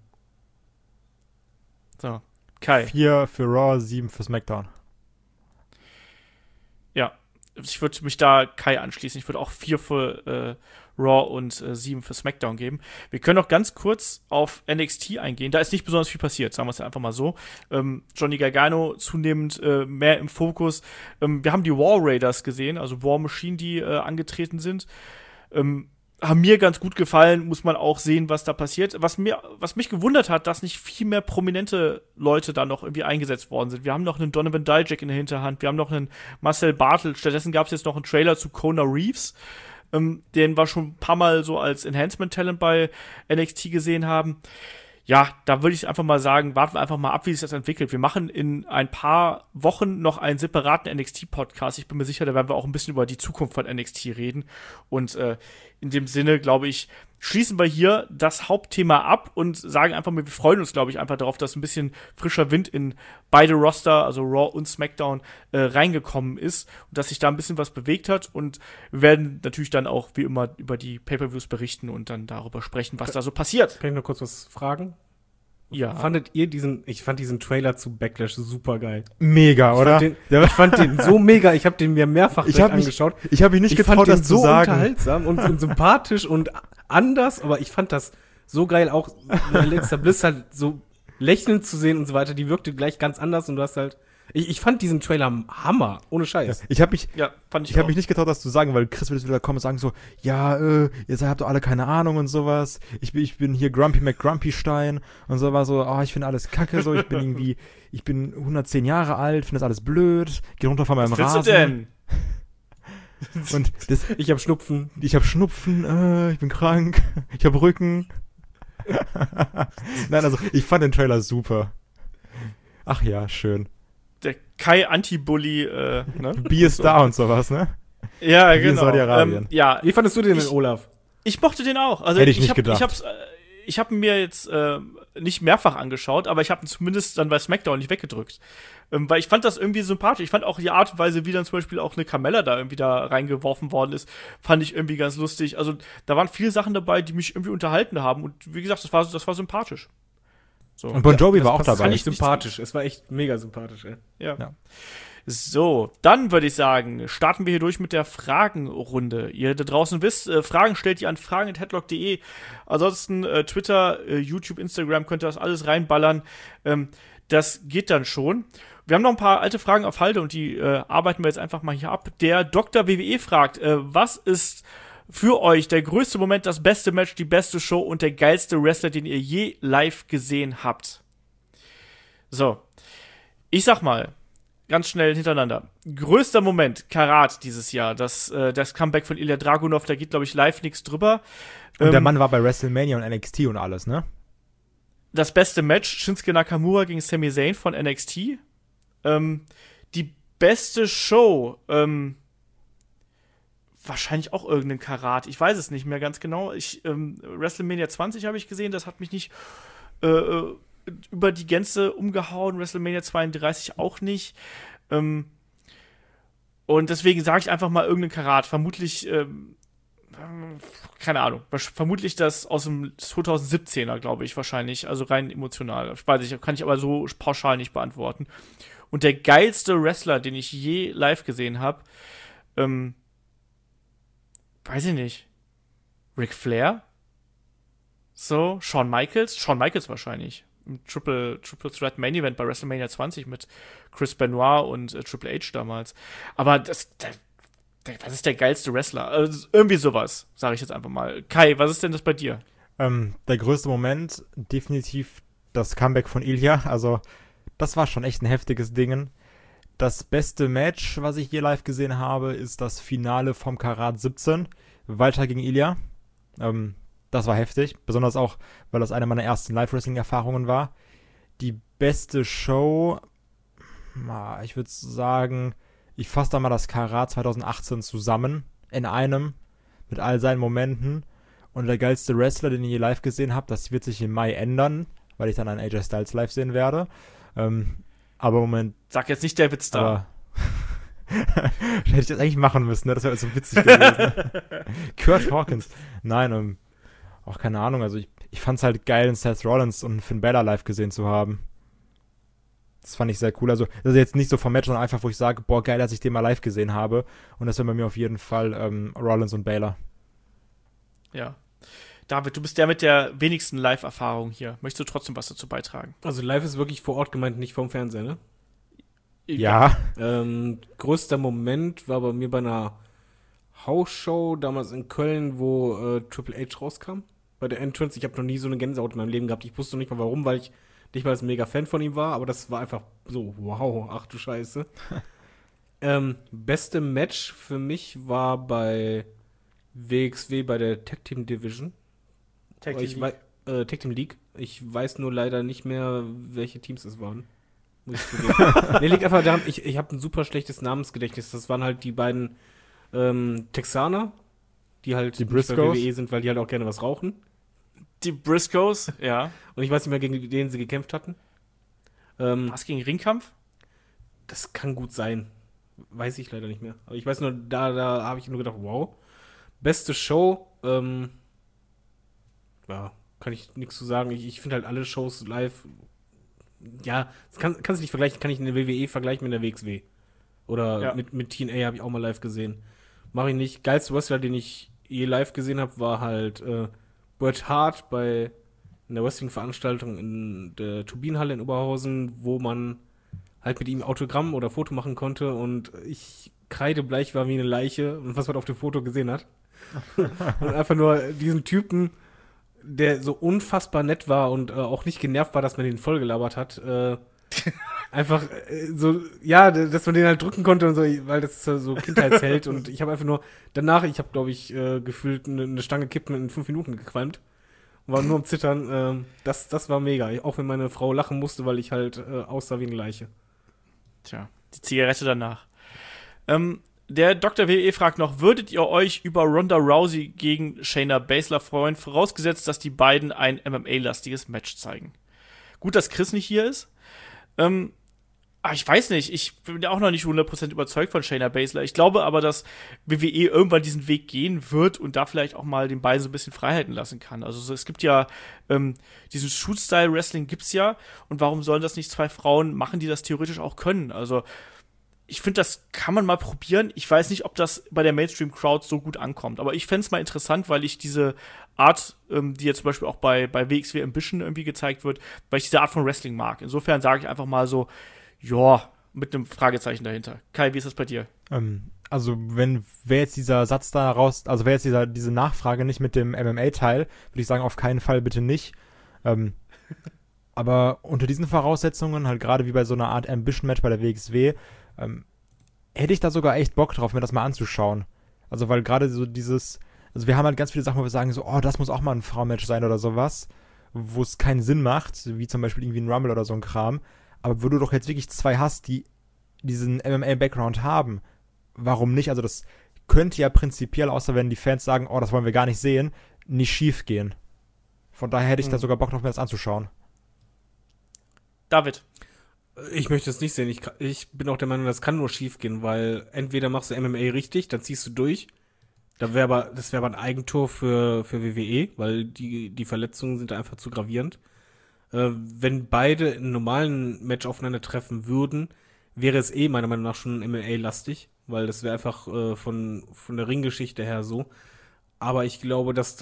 So, Kai. 4 für Raw, 7 für SmackDown. Ja, ich würde mich da Kai anschließen. Ich würde auch 4 für Raw und 7 für SmackDown geben. Wir können noch ganz kurz auf NXT eingehen. Da ist nicht besonders viel passiert, sagen wir es ja einfach mal so. Johnny Gargano zunehmend mehr im Fokus. Wir haben die War Raiders gesehen, also War Machine, die angetreten sind. Haben mir ganz gut gefallen, muss man auch sehen, was da passiert. Was mich gewundert hat, dass nicht viel mehr prominente Leute da noch irgendwie eingesetzt worden sind. Wir haben noch einen Donovan Dijak in der Hinterhand, wir haben noch einen Marcel Bartel. Stattdessen gab es jetzt noch einen Trailer zu Kona Reeves, den wir schon ein paar Mal so als Enhancement-Talent bei NXT gesehen haben. Ja, da würde ich einfach mal sagen, warten wir einfach mal ab, wie sich das entwickelt. Wir machen in ein paar Wochen noch einen separaten NXT-Podcast. Ich bin mir sicher, da werden wir auch ein bisschen über die Zukunft von NXT reden. Und in dem Sinne, glaube ich, schließen wir hier das Hauptthema ab und sagen einfach mal, wir freuen uns, glaube ich, einfach darauf, dass ein bisschen frischer Wind in beide Roster, also Raw und SmackDown, reingekommen ist und dass sich da ein bisschen was bewegt hat. Und wir werden natürlich dann auch, wie immer, über die Pay-Per-Views berichten und dann darüber sprechen, was da so passiert. Kann ich noch kurz was fragen? Ja. Fandet ihr ich fand diesen Trailer zu Backlash super geil. Mega, oder? Ich fand den so mega, ich habe den mir mehrfach angeschaut. Ich habe mich nicht getraut, das zu sagen. Unterhaltsam und sympathisch und anders, aber ich fand das so geil, auch Alexa Bliss halt so lächelnd zu sehen und so weiter, die wirkte gleich ganz anders und du hast halt, ich fand diesen Trailer Hammer, ohne Scheiß. Ich habe mich auch nicht getraut, das zu sagen, weil Chris wird jetzt wieder kommen und sagen so, ja, ihr habt doch alle keine Ahnung und sowas. Ich bin hier Grumpy McGrumpystein und so war so, ich finde alles kacke, so, ich bin 110 Jahre alt, finde das alles blöd, geh runter von meinem Rasen. Was willst du denn? Und ich hab Schnupfen, ich bin krank, ich hab Rücken. Nein, also, ich fand den Trailer super. Ach ja, schön. Der Kai Anti-Bully, ne? B ist da und sowas, ne? Ja, wie genau. Saudi-Arabien. Ja. Wie fandest du den denn, Olaf? Ich mochte den auch. Also hätte ich nicht gedacht. Ich habe mir jetzt nicht mehrfach angeschaut, aber ich habe ihn zumindest dann bei SmackDown nicht weggedrückt. Weil ich fand das irgendwie sympathisch. Ich fand auch die Art und Weise, wie dann zum Beispiel auch eine Carmella da irgendwie da reingeworfen worden ist, fand ich irgendwie ganz lustig. Also da waren viele Sachen dabei, die mich irgendwie unterhalten haben. Und wie gesagt, das war sympathisch. So. Und Bon Jovi war auch dabei. Das fand ich sympathisch. Es war echt mega sympathisch, ey. Ja. So, dann würde ich sagen, starten wir hier durch mit der Fragenrunde. Ihr da draußen wisst, Fragen stellt ihr an fragen@headlock.de. Ansonsten Twitter, YouTube, Instagram könnt ihr das alles reinballern. Das geht dann schon. Wir haben noch ein paar alte Fragen auf Halde und die arbeiten wir jetzt einfach mal hier ab. Der Dr. WWE fragt, was ist für euch der größte Moment, das beste Match, die beste Show und der geilste Wrestler, den ihr je live gesehen habt? So, ich sag mal, ganz schnell hintereinander. Größter Moment, Karat dieses Jahr. Das Comeback von Ilya Dragunov, da geht, glaube ich, live nichts drüber. Und der Mann war bei WrestleMania und NXT und alles, ne? Das beste Match, Shinsuke Nakamura gegen Sami Zayn von NXT. Die beste Show, wahrscheinlich auch irgendein Karat. Ich weiß es nicht mehr ganz genau. WrestleMania 20 habe ich gesehen, das hat mich nicht über die Gänze umgehauen. WrestleMania 32 auch nicht. Und deswegen sage ich einfach mal irgendeinen Karat. Vermutlich keine Ahnung, vermutlich das aus dem 2017er, glaube ich, wahrscheinlich, also rein emotional. Ich weiß nicht, kann ich aber so pauschal nicht beantworten. Und der geilste Wrestler, den ich je live gesehen habe, weiß ich nicht, Ric Flair? So, Shawn Michaels wahrscheinlich. Im Triple Threat Main Event bei WrestleMania 20 mit Chris Benoit und Triple H damals. Aber was ist der geilste Wrestler? Also, irgendwie sowas, sage ich jetzt einfach mal. Kai, was ist denn das bei dir? Der größte Moment, definitiv das Comeback von Ilya. Also, das war schon echt ein heftiges Ding. Das beste Match, was ich je live gesehen habe, ist das Finale vom Karat 17. Walter gegen Ilya. Das war heftig. Besonders auch, weil das eine meiner ersten Live-Wrestling-Erfahrungen war. Die beste Show, ich würde sagen, ich fasse da mal das Karat 2018 zusammen in einem mit all seinen Momenten. Und der geilste Wrestler, den ich je live gesehen habe, das wird sich im Mai ändern, weil ich dann einen AJ Styles live sehen werde. Aber Moment. Sag jetzt nicht der Witz da. Hätte ich das eigentlich machen müssen, ne? Das wäre so witzig gewesen. Kurt Hawkins. Nein, auch keine Ahnung. Also ich fand es halt geil, Seth Rollins und Finn Balor live gesehen zu haben. Das fand ich sehr cool. Also das ist jetzt nicht so vom Match, sondern einfach, wo ich sage, boah, geil, dass ich den mal live gesehen habe. Und das wäre bei mir auf jeden Fall Rollins und Balor. Ja. David, du bist der mit der wenigsten Live-Erfahrung hier. Möchtest du trotzdem was dazu beitragen? Also live ist wirklich vor Ort gemeint, nicht vom Fernseher, ne? Ja. Größter Moment war bei mir bei einer Hausshow damals in Köln, wo Triple H rauskam. Bei der Entrance. Ich habe noch nie so eine Gänsehaut in meinem Leben gehabt. Ich wusste noch nicht mal warum, weil ich nicht mal ein mega Fan von ihm war, aber das war einfach so, wow, ach du Scheiße. Beste Match für mich war bei WXW bei der Tag Team Division. Tag Team League. Ich weiß nur leider nicht mehr, welche Teams es waren. Muss ich zugeben. Nee, liegt einfach daran, ich habe ein super schlechtes Namensgedächtnis. Das waren halt die beiden Texaner, die halt die nicht bei WWE sind, weil die halt auch gerne was rauchen. Die Briscoes, ja. Und ich weiß nicht mehr, gegen wen sie gekämpft hatten. Was, gegen Ringkampf? Das kann gut sein. Weiß ich leider nicht mehr. Aber ich weiß nur, da habe ich nur gedacht, wow. Beste Show, ja, kann ich nichts zu sagen. Ich finde halt alle Shows live, ja, das kannst du nicht vergleichen, kann ich in der WWE vergleichen mit der WXW. Oder ja. mit TNA habe ich auch mal live gesehen. Mache ich nicht. Geilste Wrestler, den ich je live gesehen habe, war halt Bret Hart bei einer Wrestling-Veranstaltung in der Turbinenhalle in Oberhausen, wo man halt mit ihm Autogramm oder Foto machen konnte und ich kreidebleich war wie eine Leiche und was man auf dem Foto gesehen hat. Und einfach nur diesen Typen, der so unfassbar nett war und auch nicht genervt war, dass man den vollgelabert hat, einfach so, ja, dass man den halt drücken konnte und so, weil das ist so Kindheitsheld und ich habe einfach nur, danach, ich habe glaube ich gefühlt eine Stange Kippen in 5 Minuten gequalmt und war nur am Zittern, das war mega, auch wenn meine Frau lachen musste, weil ich halt aussah wie eine Leiche. Tja, die Zigarette danach. Der Dr. WWE fragt noch, würdet ihr euch über Ronda Rousey gegen Shayna Baszler freuen, vorausgesetzt, dass die beiden ein MMA-lastiges Match zeigen? Gut, dass Chris nicht hier ist. Ich weiß nicht, ich bin ja auch noch nicht 100% überzeugt von Shayna Baszler. Ich glaube aber, dass WWE irgendwann diesen Weg gehen wird und da vielleicht auch mal den beiden so ein bisschen Freiheiten lassen kann. Also es gibt ja, diesen Shoot-Style-Wrestling gibt's ja und warum sollen das nicht 2 Frauen machen, die das theoretisch auch können? Also ich finde, das kann man mal probieren. Ich weiß nicht, ob das bei der Mainstream-Crowd so gut ankommt. Aber ich fände es mal interessant, weil ich diese Art, die jetzt zum Beispiel auch bei WXW Ambition irgendwie gezeigt wird, weil ich diese Art von Wrestling mag. Insofern sage ich einfach mal so, ja, mit einem Fragezeichen dahinter. Kai, wie ist das bei dir? Also wäre jetzt dieser Satz da raus, also wäre jetzt diese Nachfrage nicht mit dem MMA-Teil, würde ich sagen, auf keinen Fall bitte nicht. Aber unter diesen Voraussetzungen, halt gerade wie bei so einer Art Ambition-Match bei der WXW, hätte ich da sogar echt Bock drauf, mir das mal anzuschauen. Also weil gerade so also wir haben halt ganz viele Sachen, wo wir sagen so, oh, das muss auch mal ein Frauenmatch sein oder sowas, wo es keinen Sinn macht, wie zum Beispiel irgendwie ein Rumble oder so ein Kram. Aber wo du doch jetzt wirklich 2 hast, die diesen MMA-Background haben, warum nicht? Also das könnte ja prinzipiell, außer wenn die Fans sagen, oh, das wollen wir gar nicht sehen, nicht schief gehen. Von daher hätte ich da sogar Bock drauf, mir das anzuschauen. David. Ich möchte es nicht sehen. Ich bin auch der Meinung, das kann nur schief gehen, weil entweder machst du MMA richtig, dann ziehst du durch, Das wäre aber ein Eigentor für WWE, weil die Verletzungen sind einfach zu gravierend. Wenn beide in einem normalen Match aufeinandertreffen würden, wäre es meiner Meinung nach schon MMA-lastig, weil das wäre einfach von der Ringgeschichte her so. Aber ich glaube, dass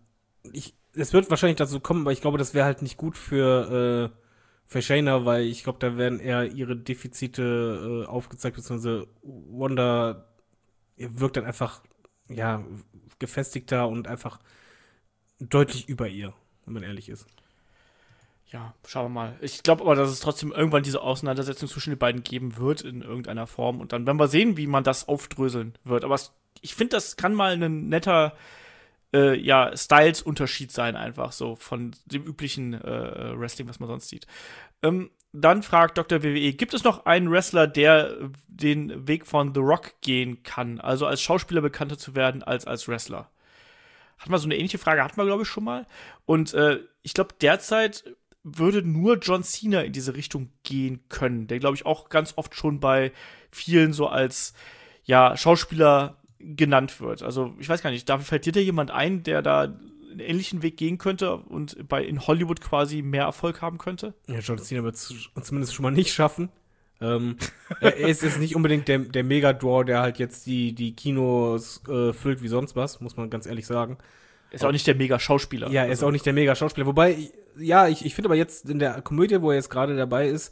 es wird wahrscheinlich dazu kommen, aber ich glaube, das wäre halt nicht gut für Shayna, weil ich glaube, da werden eher ihre Defizite aufgezeigt, beziehungsweise Wanda wirkt dann einfach, ja, gefestigter und einfach deutlich über ihr, wenn man ehrlich ist. Ja, schauen wir mal. Ich glaube aber, dass es trotzdem irgendwann diese Auseinandersetzung zwischen den beiden geben wird in irgendeiner Form. Und dann werden wir sehen, wie man das aufdröseln wird. Aber ich finde, das kann mal ein netter Styles-Unterschied sein, einfach so von dem üblichen Wrestling, was man sonst sieht. Dann fragt Dr. WWE, gibt es noch einen Wrestler, der den Weg von The Rock gehen kann? Also als Schauspieler bekannter zu werden als Wrestler? Hatten wir so eine ähnliche Frage, hatten wir, glaube ich, schon mal. Und ich glaube, derzeit würde nur John Cena in diese Richtung gehen können, der, glaube ich, auch ganz oft schon bei vielen so als Schauspieler genannt wird. Also ich weiß gar nicht, fällt dir da jemand ein, der da einen ähnlichen Weg gehen könnte und in Hollywood quasi mehr Erfolg haben könnte? Ja, John Cena wird es zumindest schon mal nicht schaffen. Er ist jetzt nicht unbedingt der Mega-Draw, der halt jetzt die Kinos füllt wie sonst was, muss man ganz ehrlich sagen. Ist auch nicht der Mega-Schauspieler. Ja, er ist auch nicht der Mega-Schauspieler. Wobei, ich finde aber jetzt in der Komödie, wo er jetzt gerade dabei ist,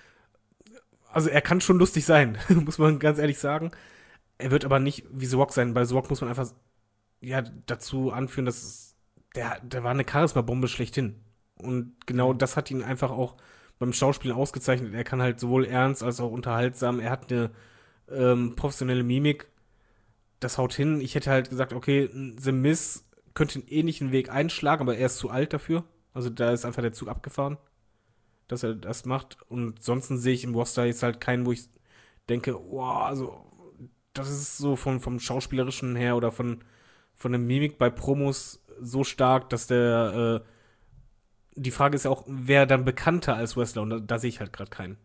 also er kann schon lustig sein, muss man ganz ehrlich sagen. Er wird aber nicht wie The Rock sein. Bei The Rock muss man einfach dazu anführen, dass der war eine Charisma-Bombe schlechthin. Und genau das hat ihn einfach auch beim Schauspielen ausgezeichnet. Er kann halt sowohl ernst als auch unterhaltsam. Er hat eine professionelle Mimik. Das haut hin. Ich hätte halt gesagt, okay, The Miz könnte einen ähnlichen Weg einschlagen, aber er ist zu alt dafür. Also da ist einfach der Zug abgefahren, dass er das macht. Und sonst sehe ich im Roster jetzt halt keinen, wo ich denke, wow, also das ist so vom Schauspielerischen her oder von der Mimik bei Promos so stark, dass die Frage ist ja auch, wer dann bekannter als Wrestler? Und da sehe ich halt gerade keinen.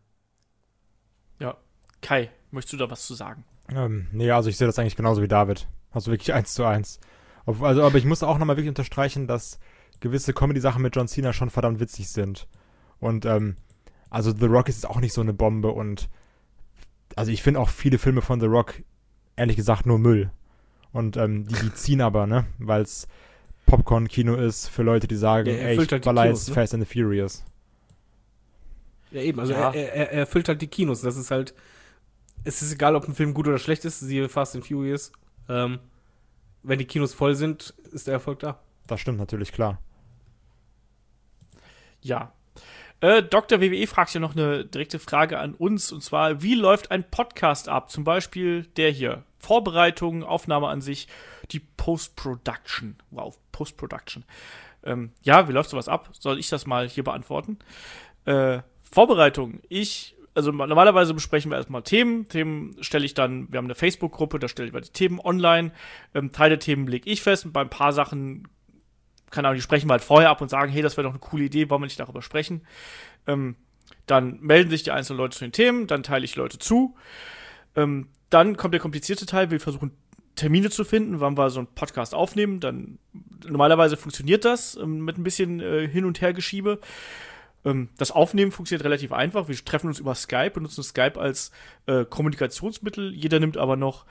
Ja. Kai, möchtest du da was zu sagen? Nee, also ich sehe das eigentlich genauso wie David. Also wirklich 1:1. Aber ich muss auch nochmal wirklich unterstreichen, dass gewisse Comedy-Sachen mit John Cena schon verdammt witzig sind. Und also The Rock ist auch nicht so eine Bombe und also ich finde auch viele Filme von The Rock ehrlich gesagt nur Müll. Und die ziehen aber, ne? Weil es Popcorn-Kino ist für Leute, die sagen, ich baller jetzt Fast and the Furious. Ja, eben, also er erfüllt halt die Kinos. Das ist halt, es ist egal, ob ein Film gut oder schlecht ist, siehe Fast and Furious. Wenn die Kinos voll sind, ist der Erfolg da. Das stimmt natürlich, klar. Ja. Dr. WWE fragt ja noch eine direkte Frage an uns, und zwar, wie läuft ein Podcast ab? Zum Beispiel der hier. Vorbereitung, Aufnahme an sich, die Post-Production. Wow, Post-Production. Wie läuft sowas ab? Soll ich das mal hier beantworten? Vorbereitung. Also normalerweise besprechen wir erstmal Themen. Themen stelle ich dann, wir haben eine Facebook-Gruppe, da stelle ich die Themen online. Teil der Themen lege ich fest und bei ein paar Sachen, keine Ahnung, die sprechen wir halt vorher ab und sagen, hey, das wäre doch eine coole Idee, wollen wir nicht darüber sprechen? Dann melden sich die einzelnen Leute zu den Themen, dann teile ich Leute zu. Dann kommt der komplizierte Teil, wir versuchen Termine zu finden, wann wir so einen Podcast aufnehmen. Dann normalerweise funktioniert das mit ein bisschen Hin- und Hergeschiebe. Das Aufnehmen funktioniert relativ einfach. Wir treffen uns über Skype, benutzen Skype als Kommunikationsmittel. Jeder nimmt aber noch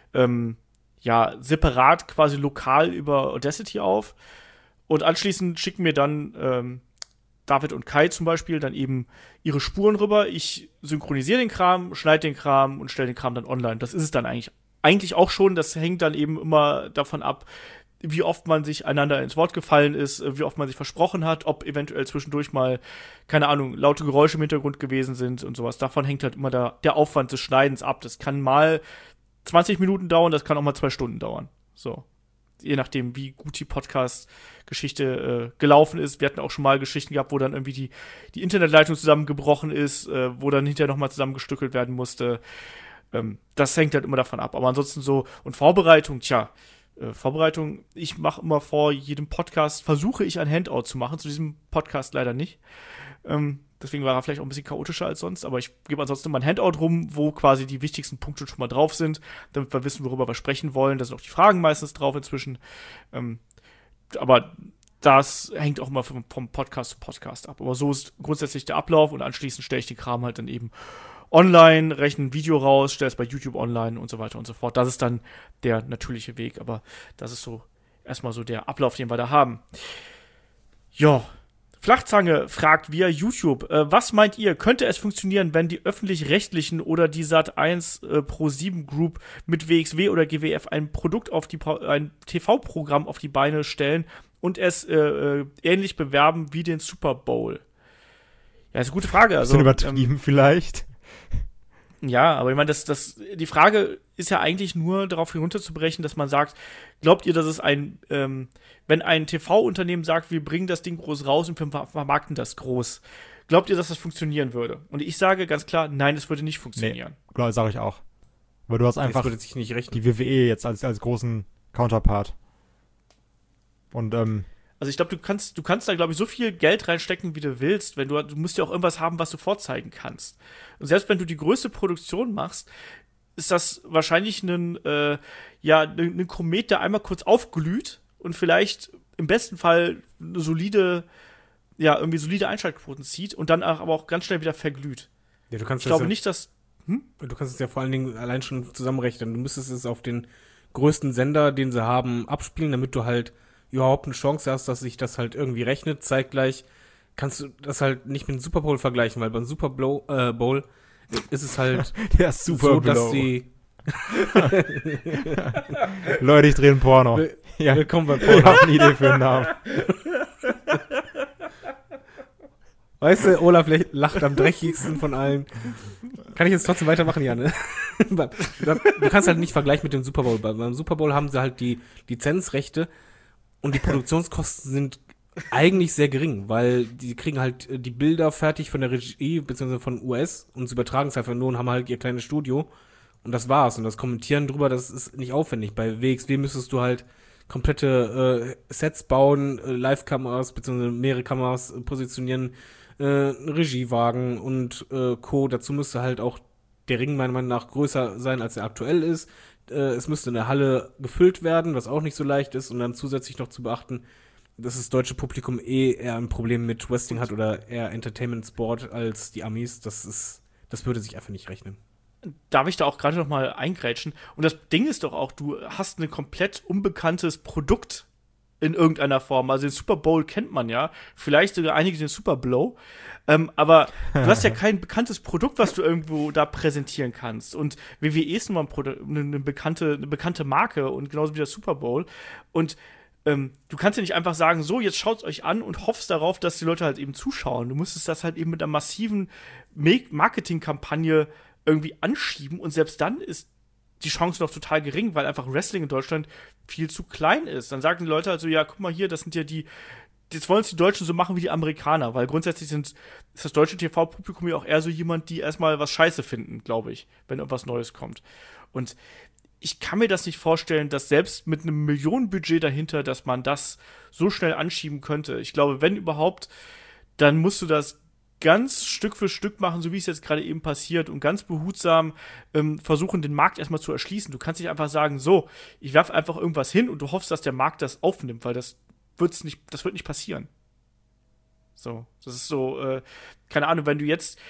separat quasi lokal über Audacity auf. Und anschließend schicken mir dann David und Kai zum Beispiel dann eben ihre Spuren rüber. Ich synchronisiere den Kram, schneide den Kram und stelle den Kram dann online. Das ist es dann eigentlich auch schon. Das hängt dann eben immer davon ab, wie oft man sich einander ins Wort gefallen ist, wie oft man sich versprochen hat, ob eventuell zwischendurch mal, keine Ahnung, laute Geräusche im Hintergrund gewesen sind und sowas. Davon hängt halt immer der Aufwand des Schneidens ab. Das kann mal 20 Minuten dauern, das kann auch mal 2 Stunden dauern. So. Je nachdem, wie gut die Podcast-Geschichte gelaufen ist. Wir hatten auch schon mal Geschichten gehabt, wo dann irgendwie die Internetleitung zusammengebrochen ist, wo dann hinterher nochmal zusammengestückelt werden musste. Das hängt halt immer davon ab. Aber ansonsten so, und Vorbereitung, Vorbereitung, ich mache immer vor jedem Podcast, versuche ich ein Handout zu machen, zu diesem Podcast leider nicht. Deswegen war er vielleicht auch ein bisschen chaotischer als sonst, aber ich gebe ansonsten mal ein Handout rum, wo quasi die wichtigsten Punkte schon mal drauf sind, damit wir wissen, worüber wir sprechen wollen. Da sind auch die Fragen meistens drauf inzwischen. Aber das hängt auch immer vom Podcast zu Podcast ab. Aber so ist grundsätzlich der Ablauf und anschließend stelle ich den Kram halt dann eben online, rechne ein Video raus, stelle es bei YouTube online und so weiter und so fort. Das ist dann der natürliche Weg, aber das ist so erstmal so der Ablauf, den wir da haben. Ja, Flachzange fragt via YouTube, was meint ihr, könnte es funktionieren, wenn die Öffentlich-Rechtlichen oder die Sat.1 Pro7 Group mit WXW oder GWF ein ein TV-Programm auf die Beine stellen und es ähnlich bewerben wie den Super Bowl? Ja, ist eine gute Frage. Also, bisschen übertrieben vielleicht. Ja, aber ich meine, die Frage ist ja eigentlich nur darauf herunterzubrechen, dass man sagt, glaubt ihr, dass es wenn ein TV-Unternehmen sagt, wir bringen das Ding groß raus und wir vermarkten das groß, glaubt ihr, dass das funktionieren würde? Und ich sage ganz klar, nein, es würde nicht funktionieren. Nee, sage ich auch. Weil du hast einfach würde sich nicht rechnen. die WWE jetzt als großen Counterpart. Und, also ich glaube, du kannst da, glaube ich, so viel Geld reinstecken, wie du willst, wenn du musst ja auch irgendwas haben, was du vorzeigen kannst. Und selbst wenn du die größte Produktion machst, ist das wahrscheinlich ein Komet, der einmal kurz aufglüht und vielleicht im besten Fall eine solide Einschaltquoten zieht und dann aber auch ganz schnell wieder verglüht. Ja, ich glaube nicht, dass Du kannst es ja vor allen Dingen allein schon zusammenrechnen. Du müsstest es auf den größten Sender, den sie haben, abspielen, damit du halt überhaupt eine Chance hast, dass sich das halt irgendwie rechnet. Zeitgleich kannst du das halt nicht mit dem Super Bowl vergleichen, weil beim Super Bowl ist es halt der Super so, Bowl. dass sie Leute, ich drehe ein Porno. Ja. Willkommen bei Ich Porno. habe eine Idee für einen Namen. Weißt du, Olaf lacht am dreckigsten von allen. Kann ich jetzt trotzdem weitermachen, Janne? Du kannst halt nicht vergleichen mit dem Super Bowl. Beim Super Bowl haben sie halt die Lizenzrechte und die Produktionskosten sind eigentlich sehr gering, weil die kriegen halt die Bilder fertig von der Regie bzw. von US und sie übertragen es einfach nur und haben halt ihr kleines Studio und das war's. Und das Kommentieren drüber, das ist nicht aufwendig. Bei WXW müsstest du halt komplette Sets bauen, Live-Kameras bzw. mehrere Kameras positionieren, Regiewagen und Co. Dazu müsste halt auch der Ring meiner Meinung nach größer sein, als er aktuell ist. Es müsste in der Halle gefüllt werden, was auch nicht so leicht ist. Und dann zusätzlich noch zu beachten, dass das deutsche Publikum eher ein Problem mit Wrestling hat oder eher Entertainment Sport als die Amis. Das würde sich einfach nicht rechnen. Darf ich da auch gerade noch mal eingrätschen? Und das Ding ist doch auch, du hast ein komplett unbekanntes Produkt in irgendeiner Form. Also den Super Bowl kennt man ja, vielleicht sogar einige den Super Blow, aber du hast ja kein bekanntes Produkt, was du irgendwo da präsentieren kannst. Und WWE ist nun mal eine bekannte Marke und genauso wie der Super Bowl. Und du kannst ja nicht einfach sagen, so, jetzt schaut's euch an und hoffst darauf, dass die Leute halt eben zuschauen. Du müsstest das halt eben mit einer massiven Marketingkampagne irgendwie anschieben und selbst dann ist die Chance noch total gering, weil einfach Wrestling in Deutschland viel zu klein ist. Dann sagen die Leute also, ja, guck mal hier, das sind ja jetzt wollen es die Deutschen so machen wie die Amerikaner, weil grundsätzlich ist das deutsche TV-Publikum ja auch eher so jemand, die erstmal was Scheiße finden, glaube ich, wenn irgendwas Neues kommt. Und ich kann mir das nicht vorstellen, dass selbst mit einem Millionenbudget dahinter, dass man das so schnell anschieben könnte. Ich glaube, wenn überhaupt, dann musst du das ganz Stück für Stück machen, so wie es jetzt gerade eben passiert und ganz behutsam versuchen, den Markt erstmal zu erschließen. Du kannst nicht einfach sagen, so, ich werfe einfach irgendwas hin und du hoffst, dass der Markt das aufnimmt, weil das wird nicht passieren. So, das ist so, keine Ahnung, wenn du jetzt,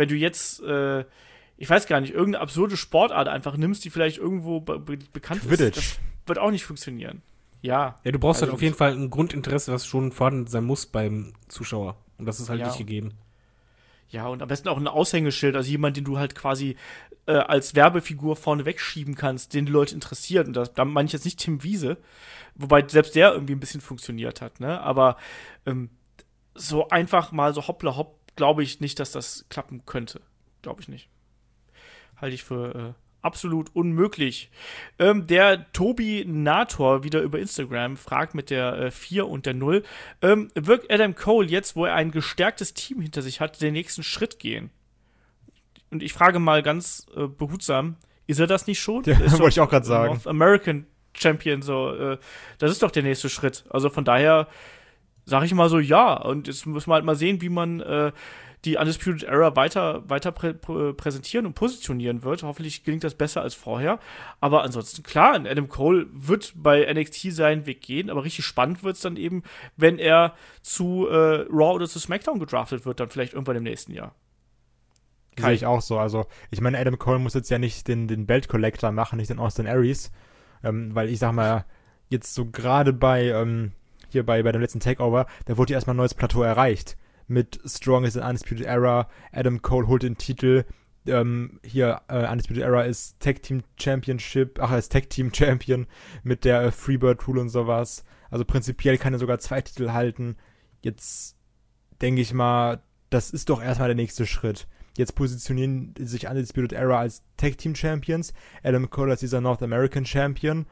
ich weiß gar nicht, irgendeine absurde Sportart einfach nimmst, die vielleicht irgendwo bekannt Quidditch. ist, das wird auch nicht funktionieren. Ja. Ja, du brauchst halt auf jeden Fall ein Grundinteresse, was schon vorhanden sein muss beim Zuschauer. Und das ist halt nicht gegeben. Ja, und am besten auch ein Aushängeschild, also jemand, den du halt quasi als Werbefigur vorne wegschieben kannst, den die Leute interessiert. Und da meine ich jetzt nicht Tim Wiese, wobei selbst der irgendwie ein bisschen funktioniert hat, ne? Aber so einfach mal so hoppla hopp, glaube ich nicht, dass das klappen könnte. Glaube ich nicht. Halte ich für absolut unmöglich. Der Tobi Nator wieder über Instagram fragt mit der 4 und der 0. Wird Adam Cole jetzt, wo er ein gestärktes Team hinter sich hat, den nächsten Schritt gehen? Und ich frage mal ganz behutsam, ist er das nicht schon? Ja, wollte ich auch gerade sagen. North American Champion, so, das ist doch der nächste Schritt. Also von daher sage ich mal so, ja. Und jetzt muss man halt mal sehen, wie man die Undisputed Era weiter präsentieren und positionieren wird. Hoffentlich gelingt das besser als vorher. Aber ansonsten, klar, Adam Cole wird bei NXT seinen Weg gehen, aber richtig spannend wird es dann eben, wenn er zu Raw oder zu SmackDown gedraftet wird, dann vielleicht irgendwann im nächsten Jahr. Sehe ich auch so. Also, ich meine, Adam Cole muss jetzt ja nicht den Belt Collector machen, nicht den Austin Aries. Weil ich sag mal, jetzt so gerade bei dem letzten Takeover, da wurde ja erstmal ein neues Plateau erreicht. Mit Strong is an Undisputed Era, Adam Cole holt den Titel, Undisputed Era ist Tag Team Championship, er ist Tag Team Champion mit der Freebird Rule und sowas. Also prinzipiell kann er sogar 2 Titel halten. Jetzt denke ich mal, das ist doch erstmal der nächste Schritt. Jetzt positionieren sich Undisputed Era als Tag Team Champions, Adam Cole als dieser North American Champion.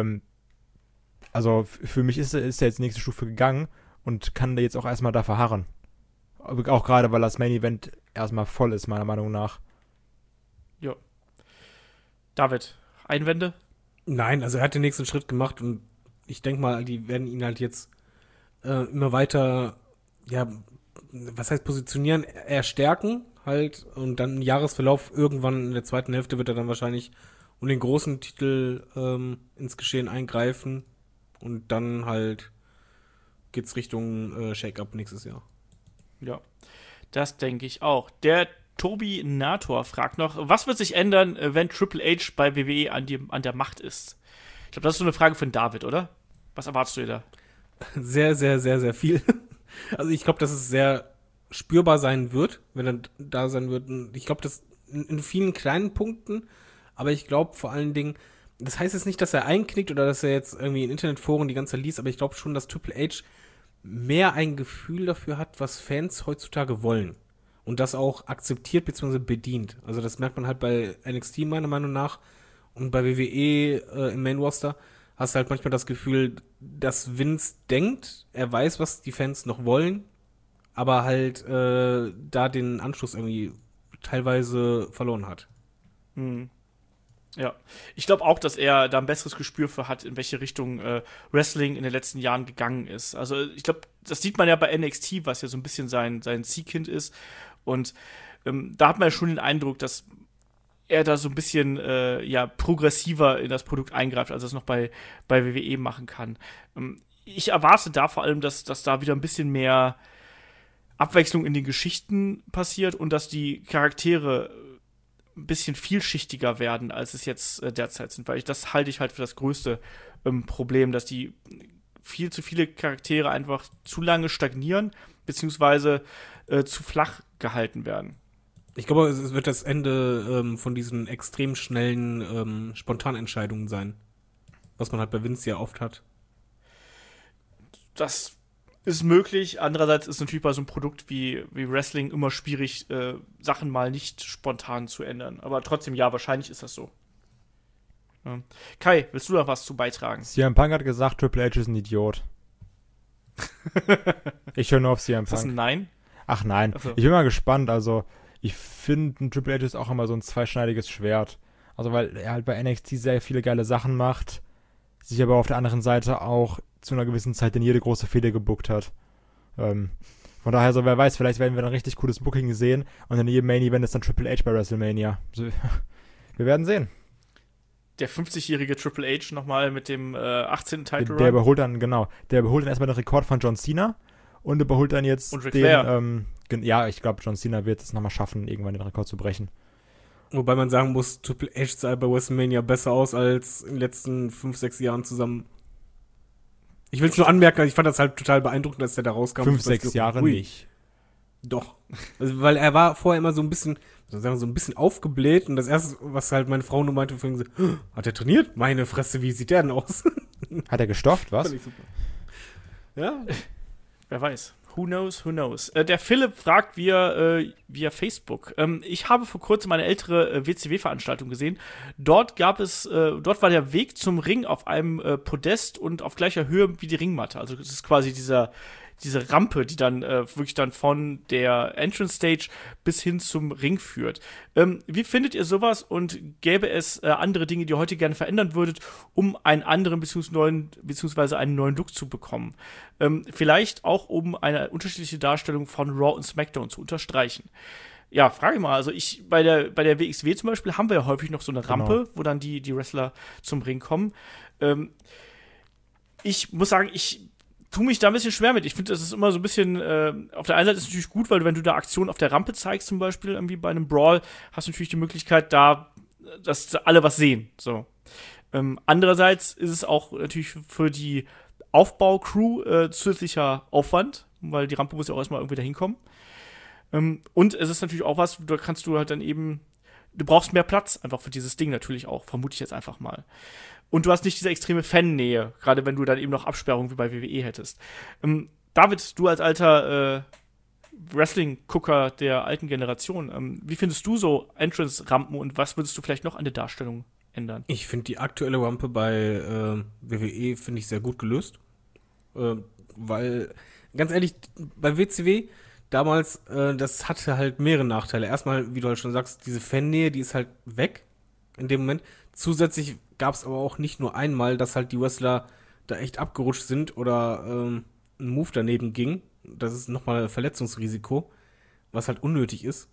Also für mich ist er jetzt die nächste Stufe gegangen und kann da jetzt auch erstmal da verharren. Auch gerade, weil das Main Event erstmal voll ist, meiner Meinung nach. Ja. David, Einwände? Nein, also er hat den nächsten Schritt gemacht und ich denke mal, die werden ihn halt jetzt immer weiter, ja, was heißt positionieren, eher stärken halt und dann im Jahresverlauf irgendwann in der zweiten Hälfte wird er dann wahrscheinlich um den großen Titel ins Geschehen eingreifen und dann halt geht's Richtung Shake-Up nächstes Jahr. Ja, das denke ich auch. Der Tobi Nator fragt noch, was wird sich ändern, wenn Triple H bei WWE an der Macht ist? Ich glaube, das ist so eine Frage von David, oder? Was erwartest du dir da? Sehr, sehr, sehr, sehr viel. Also ich glaube, dass es sehr spürbar sein wird, wenn er da sein wird. Ich glaube, das in vielen kleinen Punkten, aber ich glaube vor allen Dingen, das heißt jetzt nicht, dass er einknickt oder dass er jetzt irgendwie in Internetforen die ganze Zeit liest, aber ich glaube schon, dass Triple H mehr ein Gefühl dafür hat, was Fans heutzutage wollen. Und das auch akzeptiert bzw. bedient. Also das merkt man halt bei NXT meiner Meinung nach und bei WWE im Main Roster hast du halt manchmal das Gefühl, dass Vince denkt, er weiß, was die Fans noch wollen, aber halt da den Anschluss irgendwie teilweise verloren hat. Hm. Ja, ich glaube auch, dass er da ein besseres Gespür für hat, in welche Richtung Wrestling in den letzten Jahren gegangen ist. Also ich glaube, das sieht man ja bei NXT, was ja so ein bisschen sein Ziehkind ist. Und da hat man ja schon den Eindruck, dass er da so ein bisschen progressiver in das Produkt eingreift, als er es noch bei WWE machen kann. Ich erwarte da vor allem, dass da wieder ein bisschen mehr Abwechslung in den Geschichten passiert und dass die Charaktere ein bisschen vielschichtiger werden, als es jetzt derzeit sind, weil das halte ich halt für das größte Problem, dass die viel zu viele Charaktere einfach zu lange stagnieren, beziehungsweise zu flach gehalten werden. Ich glaube, es wird das Ende von diesen extrem schnellen Spontanentscheidungen sein, was man halt bei Vince ja oft hat. Das ist möglich. Andererseits ist natürlich bei so einem Produkt wie Wrestling immer schwierig, Sachen mal nicht spontan zu ändern. Aber trotzdem, ja, wahrscheinlich ist das so. Ja. Kai, willst du noch was zu beitragen? CM Punk hat gesagt, Triple H ist ein Idiot. Ich höre nur auf CM Punk. Ist das ein Nein? Ach nein, Ach so. Ich bin mal gespannt. Also, ich finde, ein Triple H ist auch immer so ein zweischneidiges Schwert. Also, weil er halt bei NXT sehr viele geile Sachen macht, sich aber auf der anderen Seite auch zu einer gewissen Zeit in jede große Fehde gebuckt hat. Von daher, so wer weiß, vielleicht werden wir dann richtig cooles Booking sehen und in jedem Main Event ist dann Triple H bei WrestleMania. So, wir werden sehen. Der 50-jährige Triple H nochmal mit dem 18. Title Der Run. überholt dann erstmal den Rekord von John Cena und überholt dann jetzt Und Ric Flair. Ja, ich glaube, John Cena wird es nochmal schaffen, irgendwann den Rekord zu brechen. Wobei man sagen muss, Triple H sah bei WrestleMania besser aus als in den letzten 5-6 Jahren zusammen. Ich will es nur anmerken, ich fand das halt total beeindruckend, dass der da rauskam. 5-6 Jahre ui. nicht. Doch. Also, weil er war vorher immer so ein bisschen aufgebläht und das erste, was halt meine Frau nur meinte, so, hat er trainiert? Meine Fresse, wie sieht der denn aus? Hat er gestofft, was? Fand ich super. Ja. Wer weiß. Who knows, who knows. Der Philipp fragt via Facebook. Ich habe vor kurzem eine ältere WCW-Veranstaltung gesehen. Dort war der Weg zum Ring auf einem Podest und auf gleicher Höhe wie die Ringmatte. Also das ist quasi diese Rampe, die dann wirklich dann von der Entrance Stage bis hin zum Ring führt. Wie findet ihr sowas und gäbe es andere Dinge, die ihr heute gerne verändern würdet, um einen anderen beziehungsweise einen neuen Look zu bekommen? Vielleicht auch, um eine unterschiedliche Darstellung von Raw und SmackDown zu unterstreichen. Ja, frage mal, also bei der WXW zum Beispiel haben wir ja häufig noch so eine Rampe, wo dann die Wrestler zum Ring kommen. Ich muss sagen, ich tue mich da ein bisschen schwer mit. Ich finde, das ist immer so ein bisschen, auf der einen Seite ist es natürlich gut, weil wenn du da Aktionen auf der Rampe zeigst, zum Beispiel irgendwie bei einem Brawl, hast du natürlich die Möglichkeit, dass alle was sehen. So. Andererseits ist es auch natürlich für die Aufbaucrew zusätzlicher Aufwand, weil die Rampe muss ja auch erstmal irgendwie dahin kommen. Und es ist natürlich auch was, da kannst du halt dann eben, du brauchst mehr Platz einfach für dieses Ding natürlich auch, vermute ich jetzt einfach mal. Und du hast nicht diese extreme Fan-Nähe, gerade wenn du dann eben noch Absperrungen wie bei WWE hättest. David, du als alter Wrestling-Gucker der alten Generation, wie findest du so Entrance-Rampen und was würdest du vielleicht noch an der Darstellung ändern? Ich finde die aktuelle Rampe bei WWE finde ich sehr gut gelöst. Weil, ganz ehrlich, bei WCW damals, das hatte halt mehrere Nachteile. Erstmal, wie du halt schon sagst, diese Fannähe, die ist halt weg in dem Moment. Zusätzlich gab es aber auch nicht nur einmal, dass halt die Wrestler da echt abgerutscht sind oder ein Move daneben ging. Das ist nochmal Verletzungsrisiko, was halt unnötig ist.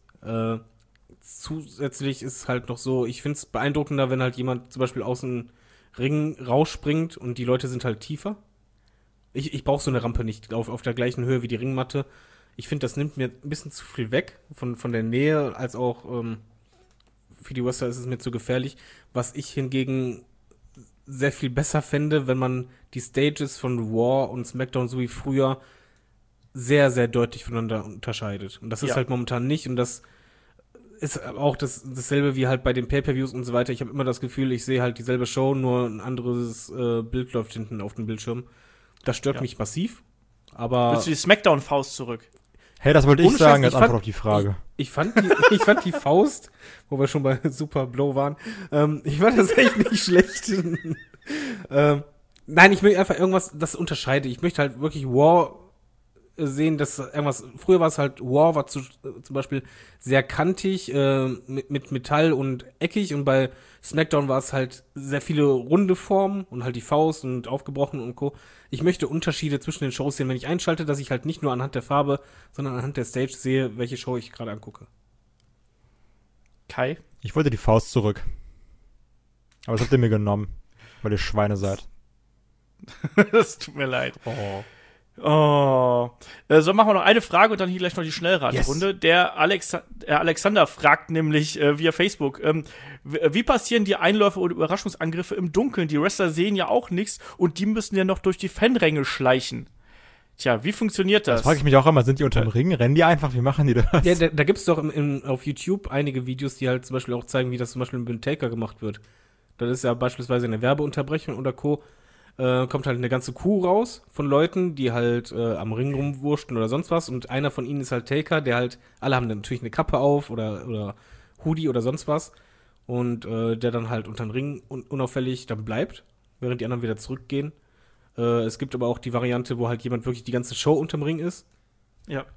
Zusätzlich ist halt noch so, ich finde es beeindruckender, wenn halt jemand zum Beispiel aus dem Ring rausspringt und die Leute sind halt tiefer. Ich brauche so eine Rampe nicht auf der gleichen Höhe wie die Ringmatte. Ich finde, das nimmt mir ein bisschen zu viel weg von der Nähe, als auch für die Wrestler ist es mir zu gefährlich. Was ich hingegen sehr viel besser fände, wenn man die Stages von Raw und SmackDown so wie früher sehr, sehr deutlich voneinander unterscheidet. Und das ist halt momentan nicht. Und das ist auch dasselbe wie halt bei den Pay-Per-Views und so weiter. Ich habe immer das Gefühl, ich sehe halt dieselbe Show, nur ein anderes Bild läuft hinten auf dem Bildschirm. Das stört mich massiv. Aber willst du die SmackDown-Faust zurück? Hey, das wollte ich sagen als Antwort auf die Frage. Ich fand die Faust, wo wir schon bei Super Blow waren, ich fand das echt nicht schlecht. Nein, ich möchte einfach irgendwas, das unterscheidet. Ich möchte halt wirklich War sehen, dass irgendwas, früher war es halt, War war zum Beispiel sehr kantig, mit Metall und eckig, und bei SmackDown war es halt sehr viele runde Formen und halt die Faust und aufgebrochen und Co. Ich möchte Unterschiede zwischen den Shows sehen, wenn ich einschalte, dass ich halt nicht nur anhand der Farbe, sondern anhand der Stage sehe, welche Show ich gerade angucke. Kai? Ich wollte die Faust zurück. Aber das habt ihr mir genommen, weil ihr Schweine seid. Das tut mir leid. So, machen wir noch eine Frage und dann hier gleich noch die Schnellraterunde. Yes. Der Alexander fragt nämlich via Facebook, wie passieren die Einläufe oder Überraschungsangriffe im Dunkeln? Die Wrestler sehen ja auch nichts und die müssen ja noch durch die Fanränge schleichen. Tja, wie funktioniert das? Das frage ich mich auch immer, sind die unterm Ring? Rennen die einfach? Wie machen die das? Ja, da gibt's doch auf YouTube einige Videos, die halt zum Beispiel auch zeigen, wie das zum Beispiel mit Taker gemacht wird. Das ist ja beispielsweise eine Werbeunterbrechung oder Co. Kommt halt eine ganze Kuh raus von Leuten, die halt am Ring rumwurschteln oder sonst was, und einer von ihnen ist halt Taker, der halt, alle haben dann natürlich eine Kappe auf oder Hoodie oder sonst was, und der dann halt unter den Ring unauffällig dann bleibt, während die anderen wieder zurückgehen. Es gibt aber auch die Variante, wo halt jemand wirklich die ganze Show unterm Ring ist. Ja.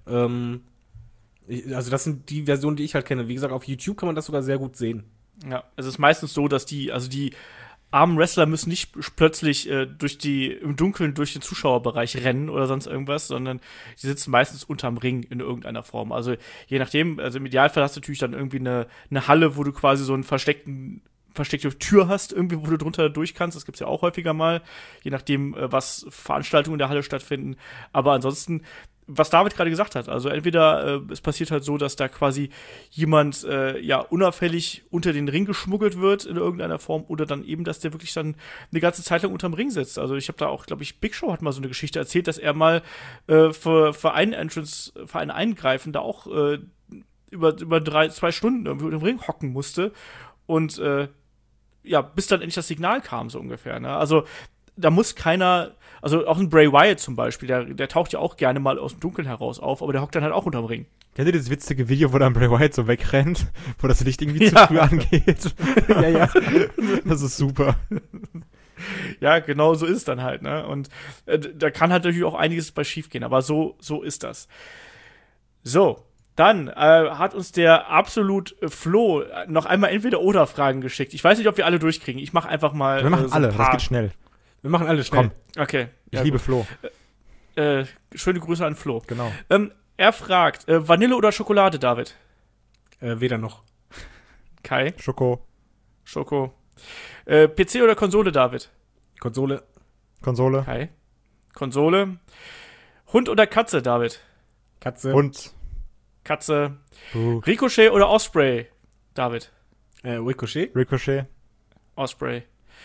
Also das sind die Versionen, die ich halt kenne. Wie gesagt, auf YouTube kann man das sogar sehr gut sehen. Ja, es ist meistens so, dass die armen Wrestler müssen nicht plötzlich im Dunkeln durch den Zuschauerbereich rennen oder sonst irgendwas, sondern die sitzen meistens unterm Ring in irgendeiner Form. Also je nachdem, also im Idealfall hast du natürlich dann irgendwie eine Halle, wo du quasi so einen versteckte Tür hast, irgendwie, wo du drunter durch kannst. Das gibt's ja auch häufiger mal, je nachdem, was Veranstaltungen in der Halle stattfinden. Aber ansonsten, was David gerade gesagt hat, also entweder es passiert halt so, dass da quasi jemand unauffällig unter den Ring geschmuggelt wird in irgendeiner Form, oder dann eben, dass der wirklich dann eine ganze Zeit lang unterm Ring sitzt. Also ich habe da auch, glaube ich, Big Show hat mal so eine Geschichte erzählt, dass er mal für einen Eingreifen da auch über 2 Stunden irgendwie unter dem Ring hocken musste und bis dann endlich das Signal kam, so ungefähr. Ne? Also da muss keiner, also auch ein Bray Wyatt zum Beispiel, der taucht ja auch gerne mal aus dem Dunkeln heraus auf, aber der hockt dann halt auch unterm Ring. Kennt ihr dieses witzige Video, wo dann Bray Wyatt so wegrennt, wo das Licht irgendwie zu früh angeht? Ja. Das ist super. Ja, genau so ist es dann halt, ne? Und da kann halt natürlich auch einiges bei schief gehen, aber so ist das. So, dann hat uns der absolut Flo noch einmal Entweder-Oder-Fragen geschickt. Ich weiß nicht, ob wir alle durchkriegen. Ich mache einfach mal Wir machen so alle, ein paar. das geht schnell. Wir machen alles schnell. Komm, Okay. ich liebe Flo. Schöne Grüße an Flo. Genau. Er fragt, Vanille oder Schokolade, David? Weder noch. Kai? Schoko, Schoko. PC oder Konsole, David? Konsole. Konsole, Kai? Konsole. Hund oder Katze, David? Katze. Hund. Katze. Buh. Ricochet oder Osprey, David? Ricochet. Ricochet, Osprey.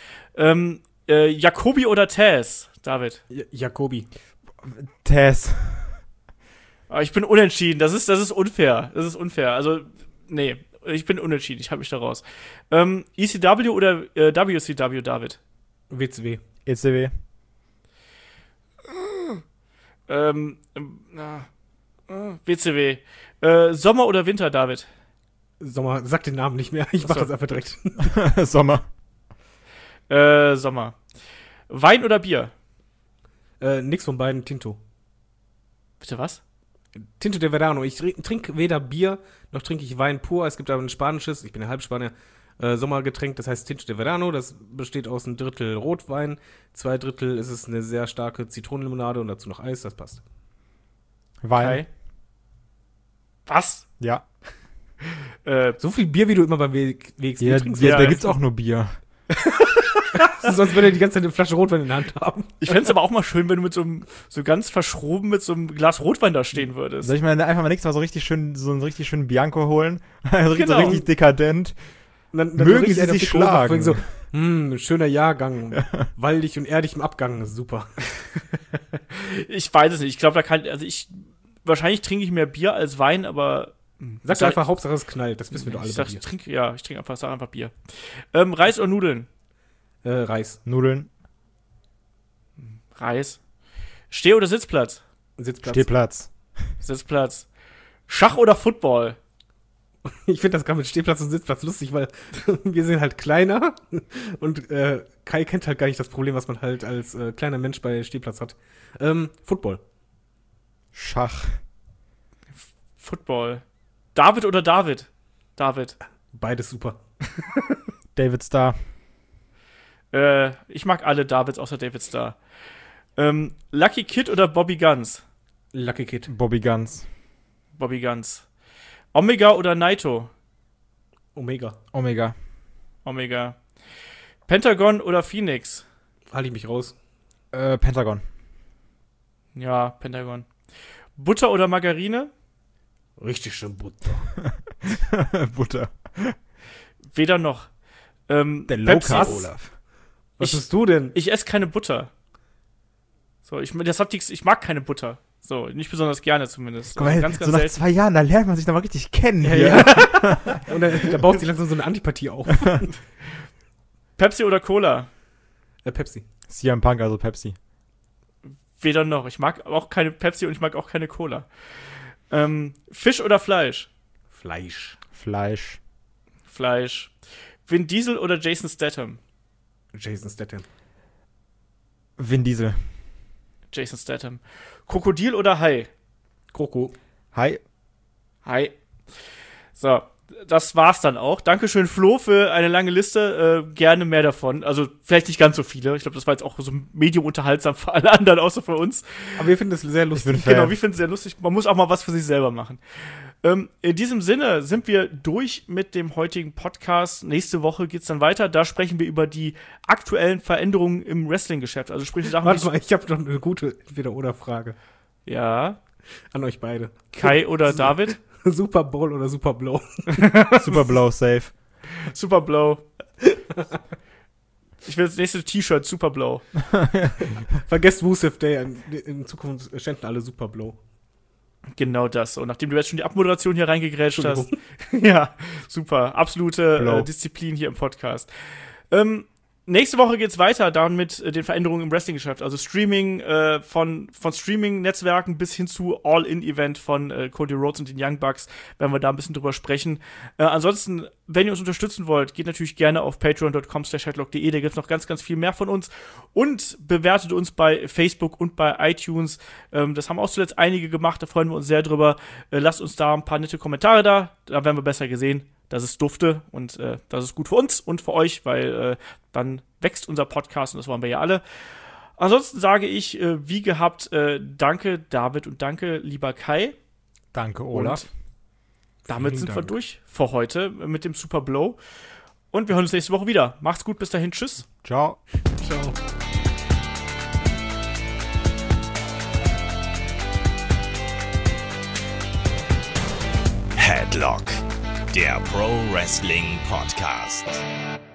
Jacobi oder Taz, David? Jacobi. Tess. Aber ich bin unentschieden. Das ist unfair. Das ist unfair. Also, nee. Ich bin unentschieden. Ich halte mich da raus. ECW oder WCW, David? WCW. ECW, WCW. Sommer oder Winter, David? Sommer, sag den Namen nicht mehr. Ich mach Achso. das einfach direkt. Sommer, Sommer. Wein oder Bier? Nix von beiden, Tinto. Bitte was? Tinto de Verano. Ich trinke weder Bier, noch trinke ich Wein pur. Es gibt aber ein spanisches, ich bin ja Halbspanier, Sommergetränk, das heißt Tinto de Verano. Das besteht aus 1/3 Rotwein, 2/3 ist es eine sehr starke Zitronenlimonade und dazu noch Eis, das passt. Wein. Kai? Was? Ja. So viel Bier, wie du immer beim WXW Ja, trinkst. da gibt's auch nur Bier. Sonst würde er die ganze Zeit eine Flasche Rotwein in der Hand haben. Ich fänd's aber auch mal schön, wenn du mit so ganz verschroben mit so einem Glas Rotwein da stehen würdest. Soll ich mal einfach mal nächstes Mal so einen richtig schönen Bianco holen? Also Genau. so richtig dekadent. Und dann Mögen richtig sie einer auf sich die Kurve schlagen. So, schöner Jahrgang. Waldig und erdig im Abgang, ist super. Ich weiß es nicht. Ich glaube, wahrscheinlich trinke ich mehr Bier als Wein, aber Sag doch einfach, Hauptsache es knallt, das wissen wir doch alle ich bei sag, dir. ich trinke einfach Bier. Reis oder Nudeln? Reis. Nudeln, Reis. Steh- oder Sitzplatz? Sitzplatz. Stehplatz. Sitzplatz. Schach oder Football? Ich finde das gerade mit Stehplatz und Sitzplatz lustig, weil wir sind halt kleiner und Kai kennt halt gar nicht das Problem, was man halt als kleiner Mensch bei Stehplatz hat. Football. Schach. Football. David oder David? David. Beides super. David Starr. Ich mag alle Davids außer David Starr. Lucky Kid oder Bobby Guns? Lucky Kid. Bobby Guns. Bobby Guns. Omega oder Naito? Omega. Omega. Omega. Pentagon oder Phoenix? Halte ich mich raus. Pentagon. Ja, Pentagon. Butter oder Margarine? Richtig schön Butter. Butter. Weder noch. Der Pepsi. Low-Carb Olaf. Was bist du denn? Ich esse keine Butter. So, ich mag keine Butter. So, nicht besonders gerne zumindest. Guck mal, ganz, so ganz nach selten. 2 Jahren, da lernt man sich doch mal richtig kennen hier. Ja. Und da baut sich langsam so eine Antipathie auf. Pepsi oder Cola? Pepsi. CM Punk, also Pepsi. Weder noch. Ich mag auch keine Pepsi und ich mag auch keine Cola. Fisch oder Fleisch? Fleisch. Fleisch. Fleisch. Vin Diesel oder Jason Statham? Jason Statham. Vin Diesel. Jason Statham. Krokodil oder Hai? Kroko. Hi. Hai. So, das war's dann auch. Dankeschön, Flo, für eine lange Liste. Gerne mehr davon. Also, vielleicht nicht ganz so viele. Ich glaube, das war jetzt auch so medium unterhaltsam für alle anderen, außer für uns. Aber wir finden es sehr lustig. Ich bin Genau, Fan. wir finden es sehr lustig. Man muss auch mal was für sich selber machen. In diesem Sinne sind wir durch mit dem heutigen Podcast. Nächste Woche geht's dann weiter. Da sprechen wir über die aktuellen Veränderungen im Wrestling-Geschäft. Also sprich Sachen, Warte mal, ich habe noch eine gute Entweder-oder-Frage ja, an euch beide. Kai oder David? Super Bowl oder Super Blow? Super Blow, safe. Super Blow. Ich will das nächste T-Shirt Super Blow. Vergesst Rusev Day. In Zukunft schänden alle Super Blow. Genau das. Und nachdem du jetzt schon die Abmoderation hier reingegrätscht hast. Ja, super. Absolute Blow. Disziplin hier im Podcast. Nächste Woche geht's weiter dann mit den Veränderungen im Wrestling-Geschäft. Also Streaming von Streaming-Netzwerken bis hin zu All-In-Event von Cody Rhodes und den Young Bucks. Werden wir da ein bisschen drüber sprechen. Ansonsten, wenn ihr uns unterstützen wollt, geht natürlich gerne auf patreon.com/headlock.de. Da gibt's noch ganz, ganz viel mehr von uns. Und bewertet uns bei Facebook und bei iTunes. Das haben auch zuletzt einige gemacht. Da freuen wir uns sehr drüber. Lasst uns da ein paar nette Kommentare da. Da werden wir besser gesehen. Das ist dufte und das ist gut für uns und für euch, weil dann wächst unser Podcast und das wollen wir ja alle. Ansonsten sage ich, wie gehabt, danke David und danke lieber Kai. Danke Olaf. Und damit sind wir durch für heute mit dem Super Blow. Und wir hören uns nächste Woche wieder. Macht's gut, bis dahin, tschüss. Ciao. Ciao. Headlock, der Pro Wrestling Podcast.